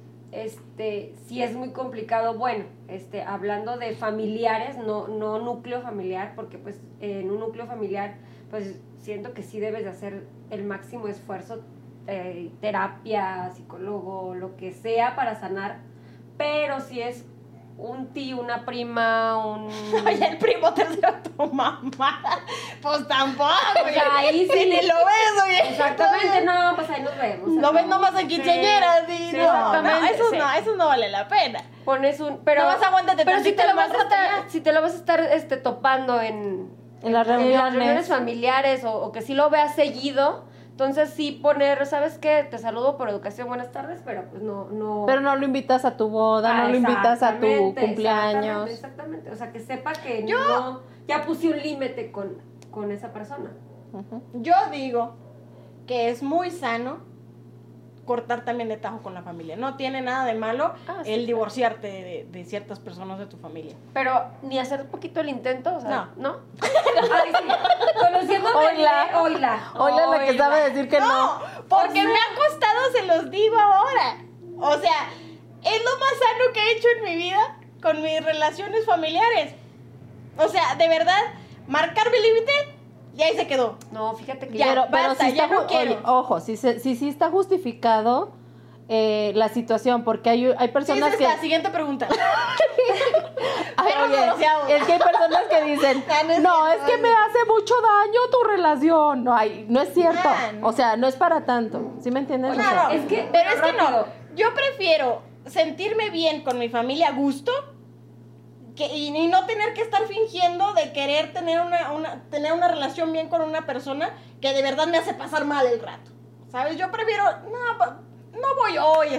Speaker 3: si es muy complicado, bueno, hablando de familiares, no núcleo familiar, porque pues en un núcleo familiar, pues siento que sí debes de hacer el máximo esfuerzo, terapia, psicólogo, lo que sea para sanar, pero si es un tío, una prima,
Speaker 1: Oye, el primo tercero de tu mamá. Pues tampoco.
Speaker 3: Pues ahí sí.
Speaker 1: Si ni lo ves, oye.
Speaker 3: Exactamente, no, pues ahí nos vemos.
Speaker 1: No ves nomás en quinceañeras,
Speaker 3: Sí,
Speaker 1: sí,
Speaker 3: sí,
Speaker 1: no,
Speaker 3: exactamente,
Speaker 1: eso
Speaker 3: sí.
Speaker 1: no, eso no vale la pena.
Speaker 3: Pones un, pero
Speaker 1: Nomás aguántate
Speaker 3: pero si
Speaker 1: tantito
Speaker 3: te lo
Speaker 1: el
Speaker 3: vas a
Speaker 1: más
Speaker 3: estar, si te lo vas a estar topando
Speaker 2: En las
Speaker 3: en las
Speaker 2: reuniones.
Speaker 3: reuniones familiares o que sí lo veas seguido, entonces sí poner, ¿sabes qué? Te saludo por educación, buenas tardes, pero pues no.
Speaker 2: Pero no lo invitas a tu boda, no lo invitas a tu
Speaker 3: Exactamente,
Speaker 2: cumpleaños.
Speaker 3: Exactamente, o sea, que sepa que no, ya puse un límite con esa persona.
Speaker 2: Ujú.
Speaker 1: Yo digo que es muy sano cortar también de tajo con la familia. No tiene nada de malo
Speaker 3: Sí,
Speaker 1: el divorciarte de ciertas personas de tu familia.
Speaker 3: Pero ni hacer un poquito el intento, o sea, ¿no? Ay, sí. Conociéndome,
Speaker 2: Oila la que sabe decir que no.
Speaker 1: Porque me ha costado, se los digo ahora. O sea, es lo más sano que he hecho en mi vida con mis relaciones familiares. O sea, de verdad, marcar mi límite y ahí se quedó.
Speaker 3: No, fíjate que
Speaker 1: Ya,
Speaker 2: pero
Speaker 1: basta,
Speaker 2: sí
Speaker 1: ya
Speaker 2: está
Speaker 1: no quiero.
Speaker 2: oye, ojo, sí está justificado la situación, porque hay personas que...
Speaker 1: Siguiente pregunta.
Speaker 2: Ay,
Speaker 1: Perros
Speaker 2: oye,
Speaker 1: divorciados.
Speaker 2: es que hay personas que dicen,
Speaker 1: Ya no es
Speaker 2: no,
Speaker 1: cierto,
Speaker 2: es que me hace mucho daño tu relación. No es cierto.
Speaker 1: Ah, no.
Speaker 2: O sea, no es para tanto. ¿Sí me entiendes? O sea,
Speaker 1: Claro,
Speaker 3: es que-
Speaker 1: pero es que no.
Speaker 3: rápido.
Speaker 1: Yo prefiero sentirme bien con mi familia a gusto y no tener que estar fingiendo de querer tener tener una relación bien con una persona que de verdad me hace pasar mal el rato. ¿Sabes? Yo prefiero, no voy hoy,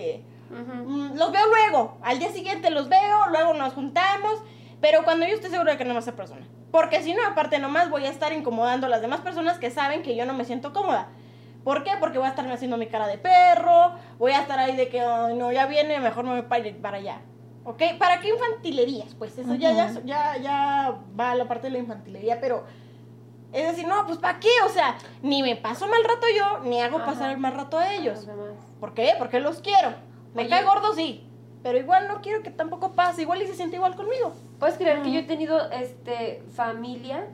Speaker 1: los veo luego. Al día siguiente los veo, luego nos juntamos, pero cuando yo esté segura de que no va a ser persona. Porque si no, aparte nomás voy a estar incomodando a las demás personas que saben que yo no me siento cómoda. ¿Por qué? Porque voy a estarme haciendo mi cara de perro, voy a estar ahí de que, "Ay, no, ya viene, mejor me voy para allá". ¿Ok? ¿Para qué infantilerías? Pues eso ya va a la parte de la infantilería, pero es decir, no, pues ¿para qué? O sea, ni me paso mal rato yo, ni hago pasar el mal rato a ellos.
Speaker 3: Los demás.
Speaker 1: ¿Por qué? Porque los quiero. Me
Speaker 3: Oye.
Speaker 1: cae gordo, sí, pero igual no quiero que tampoco pase, igual y se siente igual conmigo.
Speaker 3: ¿Puedes creer que yo he tenido familia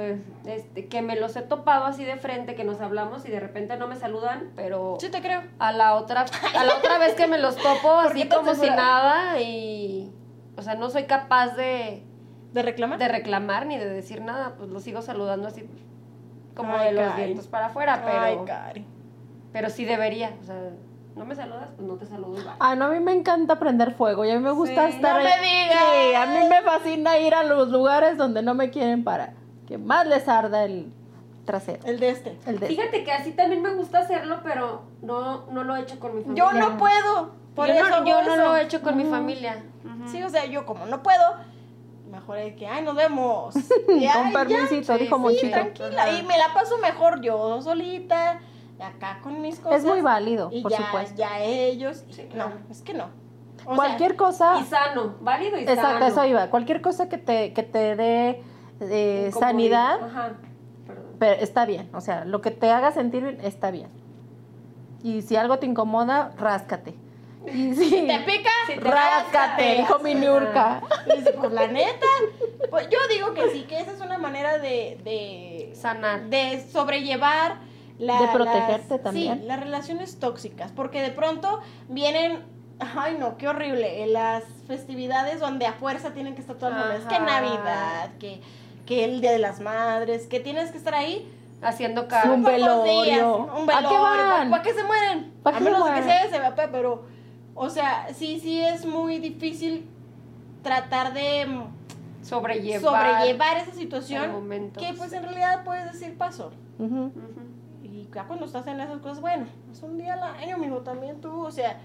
Speaker 3: que me los he topado así de frente, que nos hablamos y de repente no me saludan, pero
Speaker 1: Sí te creo.
Speaker 3: a la otra vez que me los topo
Speaker 1: ¿Por
Speaker 3: así
Speaker 1: qué tan
Speaker 3: como si
Speaker 1: segura?
Speaker 3: nada y o sea, no soy capaz de
Speaker 1: ¿De reclamar?
Speaker 3: reclamar ni de decir nada, pues los sigo saludando así como
Speaker 1: Ay,
Speaker 3: de los
Speaker 1: Cari.
Speaker 3: dientes para afuera,
Speaker 1: Ay, Cari.
Speaker 3: pero sí debería, o sea, no me saludas, pues no te saludo y bye.
Speaker 2: ay, no, a mí me encanta prender fuego y a mí me gusta
Speaker 3: Sí,
Speaker 2: estar
Speaker 1: no me
Speaker 2: ahí.
Speaker 1: digas.
Speaker 2: Sí, a mí me fascina ir a los lugares donde no me quieren para que más les arda el trasero.
Speaker 1: El de este.
Speaker 2: El de...
Speaker 3: Fíjate que así también me gusta hacerlo, pero no lo he hecho con mi familia.
Speaker 1: Yo no puedo. Por
Speaker 3: yo
Speaker 1: eso
Speaker 3: no,
Speaker 1: hago
Speaker 3: yo no
Speaker 1: eso.
Speaker 3: lo he hecho con mi familia. Ujú.
Speaker 1: Sí, o sea, yo como no puedo, mejor es que, ay, nos vemos. Y,
Speaker 2: Con
Speaker 1: ay,
Speaker 2: permisito,
Speaker 3: sí,
Speaker 2: dijo
Speaker 3: sí,
Speaker 2: Monchito.
Speaker 1: tranquila. Y me la paso mejor yo solita, acá con mis cosas.
Speaker 2: Es muy válido,
Speaker 1: y
Speaker 2: por
Speaker 1: ya,
Speaker 2: supuesto.
Speaker 1: ya ellos.
Speaker 3: Sí, claro.
Speaker 1: No, es que no. O
Speaker 2: Cualquier
Speaker 1: sea,
Speaker 2: cosa...
Speaker 3: Y sano, válido y
Speaker 2: Exacto,
Speaker 3: sano.
Speaker 2: eso iba. Cualquier cosa que te dé
Speaker 3: Incomodidad.
Speaker 2: sanidad,
Speaker 3: Ajá, perdón.
Speaker 2: pero está bien. O sea, lo que te haga sentir bien, está bien. Y si algo te incomoda, ráscate. Y si
Speaker 1: ¿te pica?
Speaker 3: Sí, te
Speaker 2: ráscate, dijo mi Niurka.
Speaker 1: Y dice, pues la neta, pues yo digo que sí, que esa es una manera de
Speaker 3: Sanar.
Speaker 1: de sobrellevar
Speaker 2: De protegerte también.
Speaker 1: Sí, las relaciones tóxicas, porque de pronto vienen, ay no, qué horrible, en las festividades donde a fuerza tienen que estar todas las mujeres, que
Speaker 3: Ajá.
Speaker 1: Navidad, que el Día de las Madres, que tienes que estar ahí.
Speaker 3: Haciendo
Speaker 2: Un
Speaker 3: caro.
Speaker 1: pocos
Speaker 2: velorio.
Speaker 1: días, un
Speaker 2: ¿A qué
Speaker 1: velorio,
Speaker 2: van?
Speaker 1: ¿para qué se mueren?
Speaker 2: ¿Pa'
Speaker 1: A
Speaker 2: qué
Speaker 1: menos
Speaker 2: se
Speaker 1: de que
Speaker 2: mueren?
Speaker 1: sea ese, pero, o sea, sí es muy difícil tratar de sobrellevar esa
Speaker 3: el
Speaker 1: situación
Speaker 3: momento,
Speaker 1: que pues
Speaker 3: sí.
Speaker 1: en realidad puedes decir paso.
Speaker 2: Ujú.
Speaker 3: Ujú.
Speaker 1: Y ya cuando estás en esas cosas, bueno, es un día al año, amigo, también tú, o sea,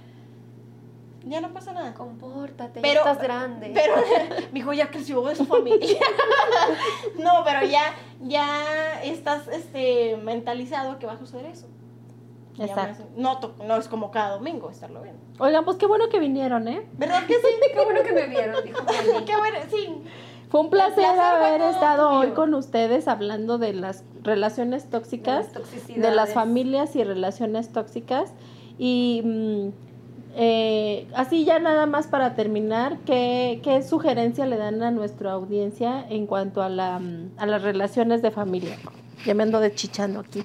Speaker 1: ya no pasa nada.
Speaker 3: Compórtate,
Speaker 1: Pero-
Speaker 3: ya estás grande.
Speaker 1: Pero, mi hijo ya creció de su familia. No, pero ya estás mentalizado que va a suceder eso. Ya
Speaker 2: Exacto.
Speaker 1: no es como cada domingo estarlo viendo.
Speaker 2: Oigan, pues qué bueno que vinieron, ¿eh?
Speaker 1: ¿Verdad que sí?
Speaker 3: Qué bueno que me vieron, dijo Meli.
Speaker 1: Qué bueno, sí.
Speaker 2: Fue un placer
Speaker 1: placer fue
Speaker 2: haber
Speaker 1: todo
Speaker 2: estado
Speaker 1: tuyo.
Speaker 2: hoy con ustedes hablando de las relaciones tóxicas,
Speaker 3: Las toxicidades.
Speaker 2: de las familias y relaciones tóxicas. Y así ya nada más para terminar, ¿qué sugerencia le dan a nuestra audiencia en cuanto a las relaciones de familia? Ya me ando deschichando aquí.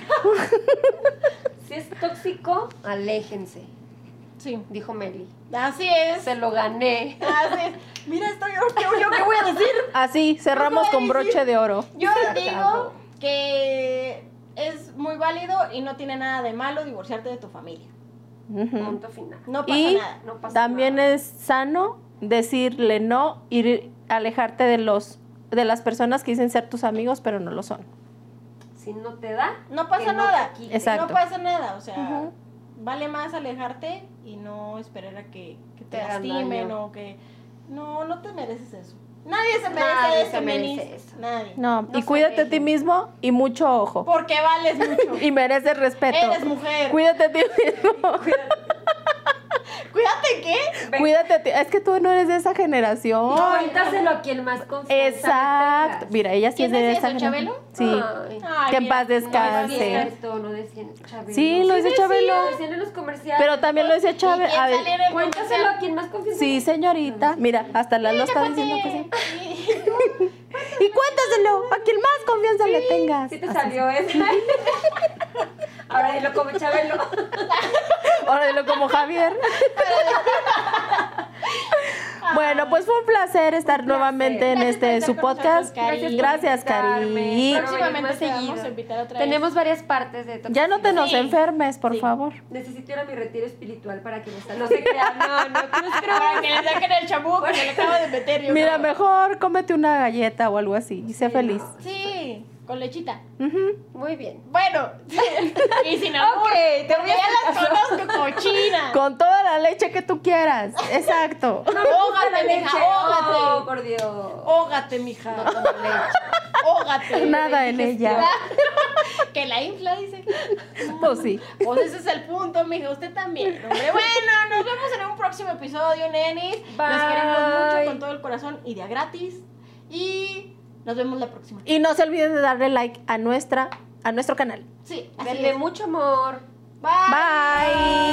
Speaker 3: Si es tóxico, aléjense,
Speaker 1: Sí.
Speaker 3: dijo Meli.
Speaker 1: Así es.
Speaker 3: Se lo gané.
Speaker 1: Así es. Mira, esto yo ¿qué voy a decir?
Speaker 2: Así, cerramos
Speaker 1: ¿Qué
Speaker 2: con
Speaker 1: voy a
Speaker 2: broche
Speaker 1: decir?
Speaker 2: de oro.
Speaker 1: Yo
Speaker 3: Se
Speaker 1: digo
Speaker 3: acabó.
Speaker 1: que es muy válido y no tiene nada de malo divorciarte de tu familia.
Speaker 2: Ujú.
Speaker 3: Punto final.
Speaker 1: No pasa
Speaker 2: Y
Speaker 1: nada.
Speaker 3: No pasa
Speaker 2: también
Speaker 3: nada.
Speaker 2: es sano decirle no, alejarte de las personas que dicen ser tus amigos, pero no lo son.
Speaker 3: Si no te da,
Speaker 1: No pasa
Speaker 3: que no
Speaker 1: nada.
Speaker 3: te quite.
Speaker 2: Exacto.
Speaker 1: No pasa nada. O sea,
Speaker 2: Ujú.
Speaker 1: vale más alejarte y no esperar a que te
Speaker 3: Te hagan
Speaker 1: lastimen
Speaker 3: daño.
Speaker 1: o que... No te mereces eso. Nadie se merece
Speaker 3: Nadie
Speaker 1: eso,
Speaker 3: se merece
Speaker 1: Nenis.
Speaker 3: eso.
Speaker 1: Nadie.
Speaker 2: No,
Speaker 3: No
Speaker 2: y
Speaker 3: se
Speaker 2: cuídate a ti
Speaker 3: dejen.
Speaker 2: mismo y mucho ojo.
Speaker 1: Porque vales mucho.
Speaker 2: Y mereces respeto.
Speaker 1: Eres mujer.
Speaker 2: Cuídate a ti mismo.
Speaker 1: Cuídate, ¿qué?
Speaker 3: Ven.
Speaker 2: Cuídate a ti. Es que tú no eres de esa generación.
Speaker 3: No, cuéntaselo a quien más confianza
Speaker 2: Exacto.
Speaker 3: tengas.
Speaker 2: Mira, ella sí
Speaker 1: ¿Quién
Speaker 2: es de
Speaker 1: decía
Speaker 2: esa
Speaker 1: eso,
Speaker 2: generación.
Speaker 1: Chabelo?
Speaker 2: Sí.
Speaker 3: Ay.
Speaker 1: Ay,
Speaker 2: Que en
Speaker 1: mira,
Speaker 2: paz
Speaker 3: No
Speaker 2: descanse.
Speaker 3: decían esto, no decían Chabelo.
Speaker 2: Sí, lo dice Chabelo.
Speaker 3: Lo decían en los comerciales.
Speaker 2: Pero también lo dice
Speaker 1: ¿Y
Speaker 2: Chávez.
Speaker 1: quién
Speaker 2: A ver.
Speaker 1: salió en el
Speaker 3: Cuéntaselo
Speaker 1: comercial?
Speaker 3: a quien más confianza
Speaker 2: Sí,
Speaker 3: tengas.
Speaker 2: señorita. Mira, hasta Lalo está diciendo que sí.
Speaker 1: Sí.
Speaker 2: Y cuéntaselo a quien más confianza le tengas.
Speaker 3: Sí te
Speaker 2: Así.
Speaker 3: salió esa. Ahora dilo como Chabelo.
Speaker 2: Ahora dilo como Javier. Bueno, pues fue un placer estar
Speaker 3: placer.
Speaker 2: nuevamente en
Speaker 1: Gracias por estar
Speaker 2: su
Speaker 1: con
Speaker 2: podcast.
Speaker 1: nosotros, Cari.
Speaker 2: Gracias,
Speaker 3: Invitarme.
Speaker 2: Cari.
Speaker 3: Pero
Speaker 1: Próximamente
Speaker 3: venir más
Speaker 1: te vamos
Speaker 3: seguido.
Speaker 1: a invitar otra vez.
Speaker 3: Tenemos varias partes de
Speaker 2: Ya no te nos
Speaker 1: Sí.
Speaker 2: enfermes, por
Speaker 1: Sí.
Speaker 2: favor.
Speaker 3: Necesito ir a mi retiro espiritual para que me salga. No se crean, no,
Speaker 1: Para que le saquen el chamuco que le acabo de meter yo.
Speaker 2: Mira,
Speaker 1: creo.
Speaker 2: mejor cómete una galleta o algo así y sé
Speaker 3: Sí,
Speaker 2: feliz.
Speaker 1: Sí, con lechita.
Speaker 2: Ujú.
Speaker 3: Muy bien.
Speaker 1: Bueno, y sin amor.
Speaker 3: Ok, te voy
Speaker 1: porque
Speaker 3: a
Speaker 1: ya
Speaker 3: hacer
Speaker 1: las
Speaker 3: caso.
Speaker 1: conozco cochinas.
Speaker 2: Con toda la leche que tú quieras. Exacto.
Speaker 1: Ógate, mija,
Speaker 3: Oh,
Speaker 1: ógate.
Speaker 3: por Dios.
Speaker 1: Ógate, mija.
Speaker 3: No tomo leche.
Speaker 1: Ógate.
Speaker 2: Nada en ella.
Speaker 1: Que la infla, dice.
Speaker 2: Pues sí.
Speaker 1: Pues ese es el punto, mija. Usted también. Hombre, bueno, nos vemos en un próximo episodio, nenis. Los queremos mucho
Speaker 3: Bye.
Speaker 1: con todo el corazón y de a gratis. Y nos vemos la próxima.
Speaker 2: Y no se olviden de darle like a nuestro canal.
Speaker 1: Sí, así
Speaker 3: Denle
Speaker 1: es.
Speaker 3: mucho amor.
Speaker 1: Bye.
Speaker 2: Bye.